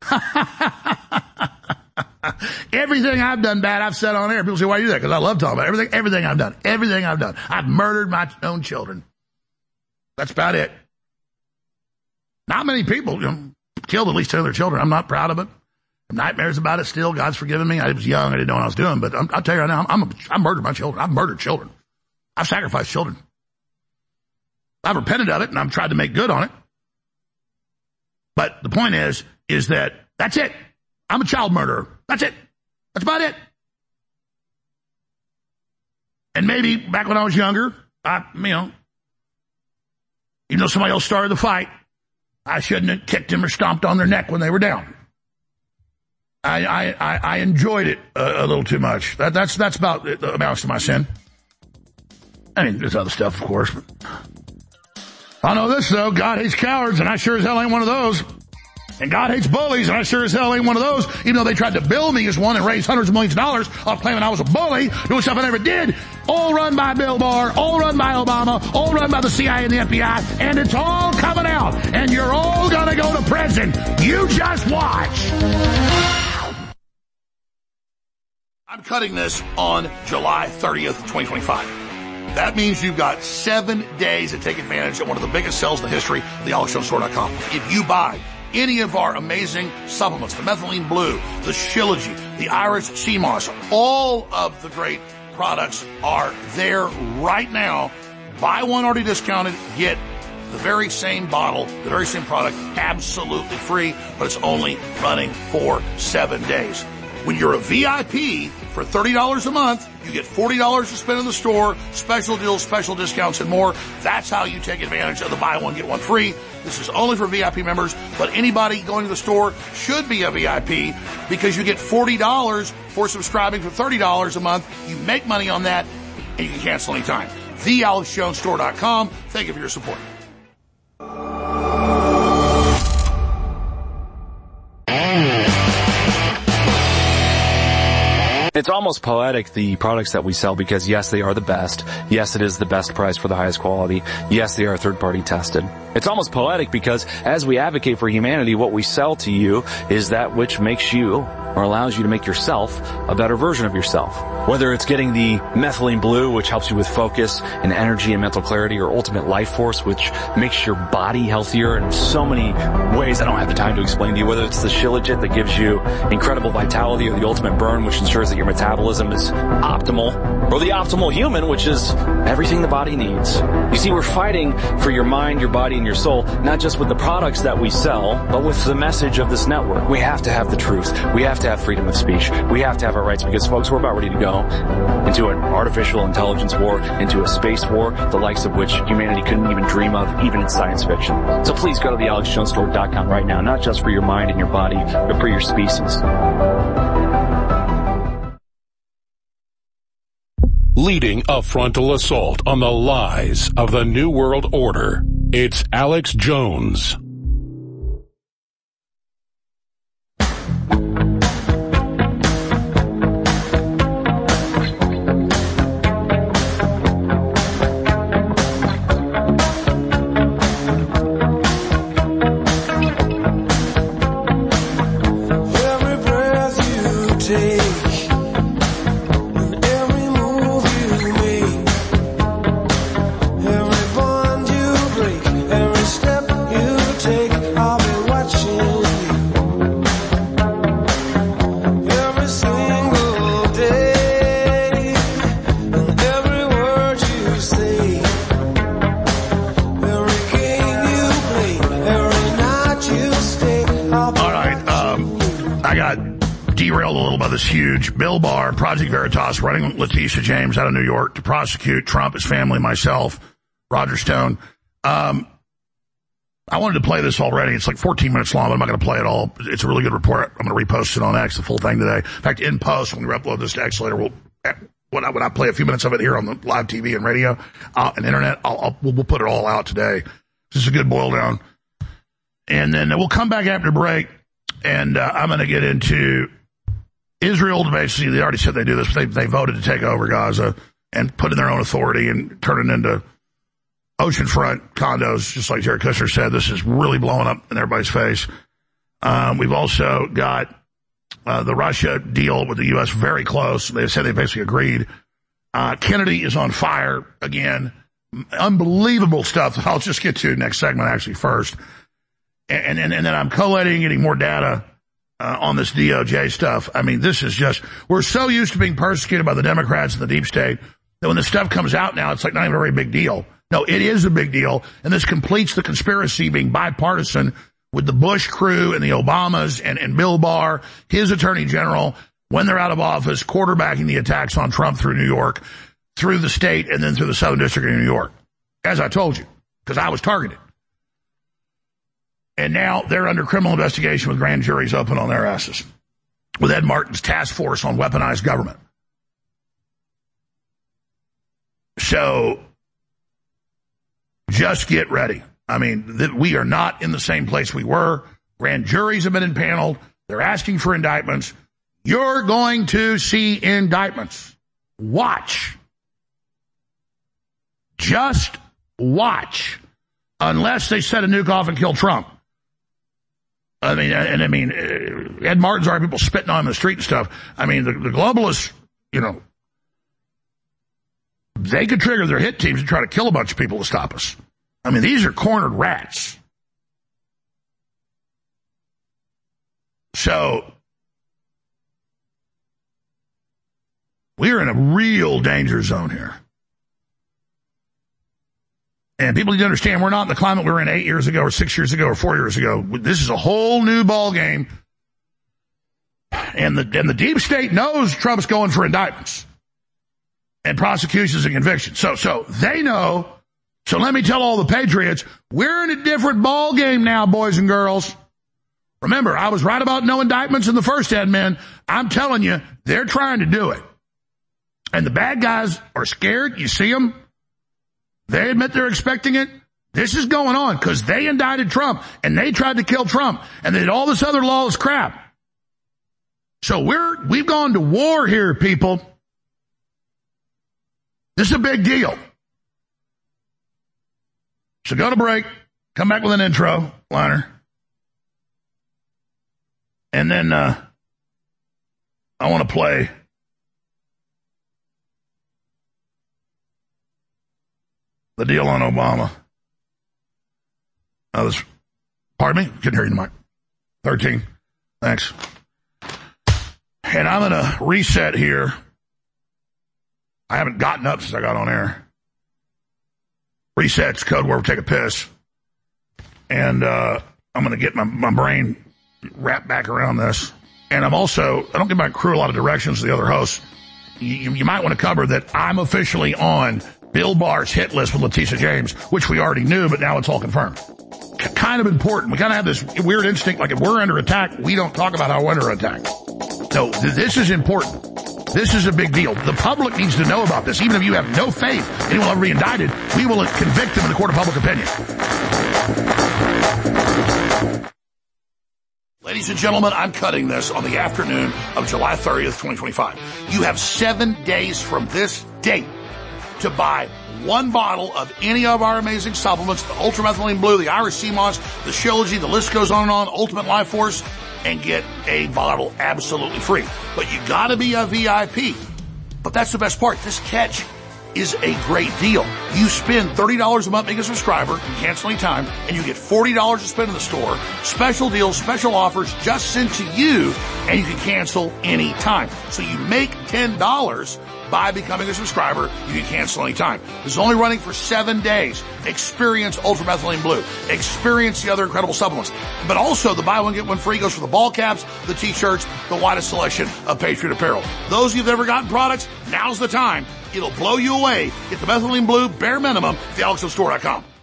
Everything I've done bad, I've said on air. People say, why do you do that? Because I love talking about everything, everything I've done. Everything I've done. I've murdered my own children. That's about it. Not many people, you know, killed at least ten of their children. I'm not proud of it. Nightmares about it still. God's forgiven me. I was young. I didn't know what I was doing. But I'm, I'll tell you right now, I'm, I'm a, I murdered my children. I've murdered children. I've sacrificed children. I've repented of it, and I've tried to make good on it. But the point is, is that that's it. I'm a child murderer. That's it. That's about it. And maybe back when I was younger, I, you know, even though somebody else started the fight, I shouldn't have kicked them or stomped on their neck when they were down. I, I, I enjoyed it a, a little too much. That, that's, that's about it amounts to my sin. I mean, there's other stuff, of course. But I know this, though. God hates cowards, and I sure as hell ain't one of those. And God hates bullies, and I sure as hell ain't one of those, even though they tried to bill me as one and raise hundreds of millions of dollars off claiming I was a bully, doing stuff I never did. All run by Bill Barr, all run by Obama, all run by the C I A and the F B I, and it's all coming out. And you're all gonna go to prison. You just watch. I'm cutting this on July thirtieth, twenty twenty-five. That means you've got seven days to take advantage of one of the biggest sales in the history of the alex jones store dot com. If you buy any of our amazing supplements, the Methylene Blue, the Shilajit, the Irish Sea Moss, all of the great products are there right now. Buy one already discounted, get the very same bottle, the very same product, absolutely free, but it's only running for seven days. When you're a V I P for thirty dollars a month, you get forty dollars to spend in the store, special deals, special discounts, and more. That's how you take advantage of the buy one, get one free. This is only for V I P members, but anybody going to the store should be a V I P because you get forty dollars for subscribing for thirty dollars a month. You make money on that, and you can cancel anytime. the alex jones store dot com. Thank you for your support. It's almost poetic, the products that we sell, because yes, they are the best. Yes, it is the best price for the highest quality. Yes, they are third-party tested. It's almost poetic because as we advocate for humanity, what we sell to you is that which makes you or allows you to make yourself a better version of yourself. Whether it's getting the methylene blue, which helps you with focus and energy and mental clarity, or ultimate life force, which makes your body healthier in so many ways I don't have the time to explain to you. Whether it's the Shilajit that gives you incredible vitality, or the ultimate burn, which ensures that your metabolism is optimal, or the optimal human, which is everything the body needs. You see, we're fighting for your mind, your body, and your soul, not just with the products that we sell, but with the message of this network. We have to have the truth. We have to have freedom of speech. We have to have our rights, because, folks, we're about ready to go into an artificial intelligence war, into a space war, the likes of which humanity couldn't even dream of, even in science fiction. So please go to the alex jones store dot com right now, not just for your mind and your body, but for your species. Leading a frontal assault on the lies of the New World Order, it's Alex Jones. Huge. Bill Barr, Project Veritas, running Letitia James out of New York to prosecute Trump, his family, myself, Roger Stone. Um, I wanted to play this already. It's like fourteen minutes long, but I'm not going to play it all. It's a really good report. I'm going to repost it on X, the full thing today. In fact, in post, when we upload this to X later, we'll, when I, when I play a few minutes of it here on the live T V and radio uh, and internet, I'll, I'll, we'll, we'll put it all out today. This is a good boil down. And then we'll come back after break, and uh, I'm going to get into Israel. Basically, they already said they do this, but they, they voted to take over Gaza and put in their own authority and turn it into oceanfront condos, just like Jared Kushner said. This is really blowing up in everybody's face. Um, we've also got uh, the Russia deal with the U S very close. They said they basically agreed. Uh, Kennedy is on fire again. Unbelievable stuff that I'll just get to next segment, actually, first. And, and, and then I'm collating, getting more data Uh, on this D O J stuff. I mean, this is just, we're so used to being persecuted by the Democrats and the deep state that when this stuff comes out now, it's like not even a very big deal. No, it is a big deal, and this completes the conspiracy being bipartisan with the Bush crew and the Obamas and, and Bill Barr, his attorney general, when they're out of office, quarterbacking the attacks on Trump through New York, through the state, and then through the Southern District of New York, as I told you, because I was targeted. And now they're under criminal investigation with grand juries open on their asses, with Ed Martin's task force on weaponized government. So just get ready. I mean, th- we are not in the same place we were. Grand juries have been impaneled. They're asking for indictments. You're going to see indictments. Watch. Just watch. Unless they set a nuke off and kill Trump. I mean, and I mean, Ed Martin's already people spitting on him in the street and stuff. I mean, the, the globalists, you know, they could trigger their hit teams and try to kill a bunch of people to stop us. I mean, these are cornered rats. So, we're in a real danger zone here. And people need to understand we're not in the climate we were in eight years ago or six years ago or four years ago. This is a whole new ball game. And the, and the deep state knows Trump's going for indictments and prosecutions and convictions. So, so they know. So let me tell all the patriots, we're in a different ball game now, boys and girls. Remember, I was right about no indictments in the first admin. I'm telling you, they're trying to do it. And the bad guys are scared. You see them. They admit they're expecting it. This is going on because they indicted Trump and they tried to kill Trump and they did all this other lawless crap. So we're, we've gone to war here, people. This is a big deal. So go to break, come back with an intro liner. And then, uh, I want to play the deal on Obama. Uh, this, pardon me? Couldn't hear you in the mic. thirteen. Thanks. And I'm going to reset here. I haven't gotten up since I got on air. Reset's code word, take a piss. And uh, I'm going to get my, my brain wrapped back around this. And I'm also, I don't give my crew a lot of directions to the other hosts. You, you might want to cover that I'm officially on Bill Barr's hit list with Letitia James, which we already knew, but now it's all confirmed. C- kind of important. We kind of have this weird instinct, like if we're under attack, we don't talk about how we're under attack. No, th- this is important. This is a big deal. The public needs to know about this. Even if you have no faith anyone will ever be indicted, we will convict them in the court of public opinion. Ladies and gentlemen, I'm cutting this on the afternoon of July thirtieth, twenty twenty-five. You have seven days from this date to buy one bottle of any of our amazing supplements, the Ultramethylene Blue, the Irish Sea Moss, the Shilajit, the list goes on and on, Ultimate Life Force, and get a bottle absolutely free. But you gotta be a V I P. But that's the best part. This catch is a great deal. You spend thirty dollars a month being a subscriber, you cancel any time, and you get forty dollars to spend in the store. Special deals, special offers just sent to you, and you can cancel any time. So you make ten dollars by becoming a subscriber. You can cancel any time. This is only running for seven days. Experience Ultramethylene Blue. Experience the other incredible supplements. But also the buy one, get one free goes for the ball caps, the t-shirts, the widest selection of Patriot apparel. Those of you that have ever gotten products, now's the time. It'll blow you away. Get the Methylene Blue bare minimum at the alex o store dot com.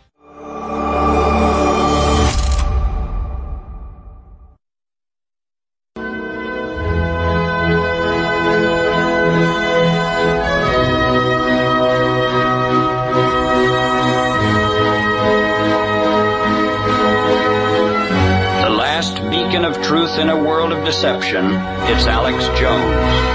The last beacon of truth in a world of deception, it's Alex Jones.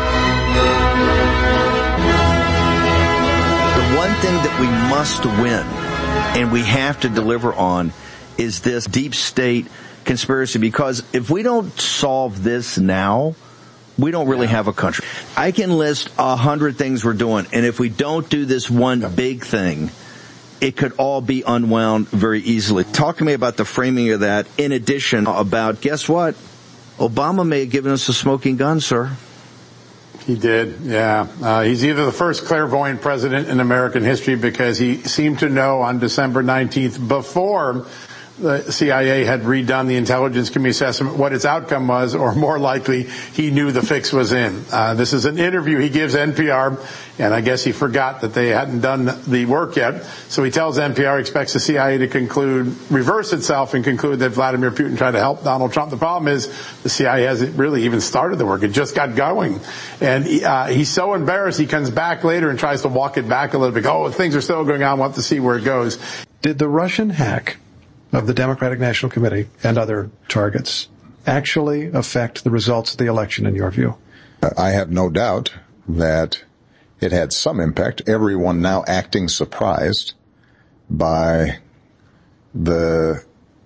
One thing that we must win, and we have to deliver on, is this deep state conspiracy, because if we don't solve this now, we don't really have a country. I can list a hundred things we're doing, and if we don't do this one big thing, it could all be unwound very easily. Talk to me about the framing of that, in addition about, guess what? Obama may have given us a smoking gun, sir. He did, yeah. Uh, he's either the first clairvoyant president in American history because he seemed to know on December nineteenth, before the C I A had redone the Intelligence Committee assessment, what its outcome was, or more likely, he knew the fix was in. Uh, this is an interview he gives N P R, and I guess he forgot that they hadn't done the work yet. So he tells N P R he expects the C I A to conclude, reverse itself and conclude that Vladimir Putin tried to help Donald Trump. The problem is the C I A hasn't really even started the work. It just got going. And he, uh, he's so embarrassed he comes back later and tries to walk it back a little bit. Oh, things are still going on. We'll have to see where it goes. Did the Russian hack of the Democratic National Committee and other targets actually affect the results of the election in your view? I have no doubt that it had some impact. Everyone now acting surprised by the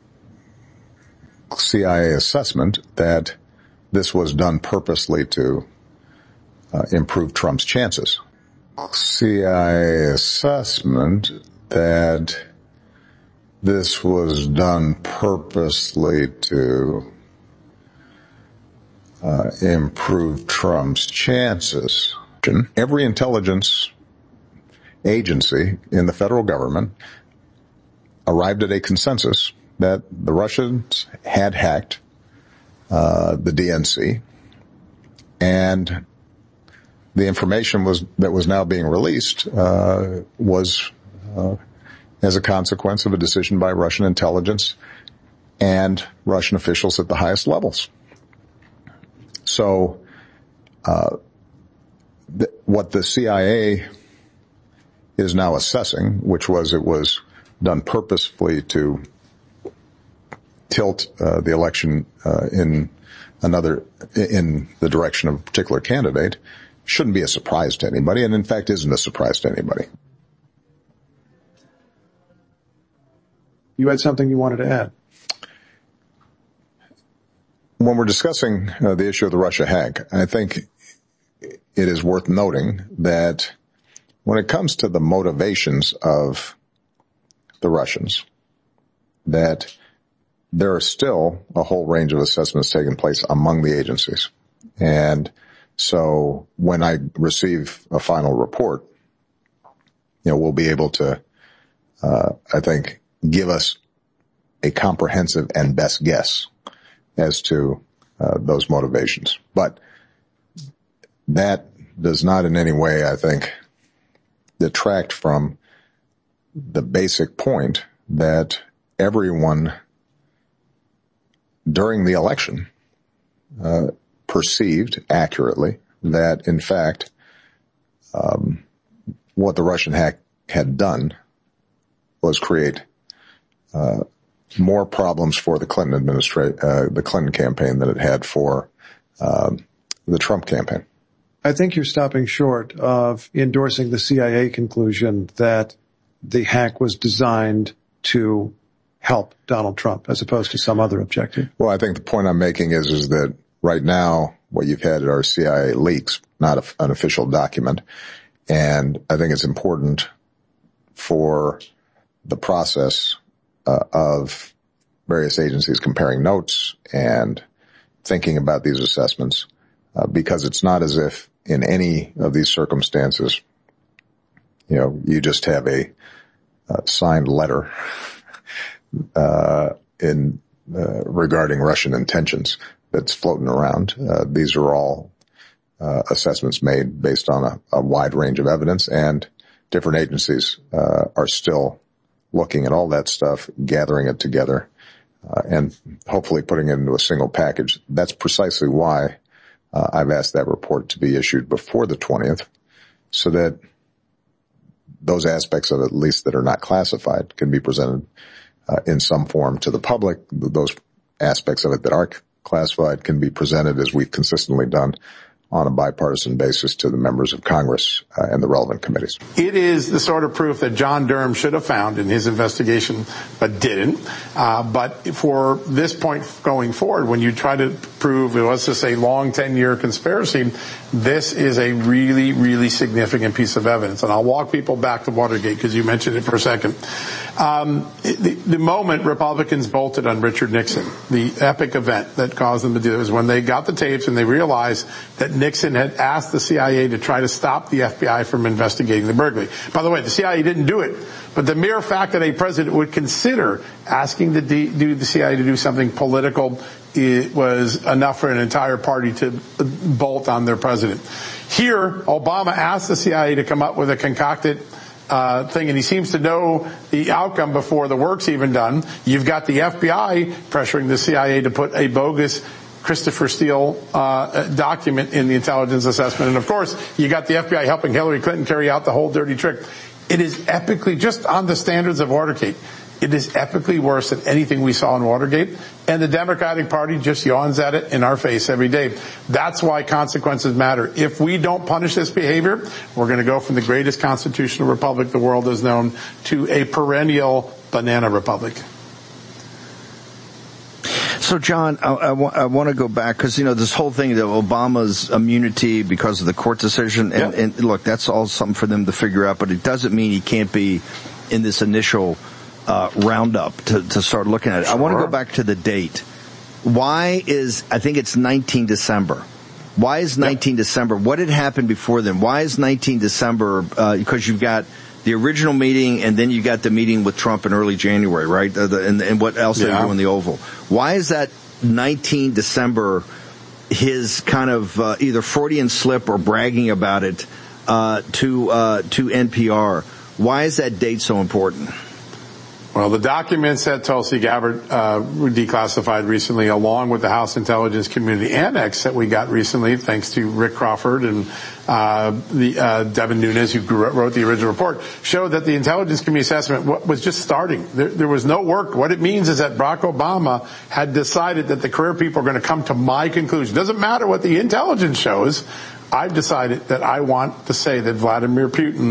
C I A assessment that this was done purposely to uh, improve Trump's chances. C I A assessment that this was done purposely to uh, improve Trump's chances. Every intelligence agency in the federal government arrived at a consensus that the Russians had hacked uh, the D N C, and the information was that was now being released uh, was uh, as a consequence of a decision by Russian intelligence and Russian officials at the highest levels. So, uh, th- what the C I A is now assessing, which was it was done purposefully to tilt uh, the election uh, in another, in the direction of a particular candidate, shouldn't be a surprise to anybody, and in fact isn't a surprise to anybody. You had something you wanted to add. when we're discussing uh, the issue of the Russia hack, I think it is worth noting that when it comes to the motivations of the Russians, that there are still a whole range of assessments taking place among the agencies. And so when I receive a final report, you know, we'll be able to, uh, I think, give us a comprehensive and best guess as to uh, those motivations. But that does not in any way, I think, detract from the basic point that everyone during the election uh, perceived accurately that, in fact, um, what the Russian hack had done was create uh, more problems for the Clinton administration, uh, the Clinton campaign than it had for um, the Trump campaign. I think you're stopping short of endorsing the C I A conclusion that the hack was designed to help Donald Trump as opposed to some other objective. Well, I think the point I'm making is, is that right now what you've had are C I A leaks, not a, an official document. And I think it's important for the process uh, of various agencies comparing notes and thinking about these assessments, uh, because it's not as if in any of these circumstances, you know, you just have a uh, signed letter uh in uh, regarding Russian intentions that's floating around. Uh, these are all uh, assessments made based on a, a wide range of evidence, and different agencies uh, are still looking at all that stuff, gathering it together, uh, and hopefully putting it into a single package. That's precisely why uh, I've asked that report to be issued before the twentieth, so that those aspects of it, at least that are not classified, can be presented uh, in some form to the public. Those aspects of it that are classified can be presented, as we've consistently done, on a bipartisan basis to the members of Congress uh, and the relevant committees. It is the sort of proof that John Durham should have found in his investigation, but didn't. Uh, but for this point going forward, when you try to prove, let's just say, long ten-year conspiracy, this is a really, really significant piece of evidence. And I'll walk people back to Watergate because you mentioned it for a second. Um, the, the moment Republicans bolted on Richard Nixon, the epic event that caused them to do it was when they got the tapes and they realized that Nixon had asked the C I A to try to stop the F B I from investigating the burglary. By the way, the C I A didn't do it, but the mere fact that a president would consider asking the, D, do the C I A to do something political, it was enough for an entire party to bolt on their president. Here, Obama asked the C I A to come up with a concocted Uh, thing, and he seems to know the outcome before the work's even done. You've got the F B I pressuring the C I A to put a bogus Christopher Steele uh, document in the intelligence assessment. And of course, you got the F B I helping Hillary Clinton carry out the whole dirty trick. It is epically, just on the standards of Watergate, it is epically worse than anything we saw in Watergate. And the Democratic Party just yawns at it in our face every day. That's why consequences matter. If we don't punish this behavior, we're going to go from the greatest constitutional republic the world has known to a perennial banana republic. So, John, I, I, wa- I want to go back because, you know, this whole thing of Obama's immunity because of the court decision, and, yeah. and look, that's all something for them to figure out, but it doesn't mean he can't be in this initial uh, roundup to, to start looking at it. Sure. I want to go back to the date. Why is, I think it's nineteen December. Why is nineteen yep. December? What had happened before then? Why is nineteen December? Uh, because you've got the original meeting, and then you got the meeting with Trump in early January, right? Uh, the, and, and what else yeah. they do in the Oval. Why is that nineteen December his kind of uh, either Freudian slip or bragging about it uh, to uh, to N P R? Why is that date so important? Well, the documents that Tulsi Gabbard uh, declassified recently, along with the House Intelligence Community Annex that we got recently, thanks to Rick Crawford and uh, the uh, Devin Nunes, who wrote the original report, showed that the Intelligence Community assessment was just starting. There, there was no work. What it means is that Barack Obama had decided that the career people are going to come to my conclusion. Doesn't matter what the intelligence shows. I've decided that I want to say that Vladimir Putin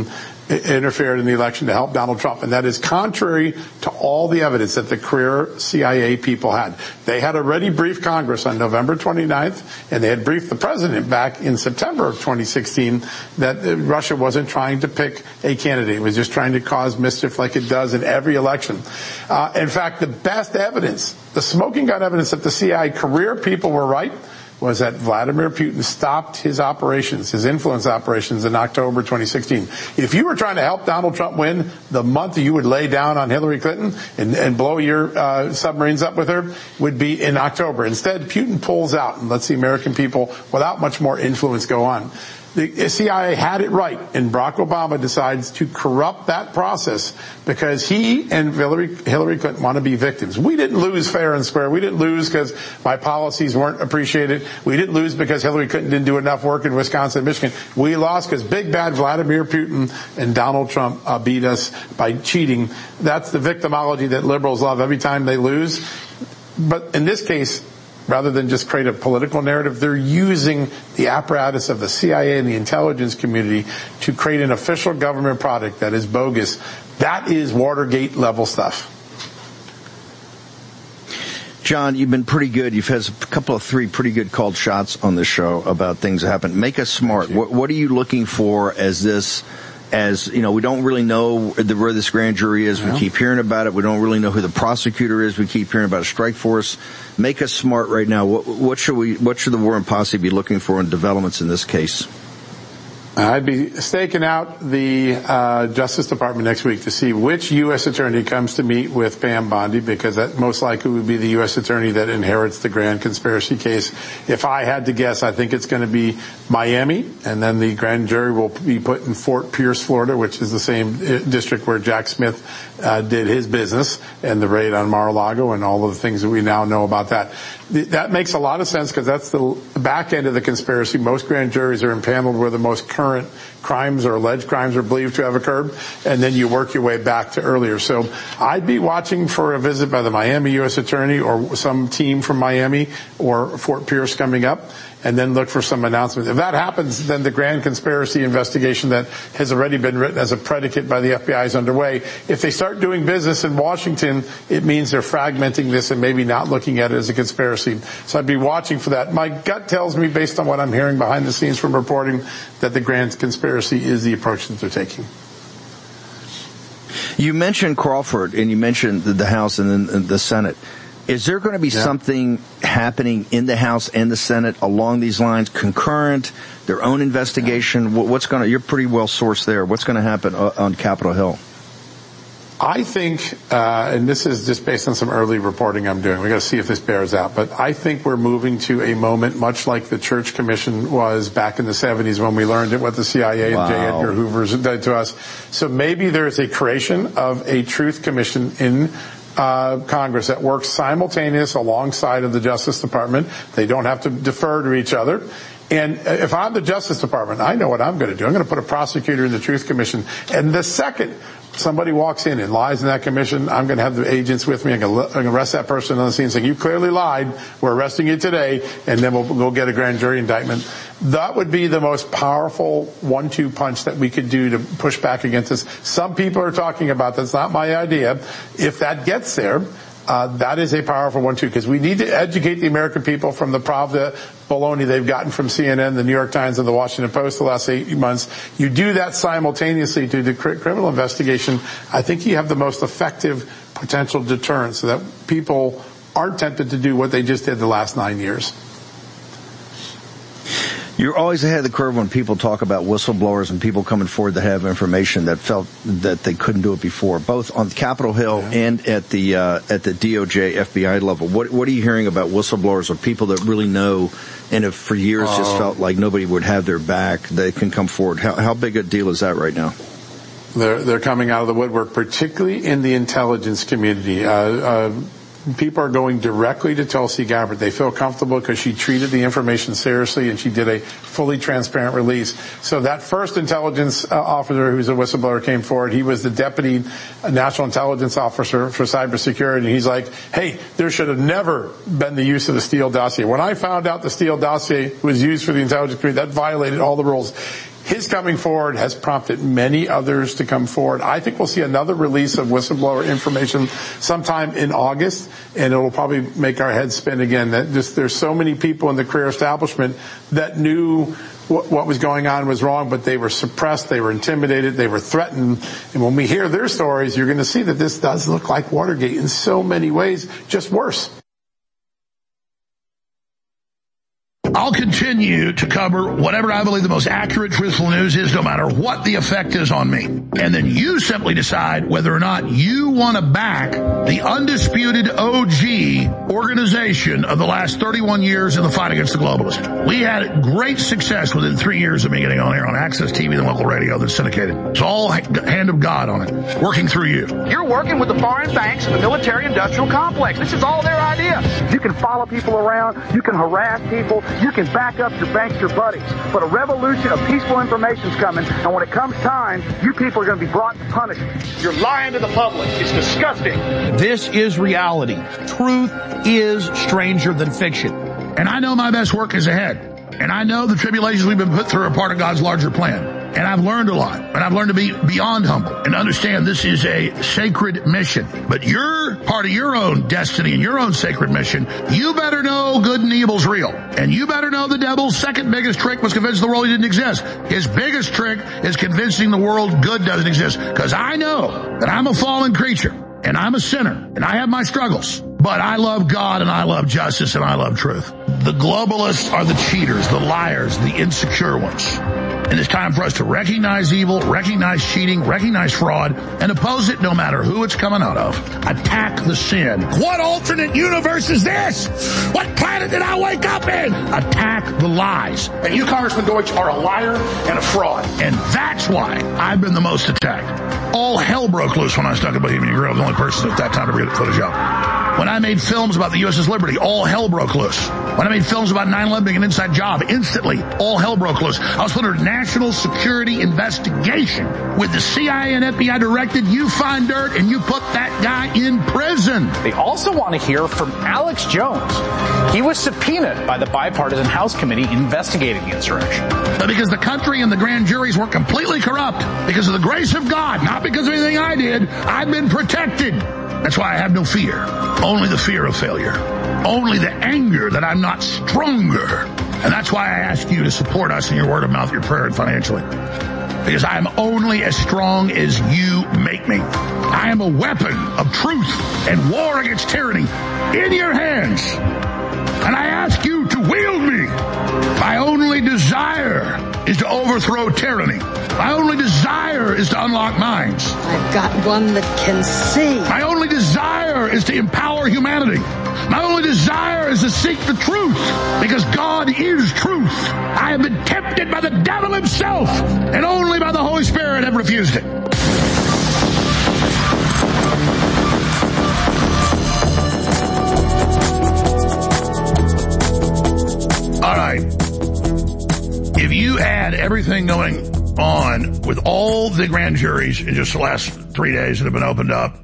interfered in the election to help Donald Trump. And that is contrary to all the evidence that the career C I A people had. They had already briefed Congress on November twenty-ninth, and they had briefed the president back in September of twenty sixteen that Russia wasn't trying to pick a candidate. It was just trying to cause mischief like it does in every election. Uh, in fact, the best evidence, the smoking gun evidence that the C I A career people were right, was that Vladimir Putin stopped his operations, his influence operations in October twenty sixteen. If you were trying to help Donald Trump win, the month you would lay down on Hillary Clinton and, and blow your uh, submarines up with her would be in October. Instead, Putin pulls out and lets the American people, without much more influence, go on. The C I A had it right, and Barack Obama decides to corrupt that process because he and Hillary, Hillary Clinton want to be victims. We didn't lose fair and square. We didn't lose because my policies weren't appreciated. We didn't lose because Hillary Clinton didn't do enough work in Wisconsin and Michigan. We lost because big bad Vladimir Putin and Donald Trump uh, beat us by cheating. That's the victimology that liberals love every time they lose. But in this case, rather than just create a political narrative, they're using the apparatus of the C I A and the intelligence community to create an official government product that is bogus. That is Watergate level stuff. John, you've been pretty good. You've had a couple of three pretty good called shots on this show about things that happen. Make us smart. What, what are you looking for as this, as, you know, we don't really know where this grand jury is. We yeah. keep hearing about it. We don't really know who the prosecutor is. We keep hearing about a strike force. Make us smart right now. What, what should we, what should the War and Posse be looking for in developments in this case? I'd be staking out the uh, Justice Department next week to see which U S attorney comes to meet with Pam Bondi, because that most likely would be the U S attorney that inherits the grand conspiracy case. If I had to guess, I think it's going to be Miami, and then the grand jury will be put in Fort Pierce, Florida, which is the same district where Jack Smith uh, did his business and the raid on Mar-a-Lago and all of the things that we now know about that. That makes a lot of sense because that's the back end of the conspiracy. Most grand juries are impaneled where the most current crimes or alleged crimes are believed to have occurred, and then you work your way back to earlier. So I'd be watching for a visit by the Miami U S attorney or some team from Miami or Fort Pierce coming up, and then look for some announcements. If that happens, then the grand conspiracy investigation that has already been written as a predicate by the F B I is underway. If they start doing business in Washington, it means they're fragmenting this and maybe not looking at it as a conspiracy. So I'd be watching for that. My gut tells me, based on what I'm hearing behind the scenes from reporting, that the grand conspiracy is the approach that they're taking. You mentioned Crawford, and you mentioned the House and then the Senate. Is there going to be yeah. something happening in the House and the Senate along these lines, concurrent, their own investigation? What's going to, you're pretty well sourced there. What's going to happen on Capitol Hill? I think, uh, and this is just based on some early reporting I'm doing, we got to see if this bears out, but I think we're moving to a moment much like the Church Commission was back in the seventies when we learned what the C I A wow. and J. Edgar Hoover did to us. So maybe there's a creation of a truth commission in Uh, Congress that works simultaneous alongside of the Justice Department. They don't have to defer to each other. And if I'm the Justice Department, I know what I'm going to do. I'm going to put a prosecutor in the Truth Commission. And the second somebody walks in and lies in that commission, I'm going to have the agents with me. I'm going to arrest that person on the scene saying, you clearly lied. We're arresting you today. And then we'll go get a grand jury indictment. That would be the most powerful one two punch that we could do to push back against this. Some people are talking about that's not my idea. If that gets there, Uh, that is a powerful one, too, because we need to educate the American people from the Pravda baloney they've gotten from C N N, the New York Times, and the Washington Post the last eight months. You do that simultaneously to the criminal investigation. I think you have the most effective potential deterrent so that people aren't tempted to do what they just did the last nine years. You're always ahead of the curve when people talk about whistleblowers and people coming forward that have information that felt that they couldn't do it before, both on Capitol Hill yeah. and at the uh, at the D O J, F B I level. What what are you hearing about whistleblowers or people that really know and have for years uh, just felt like nobody would have their back? They can come forward. How, how big a deal is that right now? They're they're coming out of the woodwork, particularly in the intelligence community. Uh, uh, People are going directly to Tulsi Gabbard. They feel comfortable because she treated the information seriously and she did a fully transparent release. So that first intelligence uh, officer who's a whistleblower came forward. He was the deputy national intelligence officer for cybersecurity. And he's like, hey, there should have never been the use of the Steele dossier. When I found out the Steele dossier was used for the intelligence community, that violated all the rules. His coming forward has prompted many others to come forward. I think we'll see another release of whistleblower information sometime in August, and it will probably make our heads spin again. That just there's so many people in the career establishment that knew what, what was going on was wrong, but they were suppressed, they were intimidated, they were threatened. And when we hear their stories, you're going to see that this does look like Watergate in so many ways, just worse. I'll continue to cover whatever I believe the most accurate, truthful news is, no matter what the effect is on me. And then you simply decide whether or not you want to back the undisputed O G organization of the last thirty-one years in the fight against the globalists. We had great success within three years of me getting on air on Access T V, the local radio that's syndicated. It's all hand of God on it, working through you. You're working with the foreign banks and the military-industrial complex. This is all their idea. You can follow people around. You can harass people. You can back up your bankster buddies. But a revolution of peaceful information is coming, and when it comes time, you people are going to be brought to punishment. You're lying to the public. It's disgusting. This is reality. Truth is stranger than fiction. And I know my best work is ahead. And I know the tribulations we've been put through are part of God's larger plan. And I've learned a lot. And I've learned to be beyond humble and understand this is a sacred mission. But you're part of your own destiny and your own sacred mission. You better know good and evil's real. And you better know the devil's second biggest trick was convincing the world he didn't exist. His biggest trick is convincing the world good doesn't exist. Because I know that I'm a fallen creature. And I'm a sinner. And I have my struggles. But I love God and I love justice and I love truth. The globalists are the cheaters, the liars, the insecure ones. And it's time for us to recognize evil, recognize cheating, recognize fraud, and oppose it no matter who it's coming out of. Attack the sin. What alternate universe is this? What planet did I wake up in? Attack the lies. And you, Congressman Deutsch, are a liar and a fraud. And that's why I've been the most attacked. All hell broke loose when I was talking about Bohemian Grove, the only person at that time to get footage up. When I made films about the U S S liberty, all hell broke loose. When I made films about nine eleven being an inside job, instantly, all hell broke loose. I was put under national security investigation with the C I A and F B I directed, you find dirt and you put that guy in prison. They also want to hear from Alex Jones. He was subpoenaed by the bipartisan House committee investigating the insurrection. But because the country and the grand juries were completely corrupt, because of the grace of God, not because of anything I did, I've been protected. That's why I have no fear. Only the fear of failure. Only the anger that I'm not stronger. And that's why I ask you to support us in your word of mouth, your prayer, and financially. Because I am only as strong as you make me. I am a weapon of truth and war against tyranny in your hands. And I ask you to wield me. My only desire is to overthrow tyranny. My only desire is to unlock minds. I've got one that can see. My only desire is to empower humanity. My only desire is to seek the truth, because God is truth. I have been tempted by the devil himself, and only by the Holy Spirit have refused it. All right. If you add everything going on with all the grand juries in just the last three days that have been opened up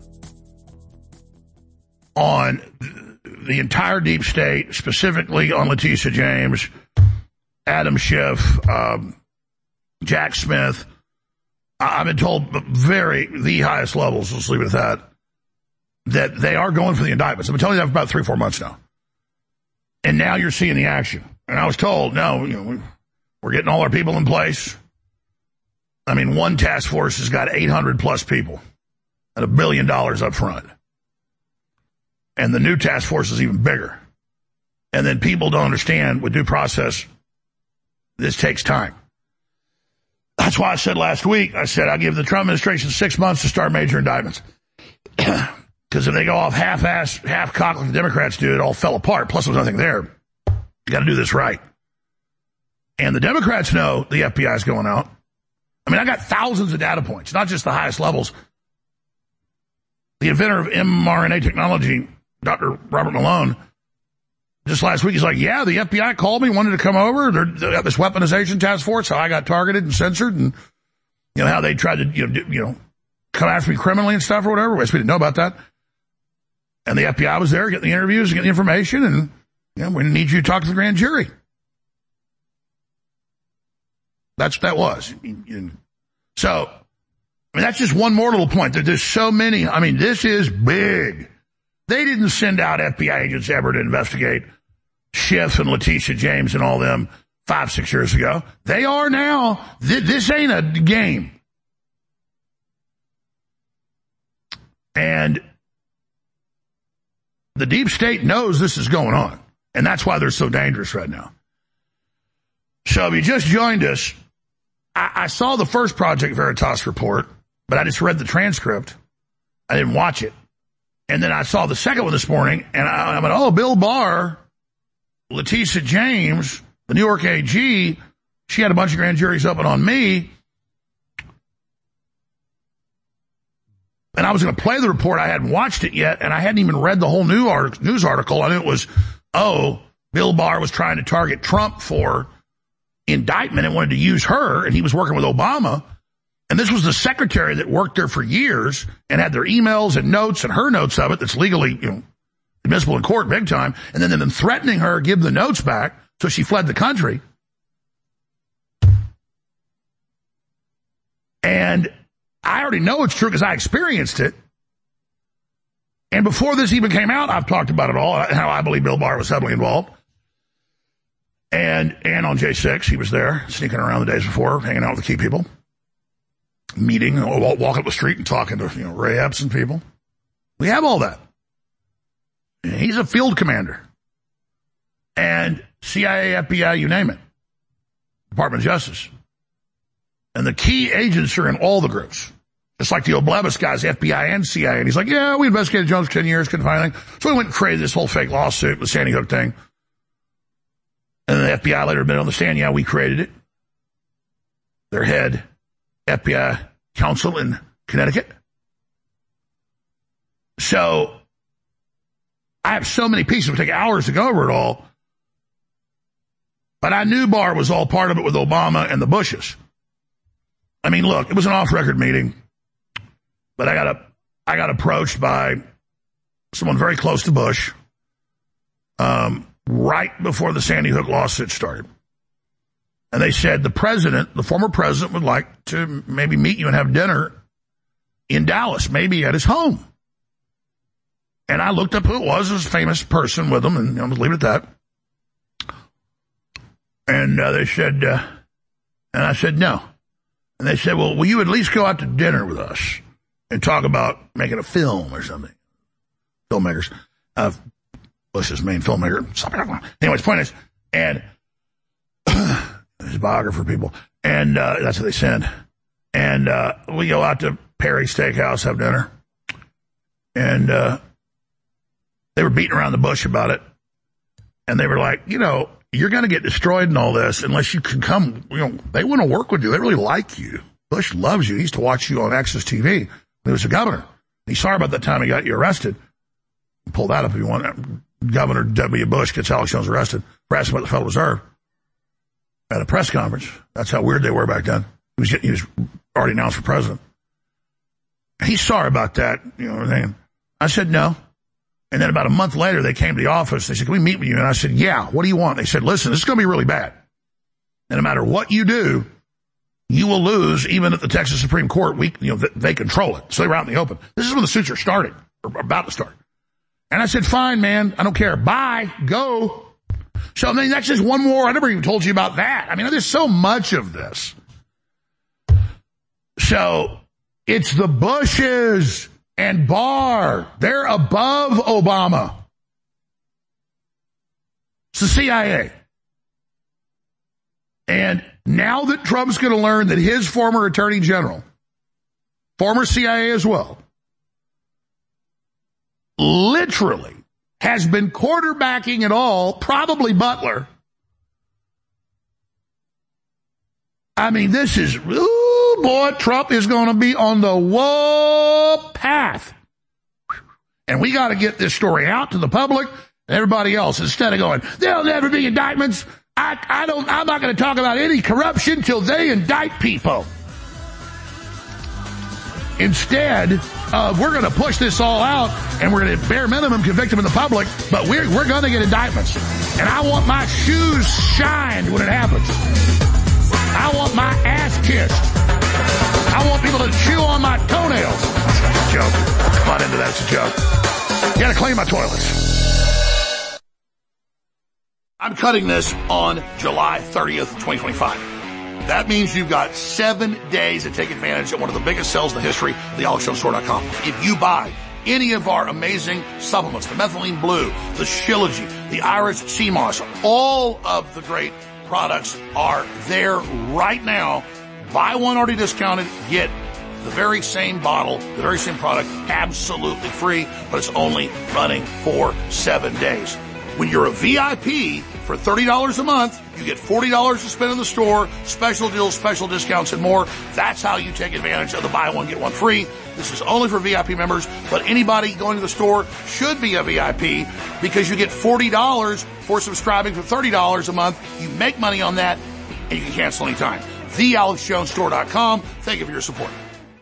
on the entire deep state, specifically on Letitia James, Adam Schiff, um, Jack Smith, I've been told very, the highest levels, let's leave it at that, that they are going for the indictments. I've been telling you that for about three, four months now. And now you're seeing the action. And I was told, no, you know, we're getting all our people in place. I mean, one task force has got eight hundred plus people and a billion dollars up front. And the new task force is even bigger. And then people don't understand with due process, this takes time. That's why I said last week, I said, I'll give the Trump administration six months to start major indictments. Because if they go off half-ass, half-cocked like the Democrats do, it all fell apart. Plus, there was nothing there. You got to do this right. And the Democrats know the F B I is going out. I mean, I got thousands of data points, not just the highest levels. The inventor of mRNA technology, Doctor Robert Malone, just last week, he's like, yeah, the F B I called me, wanted to come over. They're, they got this weaponization task force, how I got targeted and censored, and you know how they tried to, you know, do, you know come after me criminally and stuff or whatever. We didn't know about that. And the F B I was there getting the interviews, getting the information, and you know, we need you to talk to the grand jury. That's what that was. So, I mean, that's just one more little point. There's so many. I mean, this is big. They didn't send out F B I agents ever to investigate Schiff and Letitia James and all them five, six years ago. They are now. This ain't a game. And the deep state knows this is going on. And that's why they're so dangerous right now. So if you just joined us, I, I saw the first Project Veritas report, but I just read the transcript. I didn't watch it. And then I saw the second one this morning, and I, I went, oh, Bill Barr, Letitia James, the New York A G, she had a bunch of grand juries up and on me. And I was going to play the report. I hadn't watched it yet, and I hadn't even read the whole new art- news article. I knew it was, oh, Bill Barr was trying to target Trump for indictment and wanted to use her, and he was working with Obama. And this was the secretary that worked there for years and had their emails and notes and her notes of it that's legally, you know, admissible in court big time. And then them threatening her, give the notes back, so she fled the country. And I already know it's true because I experienced it. And before this even came out, I've talked about it all, how I believe Bill Barr was heavily involved. And, and on J six, he was there, sneaking around the days before, hanging out with the key people, meeting, walking up the street and talking to, you know, Ray Epps and people. We have all that. And he's a field commander. And C I A, F B I, you name it. Department of Justice. And the key agents are in all the groups. Just like the Oblevus guys, F B I and C I A. And he's like, yeah, we investigated Jones for ten years, couldn't find anything. So we went and created this whole fake lawsuit, the Sandy Hook thing. And then the F B I later admitted on the stand, yeah, we created it. Their head F B I counsel in Connecticut. So I have so many pieces. It would take hours to go over it all. But I knew Barr was all part of it with Obama and the Bushes. I mean, look, it was an off-record meeting, but I got a, I got approached by someone very close to Bush um, right before the Sandy Hook lawsuit started. And they said the president, the former president, would like to maybe meet you and have dinner in Dallas, maybe at his home. And I looked up who it was, this famous person with him, and I'm going to leave it at that. And uh, they said, uh, and I said, no. And they said, well, will you at least go out to dinner with us and talk about making a film or something? Filmmakers. Uh, Bush's main filmmaker. Anyways, point is, and his biographer people, and uh, that's what they send. And uh, we go out to Perry Steakhouse, have dinner. And uh, they were beating around the bush about it. And they were like, you know, you're going to get destroyed in all this unless you can come, you know, they want to work with you. They really like you. Bush loves you. He used to watch you on Access T V when he was a governor. He's sorry about that time he got you arrested. Pull that up if you want. Governor W. Bush gets Alex Jones arrested for asking about the Federal Reserve at a press conference. That's how weird they were back then. He was, getting, he was already announced for president. He's sorry about that, you know what I'm saying? I said no. And then about a month later, they came to the office. They said, can we meet with you? And I said, yeah, what do you want? They said, listen, this is going to be really bad. And no matter what you do, you will lose even at the Texas Supreme Court. We, you know, they control it. So they were out in the open. This is when the suits are starting, or about to start. And I said, fine, man, I don't care. Bye, go. So I mean, that's just one more. I never even told you about that. I mean, there's so much of this. So it's the Bushes and Barr. They're above Obama. It's the C I A. And now that Trump's going to learn that his former attorney general, former C I A as well, literally has been quarterbacking it all, probably Butler. I mean, this is, ooh, boy, Trump is going to be on the whoa path. And we got to get this story out to the public and everybody else instead of going, there'll never be indictments. I, I don't, I'm not going to talk about any corruption till they indict people. Instead, uh, we're going to push this all out and we're going to bare minimum convict them in the public, but we're, we're going to get indictments. And I want my shoes shined when it happens. I want my nails. That's not a joke. Come on into that. It's a joke. You gotta clean my toilets. I'm cutting this on July thirtieth, twenty twenty-five. That means you've got seven days to take advantage of one of the biggest sales in the history of the alex jones store dot com. If you buy any of our amazing supplements, the Methylene Blue, the Shilajit, the Iris Sea Moss, all of the great products are there right now. Buy one already discounted, get the very same bottle, the very same product, absolutely free, but it's only running for seven days. When you're a V I P for thirty dollars a month, you get forty dollars to spend in the store, special deals, special discounts, and more. That's how you take advantage of the buy one, get one free. This is only for V I P members, but anybody going to the store should be a V I P because you get forty dollars for subscribing for thirty dollars a month. You make money on that, and you can cancel anytime. the alex jones store dot com. Thank you for your support.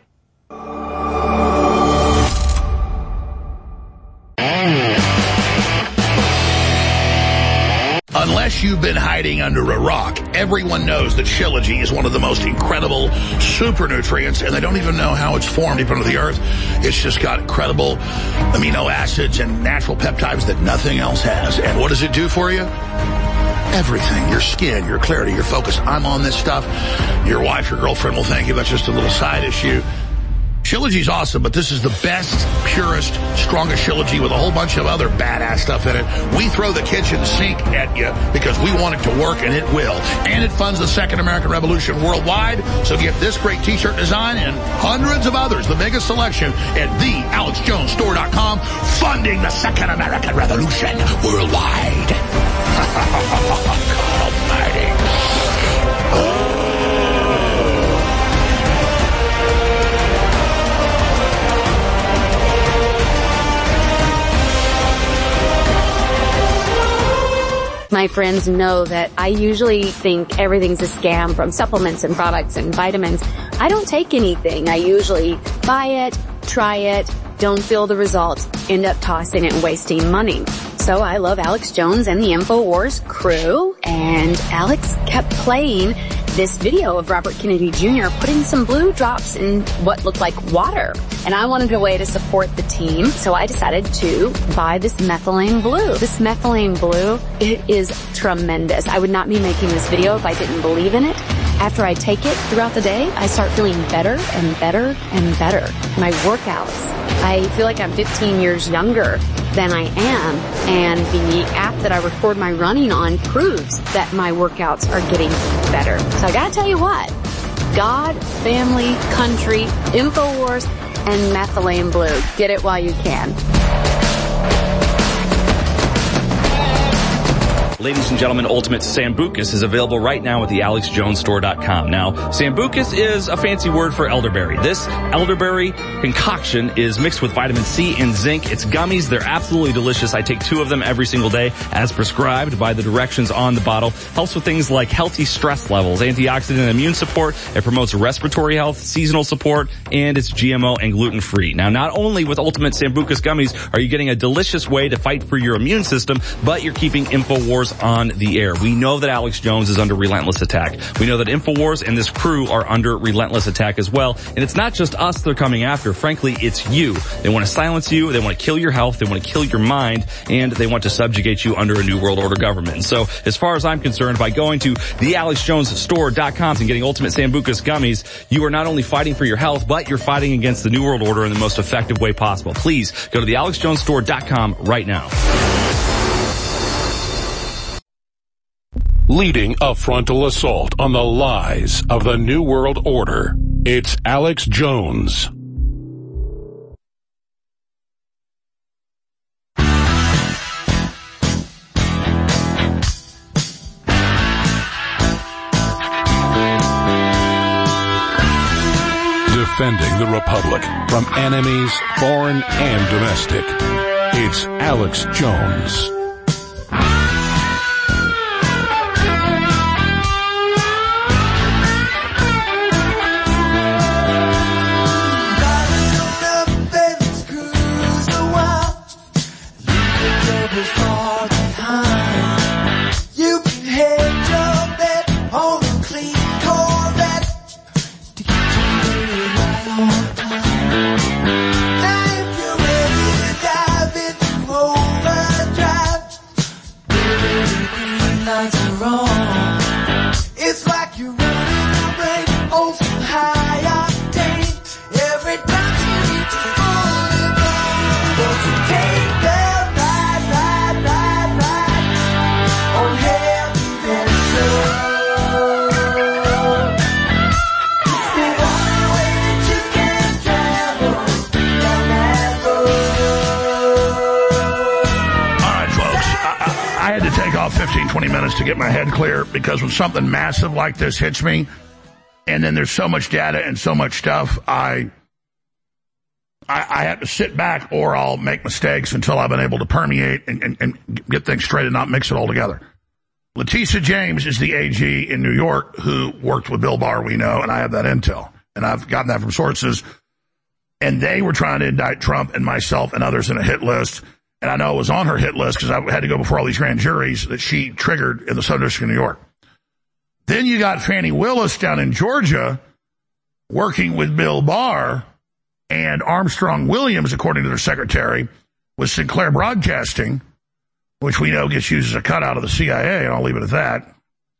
Unless you've been hiding under a rock, everyone knows that Shilajit is one of the most incredible super nutrients, and they don't even know how it's formed deep under the earth. It's just got incredible amino acids and natural peptides that nothing else has. And what does it do for you? Everything. Your skin, your clarity, your focus. I'm on this stuff. Your wife, your girlfriend will thank you. That's just a little side issue. Shilajit's awesome, but this is the best, purest, strongest Shilajit with a whole bunch of other badass stuff in it. We throw the kitchen sink at you because we want it to work, and it will. And it funds the Second American Revolution worldwide. So get this great t-shirt design and hundreds of others, the biggest selection, at the alex jones store dot com, funding the Second American Revolution worldwide. God almighty. Oh. My friends know that I usually think everything's a scam, from supplements and products and vitamins. I don't take anything. I usually buy it, try it, don't feel the results, end up tossing it and wasting money. So I love Alex Jones and the InfoWars crew, and Alex kept playing this video of Robert Kennedy Junior putting some blue drops in what looked like water. And I wanted a way to support the team, so I decided to buy this Methylene Blue. This Methylene Blue, it is tremendous. I would not be making this video if I didn't believe in it. After I take it throughout the day, I start feeling better and better and better. My workouts, I feel like I'm fifteen years younger than I am, and the app that I record my running on proves that my workouts are getting better. So I gotta tell you what, God, family, country, InfoWars, and Methylene Blue. Get it while you can. Ladies and gentlemen, Ultimate Sambucus is available right now at the alex jones store dot com. Now, Sambucus is a fancy word for elderberry. This elderberry concoction is mixed with vitamin C and zinc. It's gummies. They're absolutely delicious. I take two of them every single day as prescribed by the directions on the bottle. Helps with things like healthy stress levels, antioxidant and immune support. It promotes respiratory health, seasonal support, and it's G M O and gluten-free. Now, not only with Ultimate Sambucus gummies are you getting a delicious way to fight for your immune system, but you're keeping InfoWars on the air. We know that Alex Jones is under relentless attack. We know that InfoWars and this crew are under relentless attack as well. And it's not just us they're coming after. Frankly, it's you. They want to silence you. They want to kill your health. They want to kill your mind. And they want to subjugate you under a New World Order government. And so, as far as I'm concerned, by going to the alex jones store dot com and getting Ultimate Sambucus gummies, you are not only fighting for your health, but you're fighting against the New World Order in the most effective way possible. Please go to the alex jones store dot com right now. Leading a frontal assault on the lies of the New World Order, it's Alex Jones. Defending the Republic from enemies, foreign and domestic, it's Alex Jones. fifteen, twenty minutes to get my head clear, because when something massive like this hits me, and then there's so much data and so much stuff, I, I, I have to sit back or I'll make mistakes until I've been able to permeate and, and, and get things straight and not mix it all together. Letitia James is the A G in New York who worked with Bill Barr, we know, and I have that intel. And I've gotten that from sources. And they were trying to indict Trump and myself and others in a hit list. And I know it was on her hit list because I had to go before all these grand juries that she triggered in the Southern District of New York. Then you got Fannie Willis down in Georgia working with Bill Barr and Armstrong Williams, according to their secretary, with Sinclair Broadcasting, which we know gets used as a cutout of the C I A, and I'll leave it at that.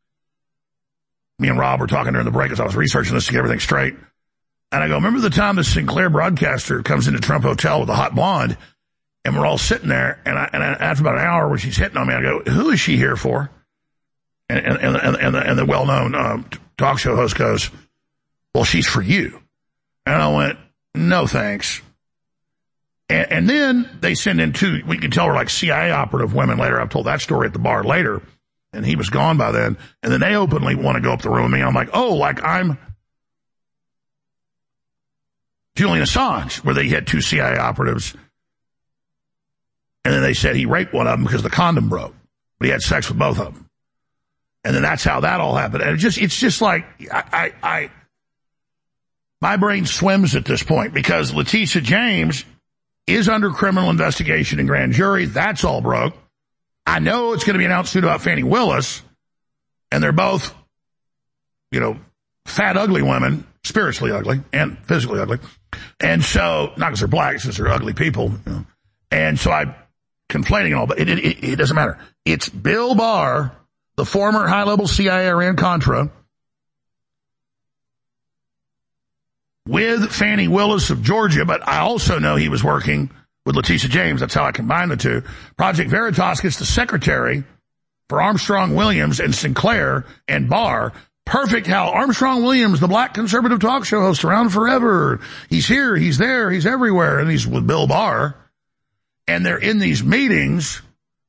Me and Rob were talking during the break as I was researching this to get everything straight. And I go, remember the time the Sinclair broadcaster comes into Trump Hotel with a hot blonde, and we're all sitting there, and, I, and I, after about an hour when she's hitting on me, I go, who is she here for? And, and, and, and, the, and the well-known uh, talk show host goes, well, she's for you. And I went, no thanks. And, and then they send in two, we can tell her like C I A operative women later. I've told that story at the bar later, and he was gone by then. And then they openly want to go up the room with me. And I'm like, oh, like I'm Julian Assange, where they had two C I A operatives. And then they said he raped one of them because the condom broke, but he had sex with both of them. And then that's how that all happened. And it just, it's just like, I, I, I, my brain swims at this point because Letitia James is under criminal investigation and grand jury. That's all broke. I know it's going to be announced soon about Fannie Willis, and they're both, you know, fat, ugly women, spiritually ugly and physically ugly. And so, not because they're black, it's because they're ugly people. You know. And so I'm conflating and all, but it, it, it doesn't matter. It's Bill Barr, the former high-level C I A Iran-Contra, with Fannie Willis of Georgia, but I also know he was working with Letitia James. That's how I combine the two. Project Veritas gets the secretary for Armstrong Williams and Sinclair and Barr. Perfect how Armstrong Williams, the black conservative talk show host, around forever. He's here, he's there, he's everywhere, and he's with Bill Barr. And they're in these meetings,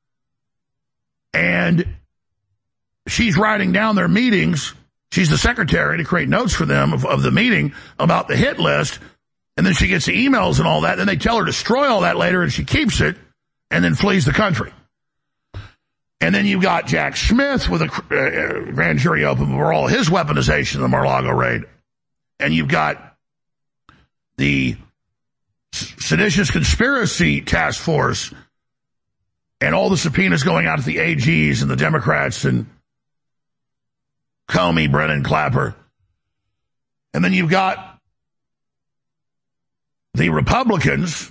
and she's writing down their meetings. She's the secretary to create notes for them of, of the meeting about the hit list. And then she gets the emails and all that. Then they tell her to destroy all that later, and she keeps it and then flees the country. And then you've got Jack Smith with a uh, grand jury open for all his weaponization of the Mar-a-Lago raid. And you've got the seditious conspiracy task force and all the subpoenas going out to the A Gs and the Democrats and Comey, Brennan, Clapper. And then you've got the Republicans,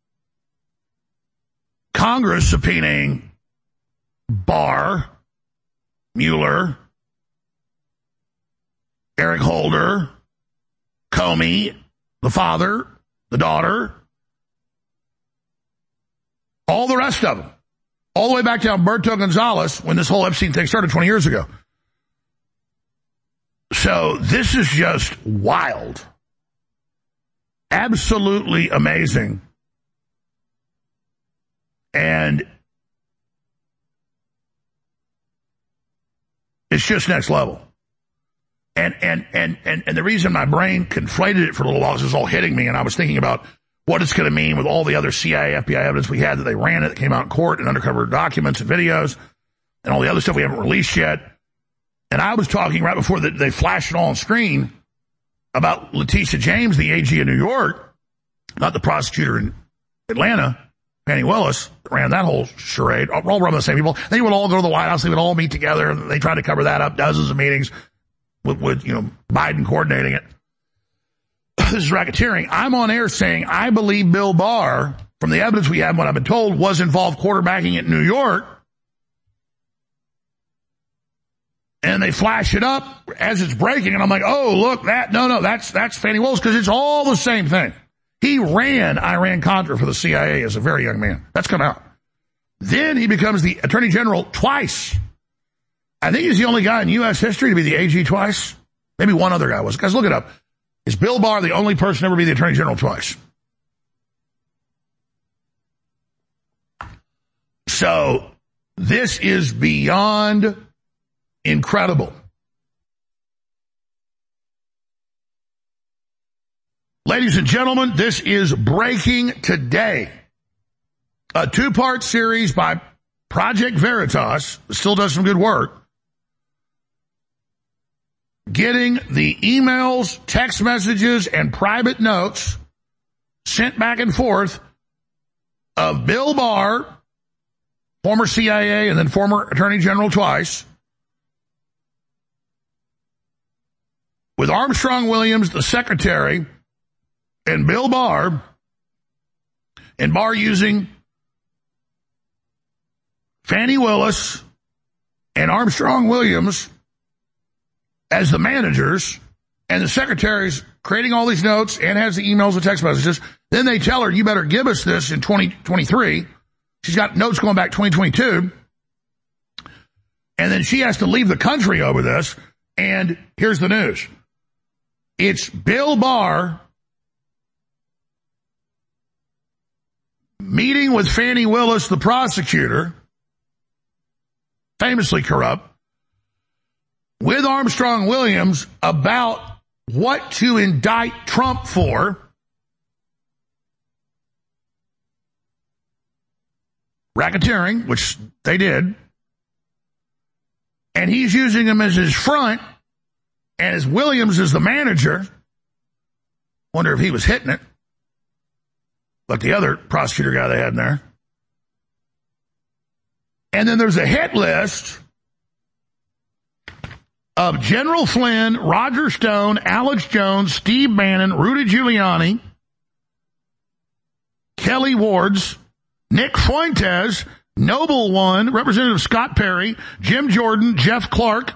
Congress subpoenaing Barr, Mueller, Eric Holder, Comey, the father, the daughter, all the rest of them. All the way back to Alberto Gonzalez when this whole Epstein thing started twenty years ago. So this is just wild. Absolutely amazing. And it's just next level. And, and, and, and, and the reason my brain conflated it for a little while is it was all hitting me, and I was thinking about what it's going to mean with all the other C I A, F B I evidence we had that they ran it, that came out in court, and undercover documents and videos, and all the other stuff we haven't released yet. And I was talking right before the, they flashed it all on screen about Letitia James, the A G in New York, not the prosecutor in Atlanta, Fannie Willis, ran that whole charade. All run by the same people. They would all go to the White House. They would all meet together. And they tried to cover that up. Dozens of meetings with, with you know, Biden coordinating it. This is racketeering. I'm on air saying I believe Bill Barr, from the evidence we have, what I've been told, was involved quarterbacking it in New York. And they flash it up as it's breaking, and I'm like, oh, look, that, no, no, that's, that's Fannie Willis, because it's all the same thing. He ran Iran-Contra for the C I A as a very young man. That's come out. Then he becomes the Attorney General twice. I think he's the only guy in U S history to be the A G twice. Maybe one other guy was. Guys, look it up. Is Bill Barr the only person to ever be the Attorney General twice? So, This is beyond incredible. Ladies and gentlemen, this is breaking today. A two-part series by Project Veritas, still does some good work, getting the emails, text messages, and private notes sent back and forth of Bill Barr, former C I A and then former Attorney General twice, with Armstrong Williams, the secretary, and Bill Barr, and Barr using Fannie Willis and Armstrong Williams as the managers, and the secretary's creating all these notes and has the emails and text messages. Then they tell her, you better give us this in twenty twenty-three. She's got notes going back twenty twenty-two. And then she has to leave the country over this. And here's the news. It's Bill Barr meeting with Fannie Willis, the prosecutor, famously corrupt, with Armstrong Williams about what to indict Trump for. Racketeering, which they did. And he's using him as his front, and as Williams is the manager. Wonder if he was hitting it, like the other prosecutor guy they had in there. And then there's a hit list of General Flynn, Roger Stone, Alex Jones, Steve Bannon, Rudy Giuliani, Kelly Wards, Nick Fuentes, Noble One, Representative Scott Perry, Jim Jordan, Jeff Clark,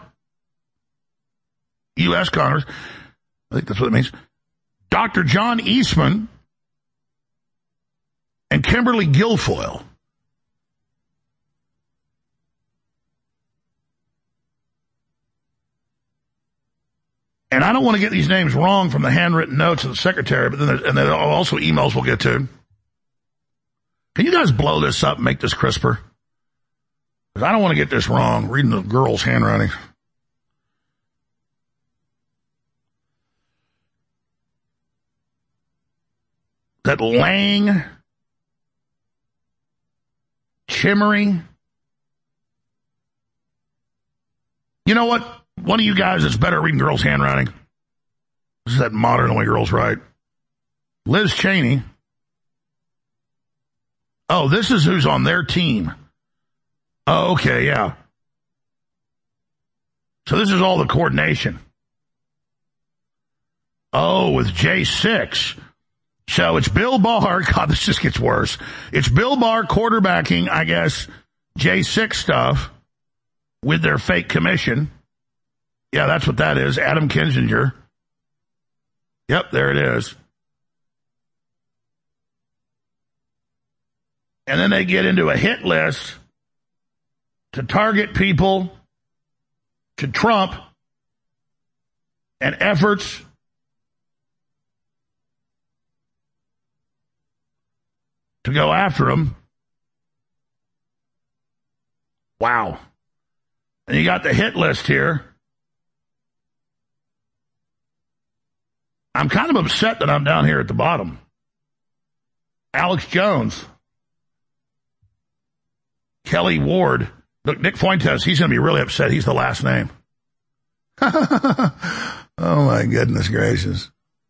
U S Congress, I think that's what it means, Doctor John Eastman, and Kimberly Guilfoyle. And I don't want to get these names wrong from the handwritten notes of the secretary, but then there's, and then also emails we'll get to. Can you guys blow this up and make this crisper? Because I don't want to get this wrong, reading the girl's handwriting. That Lang, Chimmery. You know what? One of you guys is better at reading girls' handwriting. This is that modern way girls write. Liz Cheney. Oh, this is who's on their team. Oh, okay, yeah. So this is all the coordination. Oh, with J six. So it's Bill Barr. God, this just gets worse. It's Bill Barr quarterbacking, I guess, J six stuff with their fake commission. Yeah, that's what that is. Adam Kinzinger. Yep, there it is. And then they get into a hit list to target people to Trump and efforts to go after him. Wow. And you got the hit list here. I'm kind of upset that I'm down here at the bottom. Alex Jones. Kelly Ward. Look, Nick Fuentes, he's going to be really upset. He's the last name. Oh, my goodness gracious.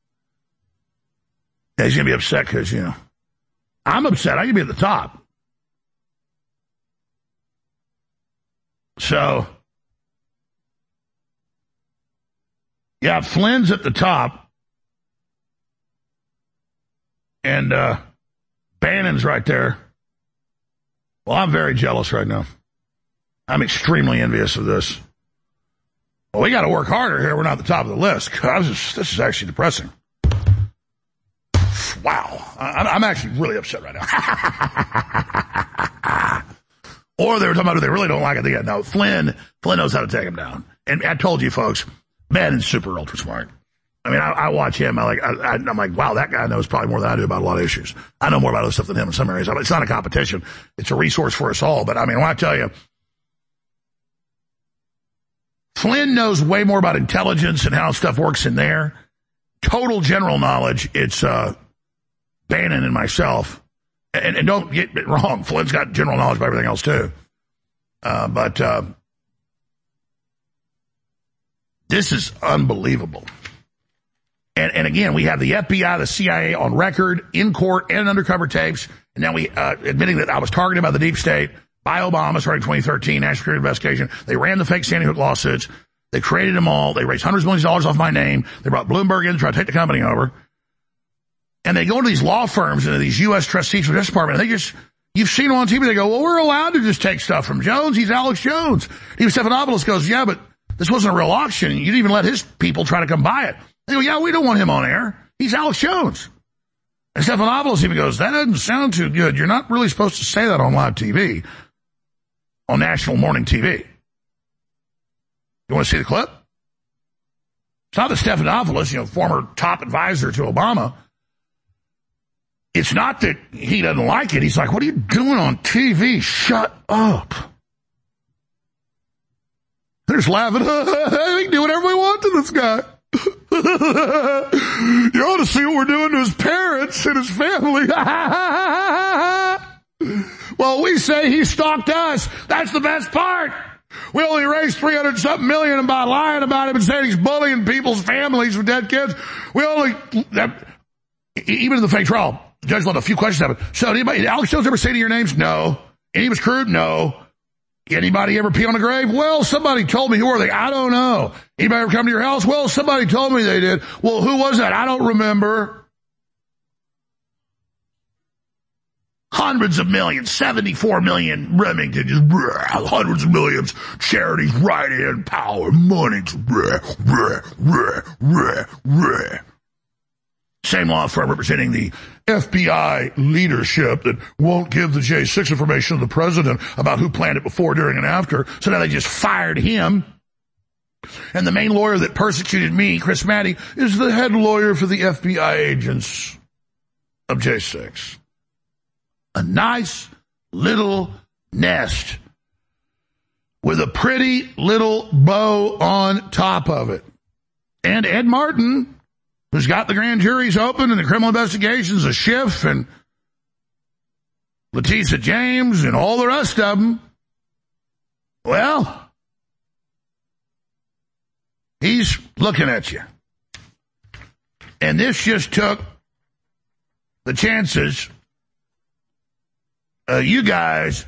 Yeah, he's going to be upset because, you know, I'm upset. I could be at the top. So, yeah, Flynn's at the top. And uh, Bannon's right there. Well, I'm very jealous right now. I'm extremely envious of this. Well, we got to work harder here. We're not at the top of the list. Just, this is actually depressing. Wow. I, I'm actually really upset right now. Or they were talking about who they really don't like it. They got, no, Flynn, Flynn knows how to take him down. And I told you, folks, Bannon's super ultra smart. I mean, I, I watch him. I like, I, I'm like, wow, that guy knows probably more than I do about a lot of issues. I know more about other stuff than him in some areas. I mean, it's not a competition. It's a resource for us all. But I mean, when I tell you, Flynn knows way more about intelligence and how stuff works in there. Total general knowledge. It's, uh, Bannon and myself. And, and don't get it wrong. Flynn's got general knowledge about everything else too. Uh, but, uh, this is unbelievable. And, and again, we have the F B I, the C I A on record, in court, and undercover tapes. And now we, uh, admitting that I was targeted by the deep state, by Obama, starting in twenty thirteen, national security investigation. They ran the fake Sandy Hook lawsuits. They created them all. They raised hundreds of millions of dollars off my name. They brought Bloomberg in to try to take the company over. And they go to these law firms and these U S trustees from the Justice Department, and they just, you've seen them on T V, they go, well, we're allowed to just take stuff from Jones. He's Alex Jones. Even Stephanopoulos goes, yeah, but this wasn't a real auction. You didn't even let his people try to come buy it. They go, yeah, we don't want him on air. He's Alex Jones. And Stephanopoulos even goes, that doesn't sound too good. You're not really supposed to say that on live T V, on national morning T V. You want to see the clip? It's not that Stephanopoulos, you know, former top advisor to Obama. It's not that he doesn't like it. He's like, what are you doing on T V? Shut up. They're just laughing. We can do whatever we want to this guy. You ought to see what we're doing to his parents and his family. Well, we say he stalked us. That's the best part. We only raised three hundred something million by lying about him and saying he's bullying people's families with dead kids. We only, even in the fake trial, the judge let a few questions happen. So did anybody, did Alex Jones ever say to your names? No. Any of his crew? No. Anybody ever pee on a grave? Well, somebody told me. Who are they? I don't know. Anybody ever come to your house? Well, somebody told me they did. Well, who was that? I don't remember. Hundreds of millions, seventy-four million Remington, just bleh, hundreds of millions, charities, right-hand power, money, bleh, bleh, bleh, bleh, bleh. Same law firm representing the F B I leadership that won't give the J six information to the president about who planned it before, during, and after. So now they just fired him. And the main lawyer that persecuted me, Chris Maddy, is the head lawyer for the F B I agents of J six. A nice little nest with a pretty little bow on top of it. And Ed Martin, who's got the grand juries open and the criminal investigations, a Schiff and Letitia James and all the rest of them, well, he's looking at you. And this just took the chances uh, you guys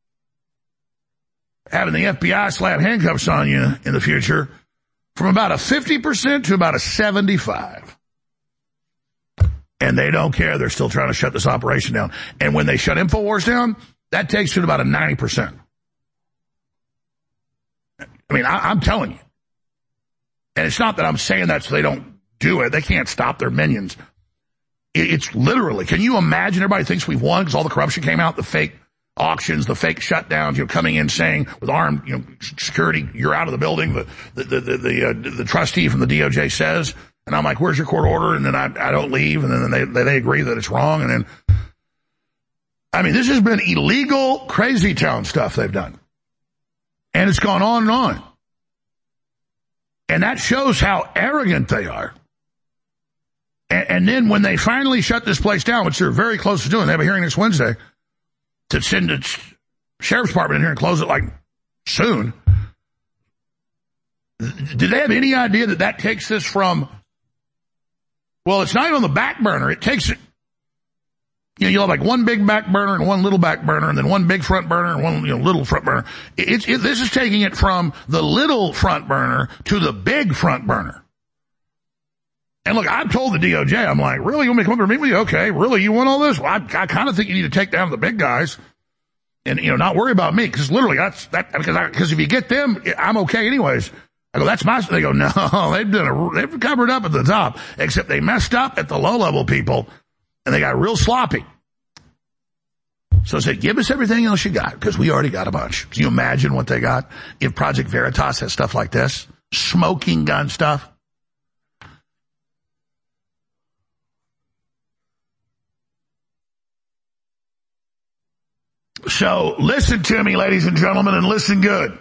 having the F B I slap handcuffs on you in the future from about a fifty percent to about a seventy-five. And they don't care. They're still trying to shut this operation down. And when they shut InfoWars down, that takes to about a ninety percent. I mean, I, I'm telling you. And it's not that I'm saying that so they don't do it. They can't stop their minions. It, it's literally, can you imagine? Everybody thinks we've won because all the corruption came out, the fake auctions, the fake shutdowns, you know, coming in saying with armed, you know, security, you're out of the building. The, the, the, the, the, uh, the trustee from the D O J says, and I'm like, where's your court order? And then I, I don't leave. And then they, they, they agree that it's wrong. And then, I mean, this has been illegal, crazy town stuff they've done. And it's gone on and on. And that shows how arrogant they are. And, and then when they finally shut this place down, which they're very close to doing, they have a hearing next Wednesday to send the sheriff's department in here and close it like soon. Did they have any idea that that takes this from, well, it's not even on the back burner. It takes it, you know, you'll have like one big back burner and one little back burner and then one big front burner and one, you know, little front burner. It's, it, this is taking it from the little front burner to the big front burner. And look, I've told the D O J, I'm like, really? You want me to come up and meet with you? Okay. Really? You want all this? Well, I, I kind of think you need to take down the big guys and, you know, not worry about me. Cause literally that's, that, because I, cause if you get them, I'm okay anyways. I go, that's my, they go, no, they've done a, they've covered up at the top, except they messed up at the low level people and they got real sloppy. So I said, give us everything else you got, because we already got a bunch. Can you imagine what they got if Project Veritas has stuff like this? Smoking gun stuff. So listen to me, ladies and gentlemen, and listen good.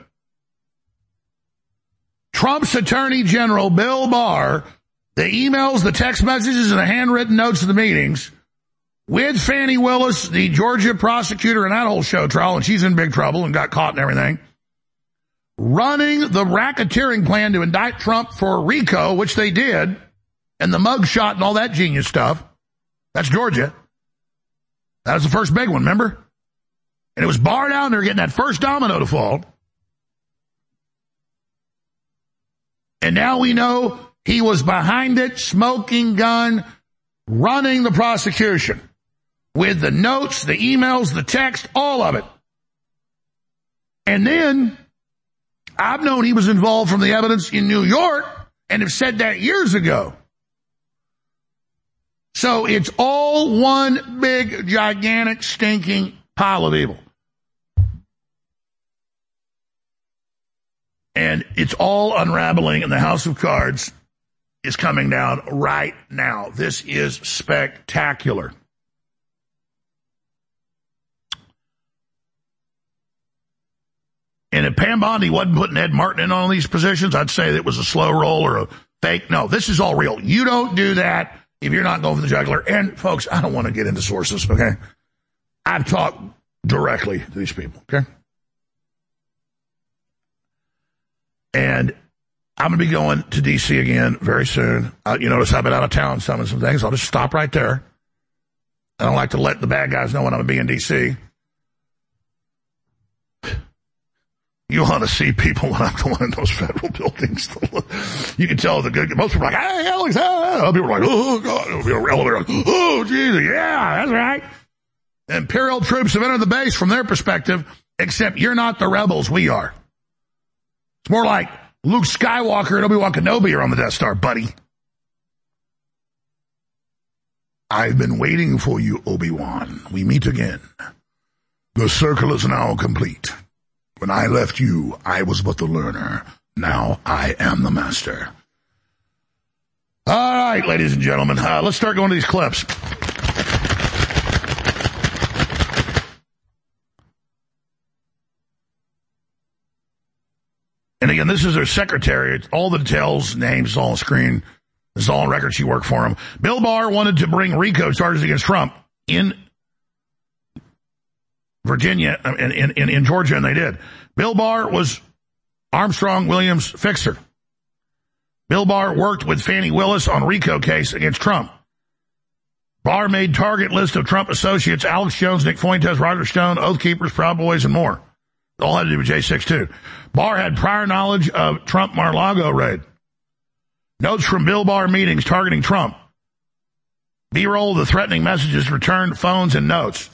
Trump's Attorney General, Bill Barr, the emails, the text messages, and the handwritten notes of the meetings with Fani Willis, the Georgia prosecutor in that whole show trial, and she's in big trouble and got caught and everything, running the racketeering plan to indict Trump for RICO, which they did, and the mugshot and all that genius stuff. That's Georgia. That was the first big one, remember? And it was Barr down there getting that first domino to fall. And now we know he was behind it, smoking gun, running the prosecution with the notes, the emails, the text, all of it. And then I've known he was involved from the evidence in New York and have said that years ago. So it's all one big, gigantic, stinking pile of evil. And it's all unraveling, and the House of Cards is coming down right now. This is spectacular. And if Pam Bondi wasn't putting Ed Martin in on these positions, I'd say that it was a slow roll or a fake. No, this is all real. You don't do that if you're not going for the jugular. And, folks, I don't want to get into sources, okay? I've talked directly to these people, okay? And I'm going to be going to D C again very soon. Uh, you notice I've been out of town some and some things. I'll just stop right there. I don't like to let the bad guys know when I'm going to be in D C. You want to see people when I'm going in those federal buildings. You can tell the good, most people are like, hey, Alex, ah. Other people are like, oh, God. Elevator, oh, Jesus, yeah, that's right. Imperial troops have entered the base from their perspective, except you're not the rebels, we are. It's more like Luke Skywalker and Obi-Wan Kenobi are on the Death Star, buddy. I've been waiting for you, Obi-Wan. We meet again. The circle is now complete. When I left you, I was but the learner. Now I am the master. All right, ladies and gentlemen, uh, let's start going to these clips. And again, this is their secretary. It's all the details, names, all on the screen. This is all on record. She worked for him. Bill Barr wanted to bring RICO charges against Trump in Virginia, in, in, in Georgia, and they did. Bill Barr was Armstrong Williams' fixer. Bill Barr worked with Fani Willis on RICO case against Trump. Barr made target list of Trump associates, Alex Jones, Nick Fuentes, Roger Stone, Oath Keepers, Proud Boys, and more. It all had to do with J six too. Barr had prior knowledge of Trump Mar-a-Lago raid. Notes from Bill Barr meetings targeting Trump. B-roll of the threatening messages, returned phones, and notes.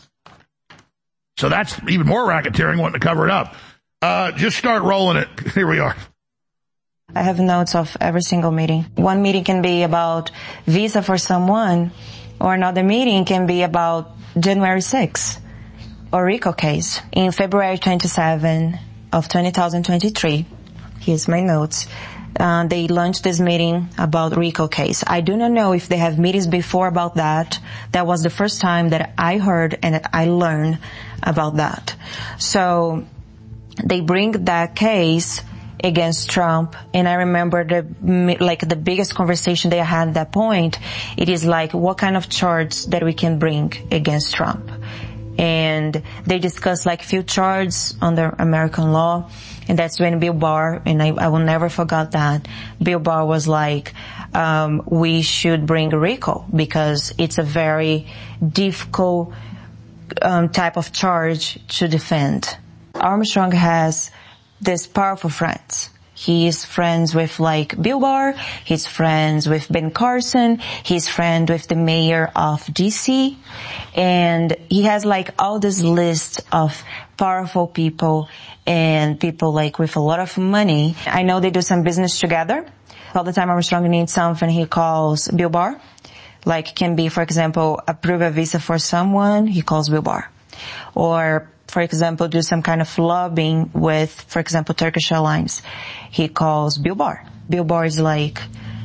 So that's even more racketeering, wanting to cover it up. Uh, just start rolling it. Here we are. I have notes of every single meeting. One meeting can be about visa for someone, or another meeting can be about January sixth. Or RICO case. In February twenty-seventh of two thousand twenty-three, here's my notes, uh, they launched this meeting about RICO case. I do not know if they have meetings before about that. That was the first time that I heard and that I learned about that. So they bring that case against Trump, and I remember the like the biggest conversation they had at that point. It is like, what kind of charge that we can bring against Trump? And they discussed like few charges under American law, and that's when Bill Barr, and I, I will never forget that, Bill Barr was like, um, we should bring RICO because it's a very difficult um, type of charge to defend. Armstrong has this powerful friends. He is friends with like Bill Barr, he's friends with Ben Carson, he's friend with the mayor of D C, and he has like all this list of powerful people and people like with a lot of money. I know they do some business together. All the time Armstrong needs something, he calls Bill Barr. Like can be, for example, approve a visa for someone, he calls Bill Barr. Or for example, do some kind of lobbying with, for example, Turkish Airlines. He calls Bill Barr. Bill Barr is like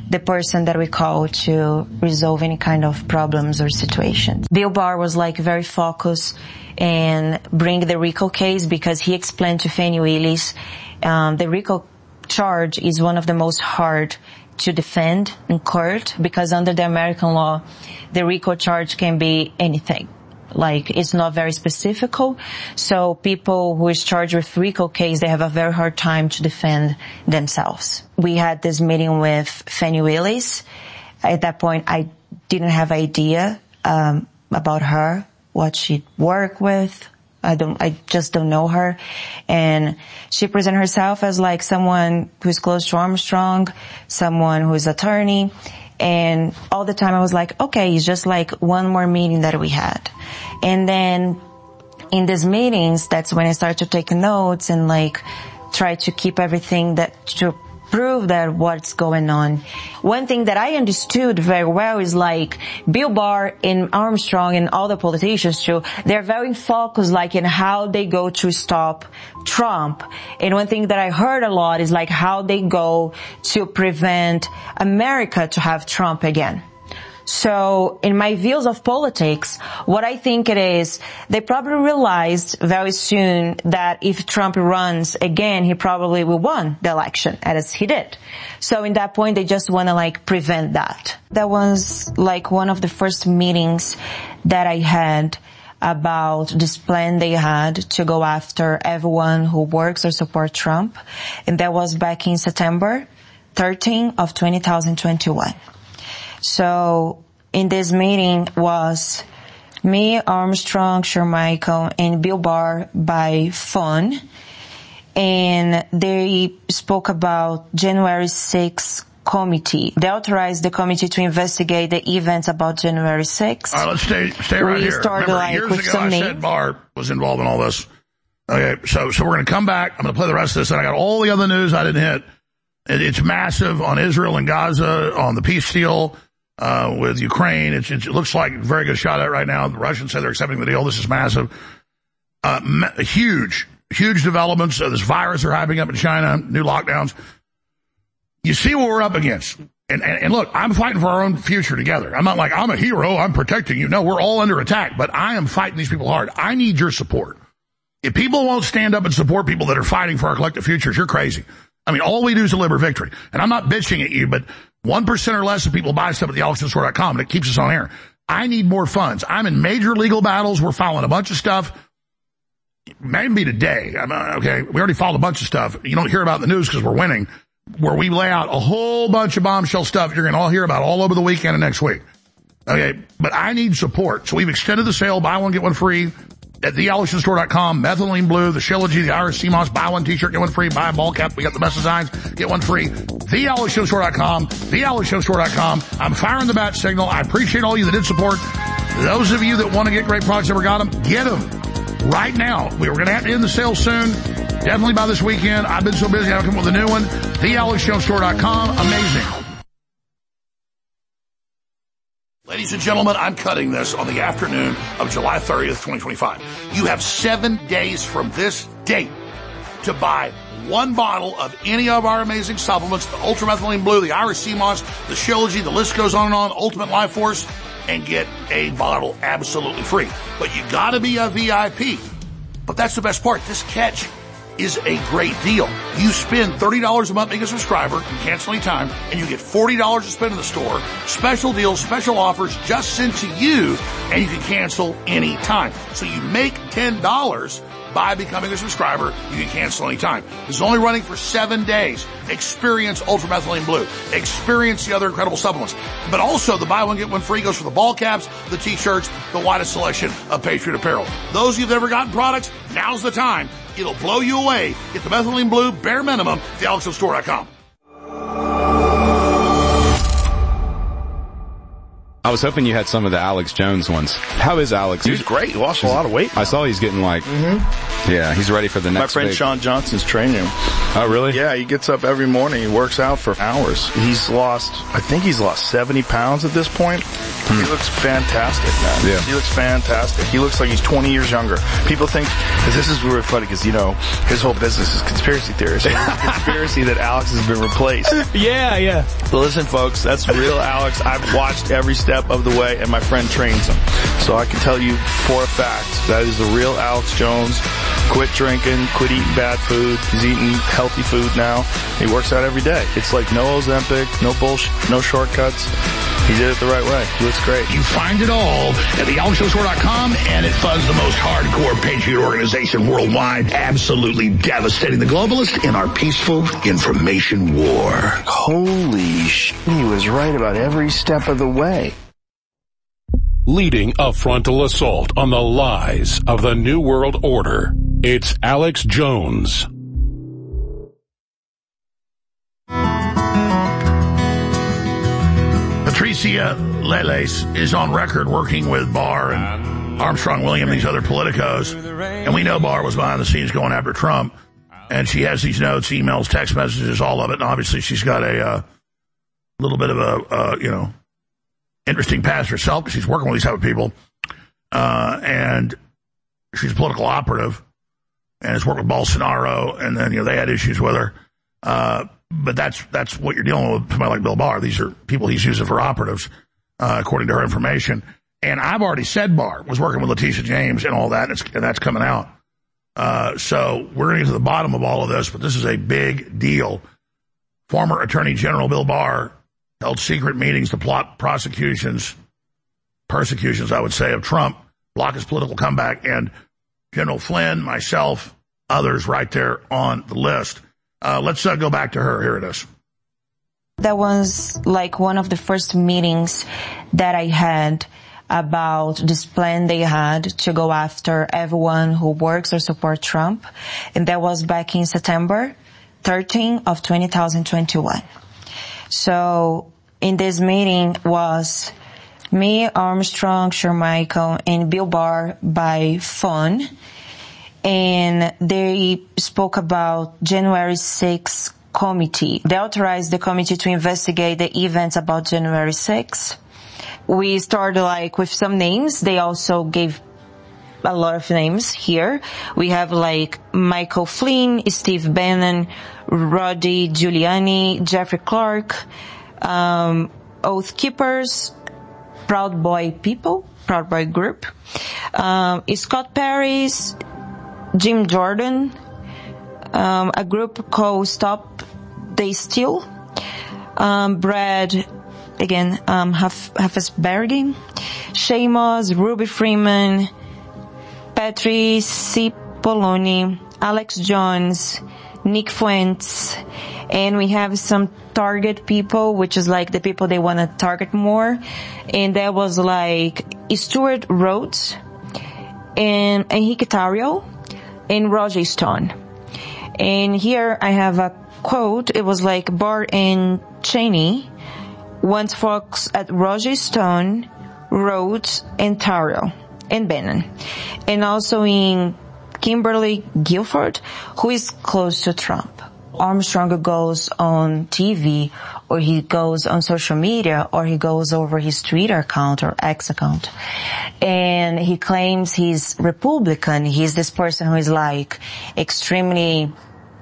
the person that we call to resolve any kind of problems or situations. Bill Barr was like very focused and bring the RICO case because he explained to Fani Willis um, the RICO charge is one of the most hard to defend in court because under the American law, the RICO charge can be anything. Like, it's not very specific. So people who is charged with RICO case, they have a very hard time to defend themselves. We had this meeting with Fani Willis. At that point, I didn't have idea um, about her, what she worked with. I don't, I just don't know her. And she presented herself as like someone who's close to Armstrong, someone who's attorney. And all the time I was like, okay, it's just like one more meeting that we had. And then in these meetings, that's when I started to take notes and like try to keep everything that to prove that what's going on. One thing that I understood very well is like Bill Barr and Armstrong and all the politicians too, they're very focused like in how they go to stop Trump. And one thing that I heard a lot is like how they go to prevent America to have Trump again. So in my views of politics, what I think it is, they probably realized very soon that if Trump runs again, he probably will win the election, as he did. So in that point, they just want to like prevent that. That was like one of the first meetings that I had about this plan they had to go after everyone who works or support Trump. And that was back in September thirteenth of two thousand twenty-one. So in this meeting was me, Armstrong, Shermichael, and Bill Barr by phone. And they spoke about January sixth committee. They authorized the committee to investigate the events about January sixth. All right, let's stay, stay right we here. Remember, like years with ago some I names. said Barr was involved in all this. Okay, so, so we're going to come back. I'm going to play the rest of this, and I got all the other news I didn't hit. It, it's massive on Israel and Gaza, on the peace deal. Uh, with Ukraine, it's, it looks like a very good shot at right now. The Russians say they're accepting the deal. This is massive. Uh, ma- huge, huge developments. Uh, this virus are hyping up in China, new lockdowns. You see what we're up against. And, and, and look, I'm fighting for our own future together. I'm not like, I'm a hero, I'm protecting you. No, we're all under attack, but I am fighting these people hard. I need your support. If people won't stand up and support people that are fighting for our collective futures, you're crazy. I mean, all we do is deliver victory. And I'm not bitching at you, but one percent or less of people buy stuff at the alex jones store dot com, and it keeps us on air. I need more funds. I'm in major legal battles. We're filing a bunch of stuff. Maybe today. I'm, uh, okay, we already filed a bunch of stuff. You don't hear about in the news because we're winning, where we lay out a whole bunch of bombshell stuff you're going to all hear about all over the weekend and next week. Okay, but I need support. So we've extended the sale, buy one, get one free. At the alex jones store dot com, Methylene Blue, the Shilajit, the Irish Sea Moss, buy one t-shirt, get one free, buy a ball cap, we got the best designs, get one free. the alex jones store dot com, the alex jones store dot com. I'm firing the bat signal. I appreciate all you that did support. Those of you that want to get great products, never got them, get them right now. We were going to have to end the sale soon. Definitely by this weekend. I've been so busy, I haven't come up with a new one. the alex jones store dot com. Amazing. Ladies and gentlemen, I'm cutting this on the afternoon of July thirtieth, twenty twenty-five. You have seven days from this date to buy one bottle of any of our amazing supplements, the Ultramethylene Blue, the Irish Sea Moss, the Shilajit, the list goes on and on, Ultimate Life Force, and get a bottle absolutely free. But you gotta be a V I P. But that's the best part. This catch is a great deal. You spend thirty dollars a month being a subscriber, you cancel any time, and you get forty dollars to spend in the store. Special deals, special offers just sent to you, and you can cancel any time. So you make ten dollars by becoming a subscriber. You can cancel any time. This is only running for seven days. Experience Ultramethylene Blue. Experience the other incredible supplements. But also the buy one, get one free goes for the ball caps, the t-shirts, the widest selection of Patriot apparel. Those of you that have ever gotten products, now's the time. It'll blow you away. Get the Methylene Blue, bare minimum, at the alex jones store dot com. I was hoping you had some of the Alex Jones ones. How is Alex? He's great. He lost a lot of weight. I saw he's getting like, mm-hmm. yeah, he's ready for the next My friend big... Sean Johnson's training him. Oh, really? Yeah, he gets up every morning. He works out for hours. He's lost, I think he's lost seventy pounds at this point. Hmm. He looks fantastic, man. Yeah. He looks fantastic. He looks like he's twenty years younger. People think, because this is really funny, because, you know, his whole business is conspiracy theories. So it's a conspiracy that Alex has been replaced. Yeah, yeah. But listen, folks, that's real Alex. I've watched every step of the way, and my friend trains him. So I can tell you for a fact that is the real Alex Jones. Quit drinking, quit eating bad food. He's eating healthy food now. He works out every day. It's like no Ozempic, no bullshit, no shortcuts. He did it the right way. He looks great. You find it all at the alex jones tour dot com, and it funds the most hardcore patriot organization worldwide, absolutely devastating the globalists in our peaceful information war. Holy sh**, he was right about every step of the way. Leading a frontal assault on the lies of the New World Order, it's Alex Jones. Patricia Leles is on record working with Barr and Armstrong William, these other politicos, and we know Barr was behind the scenes going after Trump, and she has these notes, emails, text messages, all of it, and obviously she's got a uh, little bit of a, uh, you know, interesting past herself because she's working with these type of people, uh, and she's a political operative, and has worked with Bolsonaro, and then, you know, they had issues with her, uh, but that's that's what you're dealing with, somebody like Bill Barr. These are people he's using for operatives, uh, according to her information. And I've already said Barr was working with Letitia James and all that, and, it's, and that's coming out. Uh, so we're going to get to the bottom of all of this, but this is a big deal. Former Attorney General Bill Barr held secret meetings to plot prosecutions, persecutions, I would say, of Trump, block his political comeback, and General Flynn, myself, others right there on the list. Uh, let's uh, go back to her. Here it is. That was like one of the first meetings that I had about this plan they had to go after everyone who works or supports Trump. And that was back in September thirteenth of two thousand twenty-one. So in this meeting was me, Armstrong, Shermichael, and Bill Barr by phone. And they spoke about January sixth committee. They authorized the committee to investigate the events about January sixth. We started like with some names. They also gave a lot of names here. We have like Michael Flynn, Steve Bannon, Rudy Giuliani, Jeffrey Clark, um, Oath Keepers, Proud Boy People, Proud Boy Group, um, Scott Paris, Jim Jordan, um, a group called Stop They Steal, um, Brad, again, um, Heffesbergy, Shamos, Ruby Freeman, Patrice Cipollone, Alex Jones, Nick Fuentes, and we have some target people, which is like the people they want to target more, and that was like Stuart Rhodes, and Enrique Tarrio, and Roger Stone. And here I have a quote. It was like Barr and Cheney once focus at Roger Stone, Rhodes, and Tarrio, and Bannon. And also in Kimberly Guilford, who is close to Trump. Armstrong goes on T V, or he goes on social media, or he goes over his Twitter account or X account, and he claims he's Republican. He's this person who is like extremely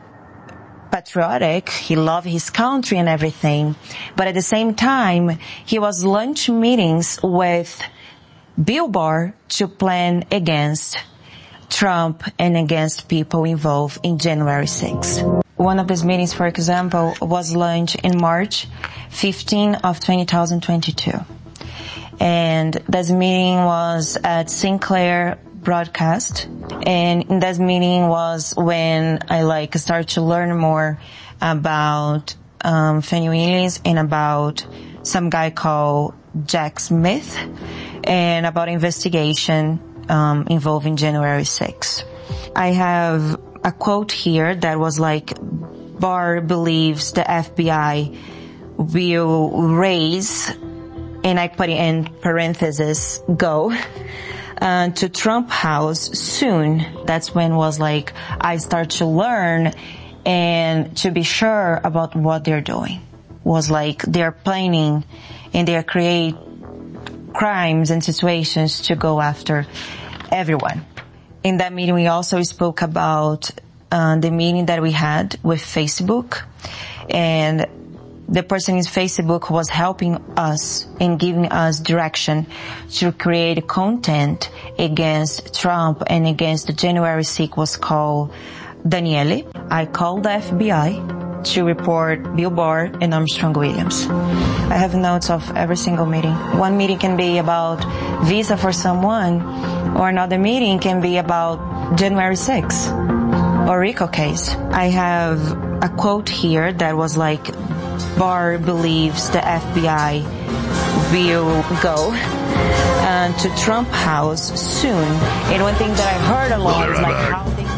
patriotic. He loves his country and everything. But at the same time, he was lunch meetings with Bill Barr to plan against Trump and against people involved in January sixth. One of these meetings, for example, was launched in March fifteenth of two thousand twenty-two. And this meeting was at Sinclair Broadcast. And in this meeting was when I like started to learn more about um Fani Willis and about some guy called Jack Smith and about investigation um involving January sixth. I have a quote here that was like, Barr believes the F B I will raise and I put in parentheses, go, uh, to Trump House soon. That's when was like, I start to learn and to be sure about what they're doing. Was like, they're planning and they create crimes and situations to go after everyone. In that meeting, we also spoke about uh, the meeting that we had with Facebook, and the person in Facebook was helping us and giving us direction to create content against Trump and against the January sixth was called Daniele. I called the F B I to report Bill Barr and Armstrong Williams. I have notes of every single meeting. One meeting can be about visa for someone, or another meeting can be about January sixth or RICO case. I have a quote here that was like, Barr believes the F B I will go uh, to Trump House soon. And one thing that I heard a lot is like how they...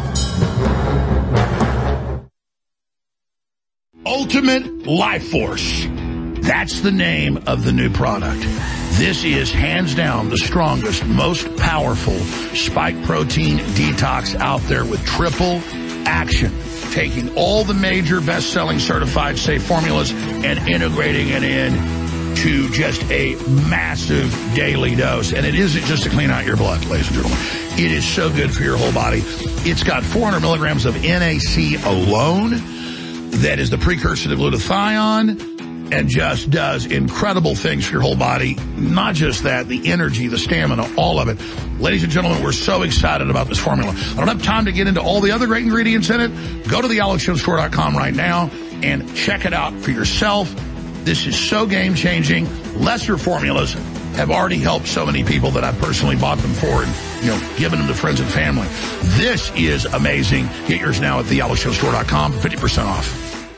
Ultimate Life Force. That's the name of the new product. This is hands down the strongest, most powerful spike protein detox out there with triple action. Taking all the major best-selling certified safe formulas and integrating it in to just a massive daily dose. And it isn't just to clean out your blood, ladies and gentlemen. It is so good for your whole body. It's got four hundred milligrams of N A C alone. That is the precursor to glutathione and just does incredible things for your whole body. Not just that, the energy, the stamina, all of it. Ladies and gentlemen, we're so excited about this formula. I don't have time to get into all the other great ingredients in it. Go to the alex jones store dot com right now and check it out for yourself. This is so game-changing. Lesser formulas have already helped so many people that I've personally bought them for and, you know, given them to friends and family. This is amazing. Get yours now at the alex jones store dot com for fifty percent off.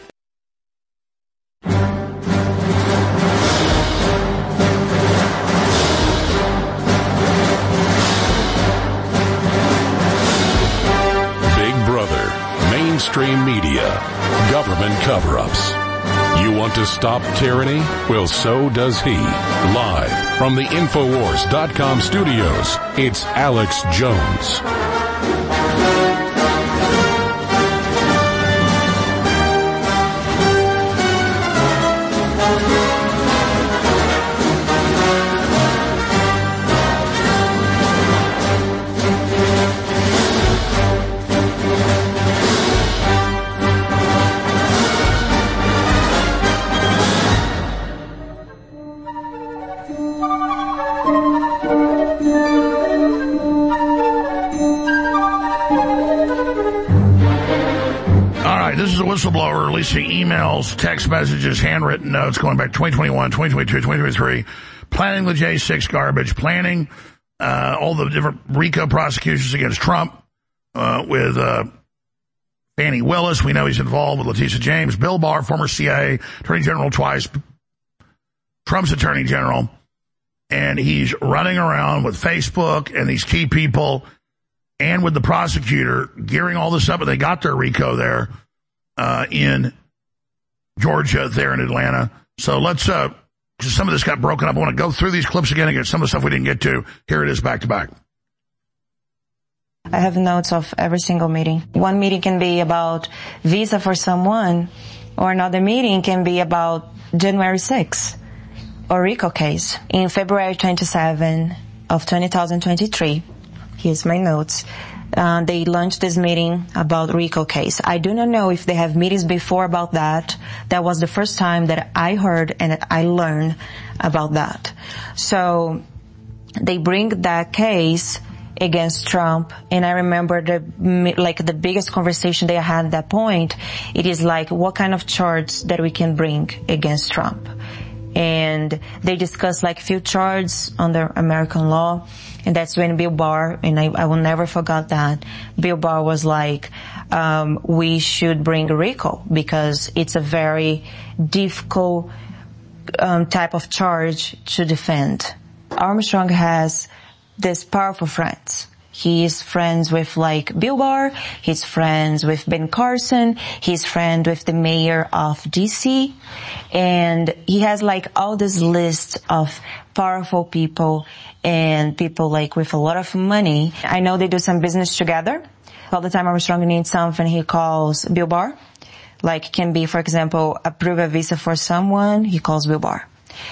Mainstream media, government cover-ups. You want to stop tyranny? Well, so does he. Live from the Infowars dot com studios, it's Alex Jones. Whistleblower releasing emails, text messages, handwritten notes going back twenty twenty-one, twenty twenty-two, twenty twenty-three, planning the J six garbage, planning uh, all the different RICO prosecutions against Trump uh, with uh, Fani Willis. We know he's involved with Letitia James, Bill Barr, former C I A Attorney General twice, Trump's Attorney General, and he's running around with Facebook and these key people and with the prosecutor gearing all this up, and they got their RICO there. Uh, in Georgia, there in Atlanta. So let's, uh, some of this got broken up. I want to go through these clips again and get some of the stuff we didn't get to. Here it is back to back. I have notes of every single meeting. One meeting can be about visa for someone, or another meeting can be about January sixth or RICO case. In February twenty-seventh of two thousand twenty-three, here's my notes. Uh, they launched this meeting about RICO case. I do not know if they have meetings before about that. That was the first time that I heard and I learned about that. So they bring that case against Trump, and I remember the like the biggest conversation they had at that point. It is like, what kind of charge that we can bring against Trump? And they discussed like few charges under American law. And that's when Bill Barr, and I, I will never forget that, Bill Barr was like, um, we should bring RICO because it's a very difficult um, type of charge to defend. Armstrong has these powerful friends. He's friends with like Bill Barr. He's friends with Ben Carson. He's friend with the mayor of D C. And he has like all this list of powerful people and people like with a lot of money. I know they do some business together. All the time Armstrong needs something, he calls Bill Barr. Like can be, for example, approve a visa for someone, he calls Bill Barr.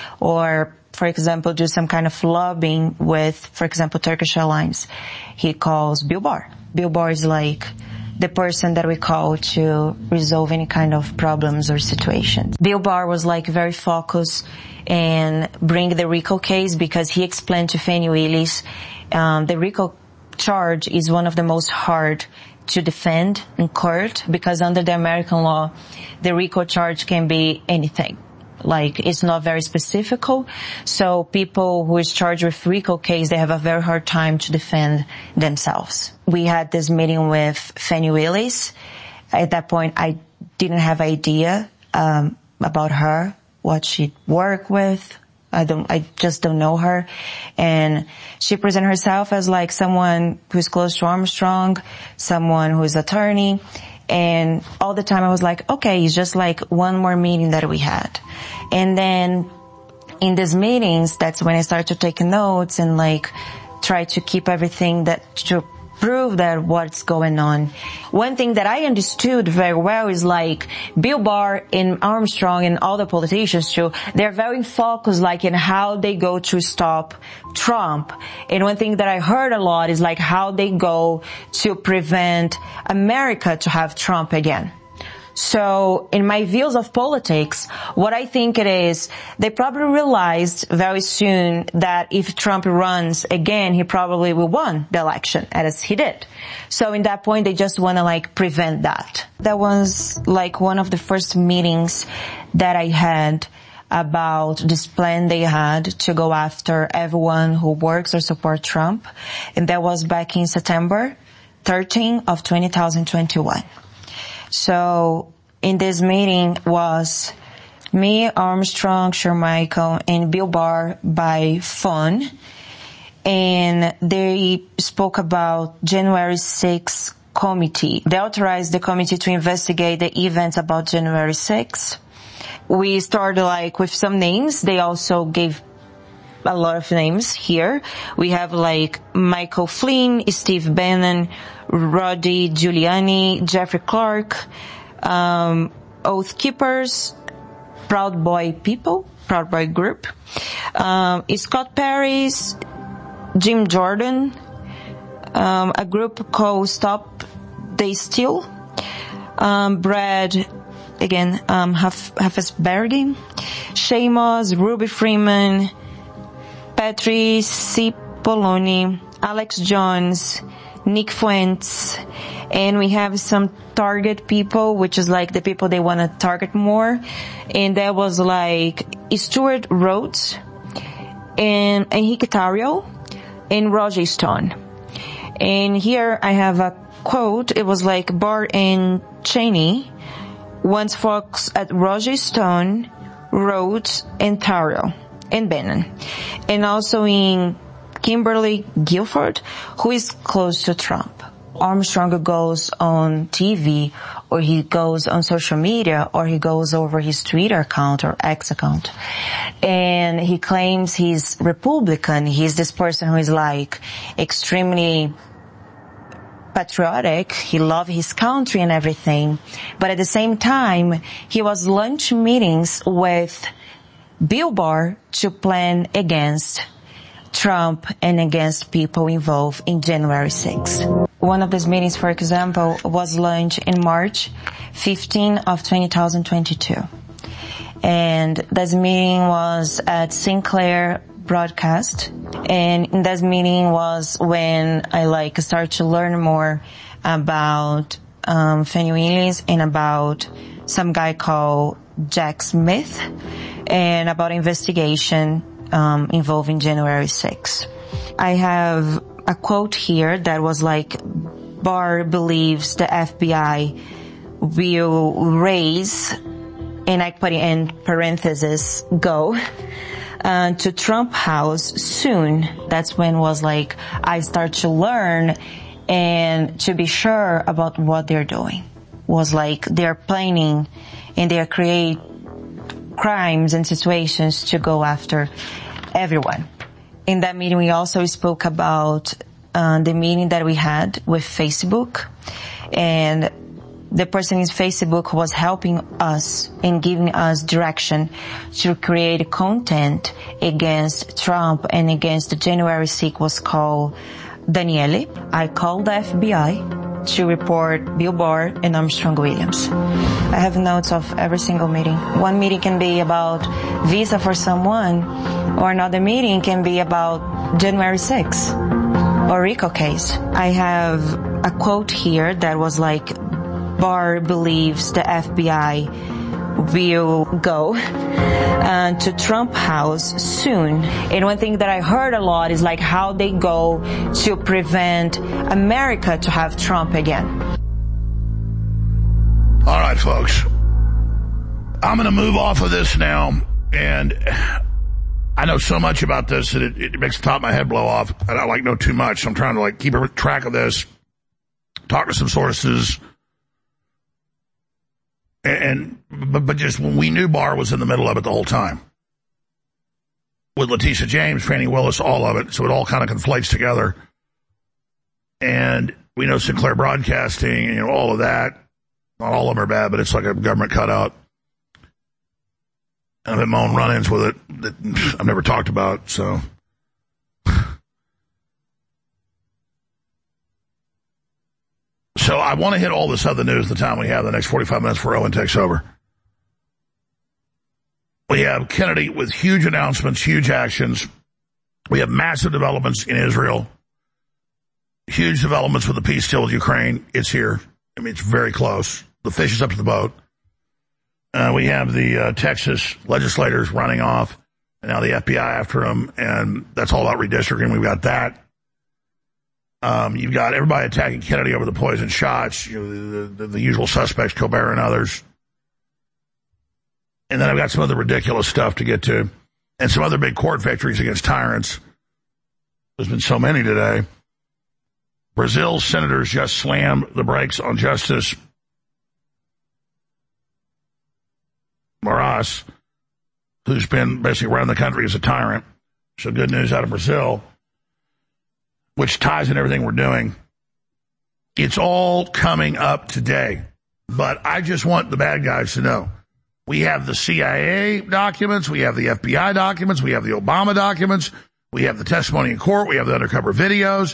Or for example, do some kind of lobbying with, for example, Turkish Airlines. He calls Bill Barr. Bill Barr is like the person that we call to resolve any kind of problems or situations. Bill Barr was like very focused and bring the RICO case because he explained to Fani Willis, um, the RICO charge is one of the most hard to defend in court because under the American law, the RICO charge can be anything. Like, it's not very specific. So people who is charged with RICO case, they have a very hard time to defend themselves. We had this meeting with Fani Willis. At that point, I didn't have idea, um, about her, what she worked with. I don't, I just don't know her. And she presented herself as like someone who's close to Armstrong, someone who's attorney. And all the time I was like, okay, it's just like one more meeting that we had. And then in these meetings, that's when I started to take notes and like try to keep everything that to prove that what's going on. One thing that I understood very well is like Bill Barr and Armstrong and all the politicians too, they're very focused like in how they go to stop Trump. And one thing that I heard a lot is like how they go to prevent America to have Trump again. So in my views of politics, what I think it is, they probably realized very soon that if Trump runs again, he probably will win the election, as he did. So in that point, they just want to like prevent that. That was like one of the first meetings that I had about this plan they had to go after everyone who works or support Trump. And that was back in September thirteenth of two thousand twenty-one. So in this meeting was me, Armstrong, Shermichael, and Bill Barr by phone. And they spoke about January sixth committee. They authorized the committee to investigate the events about January sixth. We started like with some names. They also gave a lot of names here. We have like Michael Flynn, Steve Bannon, Rudy Giuliani, Jeffrey Clark, um, Oath Keepers, Proud Boy People, Proud Boy Group, um, Scott Paris, Jim Jordan, um, a group called Stop They Steal, um, Brad, again, um, Hafesbergi, Shamos, Ruby Freeman, Patrice Cipollone, Alex Jones, Nick Fuentes, and we have some target people, which is like the people they want to target more. And that was like Stuart Rhodes and Enrique Tarrio and Roger Stone. And here I have a quote. It was like Barr and Cheney once focused at Roger Stone, Rhodes, and Tarrio, and Bannon. And also in Kimberly Guilford, who is close to Trump. Armstrong goes on T V, or he goes on social media, or he goes over his Twitter account or X account, and he claims he's Republican. He's this person who is like extremely patriotic. He loves his country and everything. But at the same time, he was lunch meetings with Bill Barr to plan against Trump and against people involved in January sixth. One of these meetings, for example, was launched in March fifteenth of two thousand twenty-two. And this meeting was at Sinclair Broadcast. And in this meeting was when I like started to learn more about um Fani Willis and about some guy called Jack Smith and about investigation um involving January sixth. I have a quote here that was like, Barr believes the F B I will raise, and I put it in parentheses, go, uh, to Trump House soon. That's when was like I start to learn and to be sure about what they're doing. Was like they're planning and they create crimes and situations to go after everyone. In that meeting, we also spoke about uh, the meeting that we had with Facebook, and the person in Facebook was helping us and giving us direction to create content against Trump and against the January sixth was called Daniele. I called the F B I to report Bill Barr and Armstrong Williams. I have notes of every single meeting. One meeting can be about visa for someone, or another meeting can be about January sixth or RICO case. I have a quote here that was like, Barr believes the F B I will go uh, to Trump House soon. And one thing that I heard a lot is like how they go to prevent America to have Trump again. All right, folks. I'm going to move off of this now, and I know so much about this that it, it makes the top of my head blow off. I don't like know too much, so I'm trying to like keep track of this, talk to some sources. And, but, but just when we knew Barr was in the middle of it the whole time. With Letitia James, Fannie Willis, all of it. So it all kind of conflates together. And we know Sinclair Broadcasting, you know, all of that. Not all of them are bad, but it's like a government cutout. And I've had my own run-ins with it that I've never talked about, so. So I want to hit all this other news the time we have, the next forty-five minutes before Owen takes over. We have Kennedy with huge announcements, huge actions. We have massive developments in Israel. Huge developments with the peace deal with Ukraine. It's here. I mean, it's very close. The fish is up to the boat. Uh, we have the uh, Texas legislators running off, and now the F B I after them, and that's all about redistricting. We've got that. Um, you've got everybody attacking Kennedy over the poison shots, you know, the, the, the usual suspects, Colbert and others. And then I've got some other ridiculous stuff to get to, and some other big court victories against tyrants. There's been so many today. Brazil's senators just slammed the brakes on Justice Moraes, who's been basically running the country as a tyrant. So good news out of Brazil, which ties in everything we're doing. It's all coming up today. But I just want the bad guys to know. We have the C I A documents, we have the F B I documents, we have the Obama documents, we have the testimony in court, we have the undercover videos,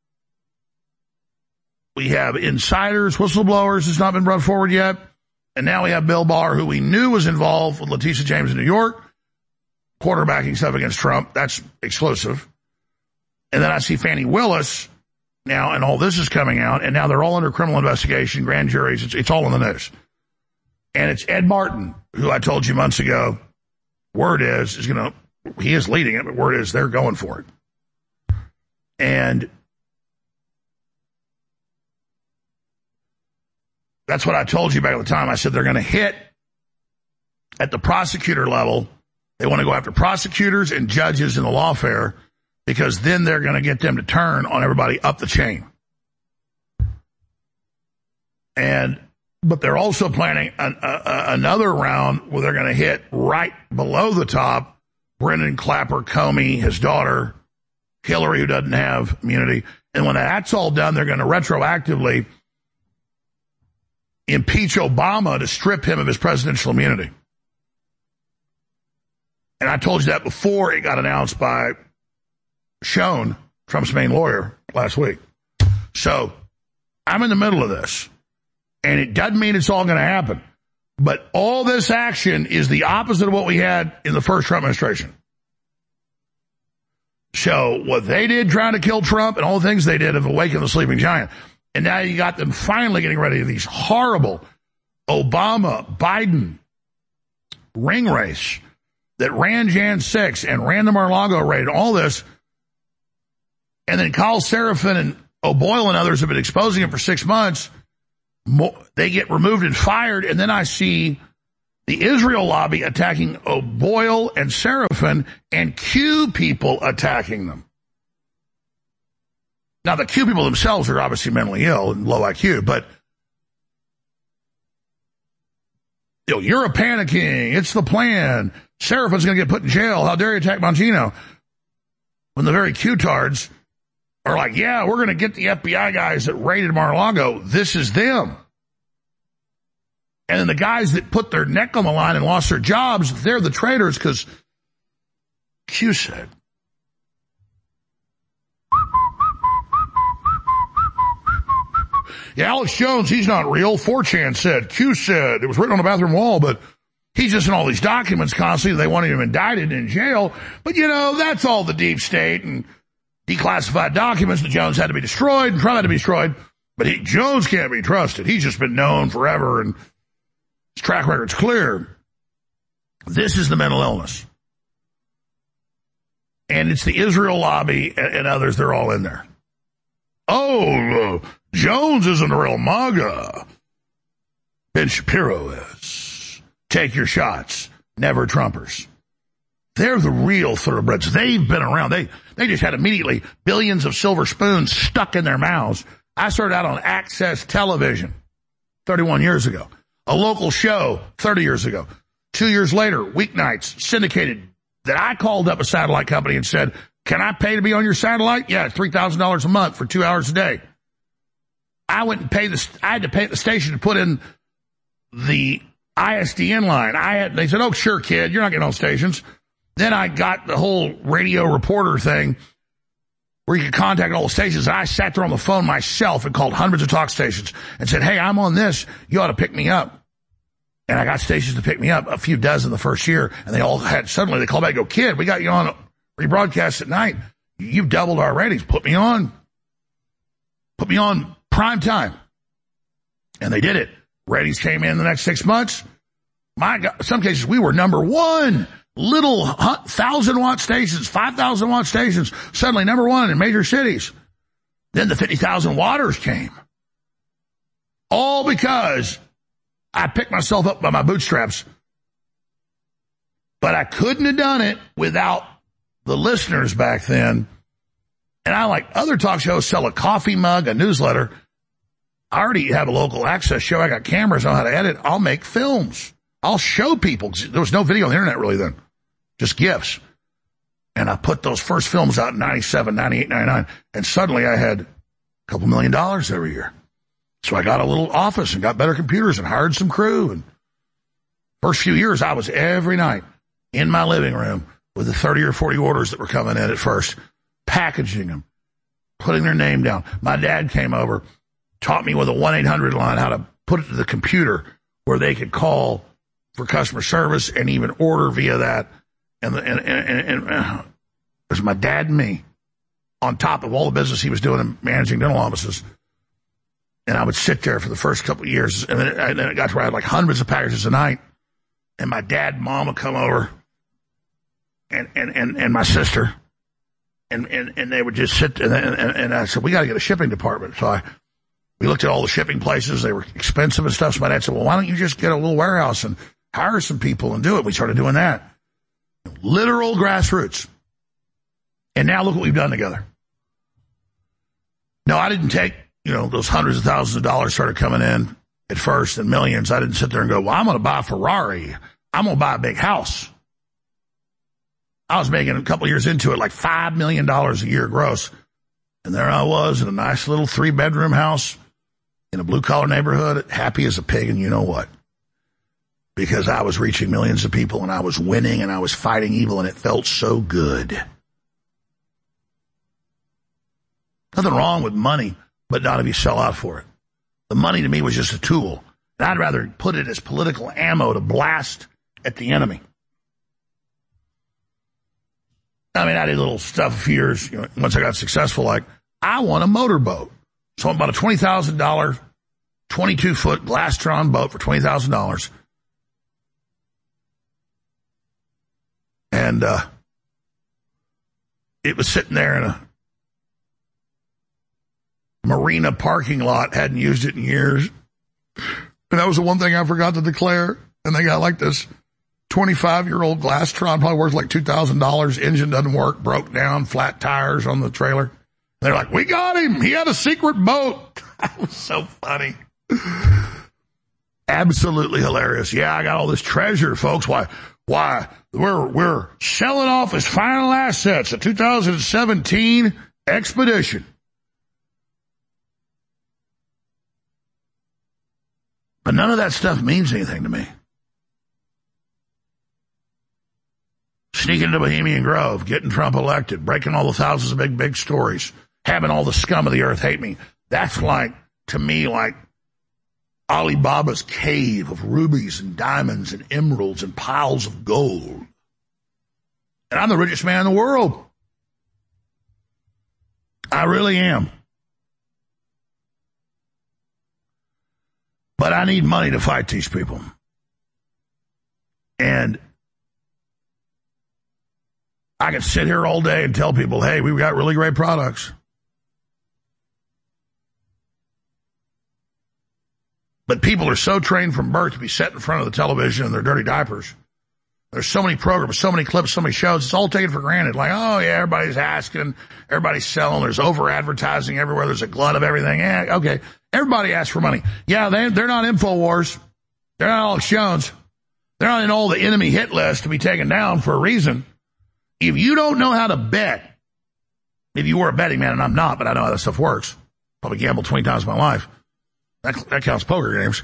we have insiders, whistleblowers has not been brought forward yet, and now we have Bill Barr, who we knew was involved with Letitia James in New York, quarterbacking stuff against Trump. That's exclusive. And then I see Fannie Willis now, and all this is coming out, and now they're all under criminal investigation, grand juries. It's, it's all in the news. And it's Ed Martin, who I told you months ago, word is, is going to, he is leading it, but word is they're going for it. And that's what I told you back at the time. I said they're going to hit at the prosecutor level. They want to go after prosecutors and judges in the lawfare, because then they're going to get them to turn on everybody up the chain. And, but they're also planning an, a, a, another round where they're going to hit right below the top Brendan Clapper, Comey, his daughter, Hillary, who doesn't have immunity. And when that's all done, they're going to retroactively impeach Obama to strip him of his presidential immunity. And I told you that before it got announced by Schoen, Trump's main lawyer, last week. So I'm in the middle of this, and it doesn't mean it's all going to happen. But all this action is the opposite of what we had in the first Trump administration. So what they did trying to kill Trump and all the things they did have awakened the sleeping giant. And now you got them finally getting ready to these horrible Obama, Biden ring race that ran Jan six and ran the Mar-a-Lago raid and all this. And then Kyle Seraphin and O'Boyle and others have been exposing him for six months. They get removed and fired. And then I see The Israel lobby attacking O'Boyle and Seraphin, and Q people attacking them. Now, the Q people themselves are obviously mentally ill and low I Q, but you know, you're a panicking. It's the plan. Seraphin's going to get put in jail. How dare you attack Bongino? When the very Q-tards are like, yeah, we're going to get the F B I guys that raided Mar-a-Lago. This is them. And then the guys that put their neck on the line and lost their jobs, they're the traitors because Q said. Yeah, Alex Jones, he's not real. four chan said. Q said. It was written on the bathroom wall, but he's just in all these documents constantly. They want him indicted in jail. But, you know, that's all the deep state and declassified documents that Jones had to be destroyed and Trump had to be destroyed. But he, Jones can't be trusted. He's just been known forever, and his track record's clear. This is the mental illness. And it's the Israel lobby and, and others. They're all in there. Oh, uh, Jones isn't a real MAGA. Ben Shapiro is. Take your shots. Never Trumpers. They're the real thoroughbreds. They've been around. They they just had immediately billions of silver spoons stuck in their mouths. I started out on Access Television thirty-one years ago. A local show thirty years ago. Two years later, weeknights, syndicated, that I called up a satellite company and said, can I pay to be on your satellite? Yeah, three thousand dollars a month for two hours a day. I went and paid the, I had to pay the station to put in the I S D N line. I had, they said, oh, sure, kid, you're not getting on stations. Then I got the whole radio reporter thing where you could contact all the stations. And I sat there on the phone myself and called hundreds of talk stations and said, hey, I'm on this. You ought to pick me up. And I got stations to pick me up, a few dozen the first year. And they all had, suddenly they called back and go, kid, we got you on rebroadcast at night. You've doubled our ratings. Put me on. Put me on prime time. And they did it. Ratings came in the next six months. My God, some cases we were number one. Little thousand watt stations, five thousand watt stations, suddenly number one in major cities. Then the fifty thousand watters came. All because I picked myself up by my bootstraps. But I couldn't have done it without the listeners back then. And I, like other talk shows, sell a coffee mug, a newsletter. I already have a local access show. I got cameras, I know how to edit. I'll make films. I'll show people. There was no video on the internet really then. Just gifts. And I put those first films out in ninety-seven, ninety-eight, ninety-nine. And suddenly I had a couple million dollars every year. So I got a little office and got better computers and hired some crew. And first few years I was every night in my living room with the thirty or forty orders that were coming in at first, packaging them, putting their name down. My dad came over, taught me with a one eight hundred line how to put it to the computer where they could call for customer service and even order via that. And, the, and, and, and, and uh, it was my dad and me on top of all the business he was doing in managing dental offices. And I would sit there for the first couple of years. And then, it, and then it got to where I had like hundreds of packages a night. And my dad and mom would come over and, and, and, and my sister. And, and, and they would just sit there. And, and, and I said, we got to get a shipping department. So I, we looked at all the shipping places. They were expensive and stuff. So my dad said, well, why don't you just get a little warehouse and hire some people and do it? We started doing that. Literal grassroots. And now look what we've done together. No, I didn't take, you know, those hundreds of thousands of dollars started coming in at first and millions. I didn't sit there and go, well, I'm going to buy a Ferrari. I'm going to buy a big house. I was making a couple of years into it like five million dollars a year gross. And there I was in a nice little three bedroom house in a blue collar neighborhood, happy as a pig, and you know what? Because I was reaching millions of people and I was winning and I was fighting evil and it felt so good. Nothing wrong with money, but not if you sell out for it. The money to me was just a tool. And I'd rather put it as political ammo to blast at the enemy. I mean, I did little stuff a few years, you know, once I got successful, like, I want a motorboat. So I bought a twenty thousand dollars, twenty-two foot Glastron boat for twenty thousand dollars. And uh, it was sitting there in a marina parking lot, hadn't used it in years. And that was the one thing I forgot to declare. And they got like this twenty-five-year-old Glastron, probably worth like two thousand dollars. Engine doesn't work, broke down, flat tires on the trailer. They're like, we got him. He had a secret boat. That was so funny. Absolutely hilarious. Yeah, I got all this treasure, folks. Why? Why? We're, we're selling off his final assets, a two thousand seventeen Expedition. But none of that stuff means anything to me. Sneaking into Bohemian Grove, getting Trump elected, breaking all the thousands of big, big stories, having all the scum of the earth hate me. That's like, to me, like Alibaba's cave of rubies and diamonds and emeralds and piles of gold. And I'm the richest man in the world. I really am. But I need money to fight these people. And I can sit here all day and tell people, hey, we've got really great products. But people are so trained from birth to be set in front of the television in their dirty diapers. There's so many programs, so many clips, so many shows. It's all taken for granted. Like, oh, yeah, everybody's asking. Everybody's selling. There's over-advertising everywhere. There's a glut of everything. Yeah, okay. Everybody asks for money. Yeah, they, they're not InfoWars. They're not Alex Jones. They're not in all the enemy hit list to be taken down for a reason. If you don't know how to bet, if you were a betting man, and I'm not, but I know how that stuff works. Probably gambled twenty times in my life. That, that counts poker games.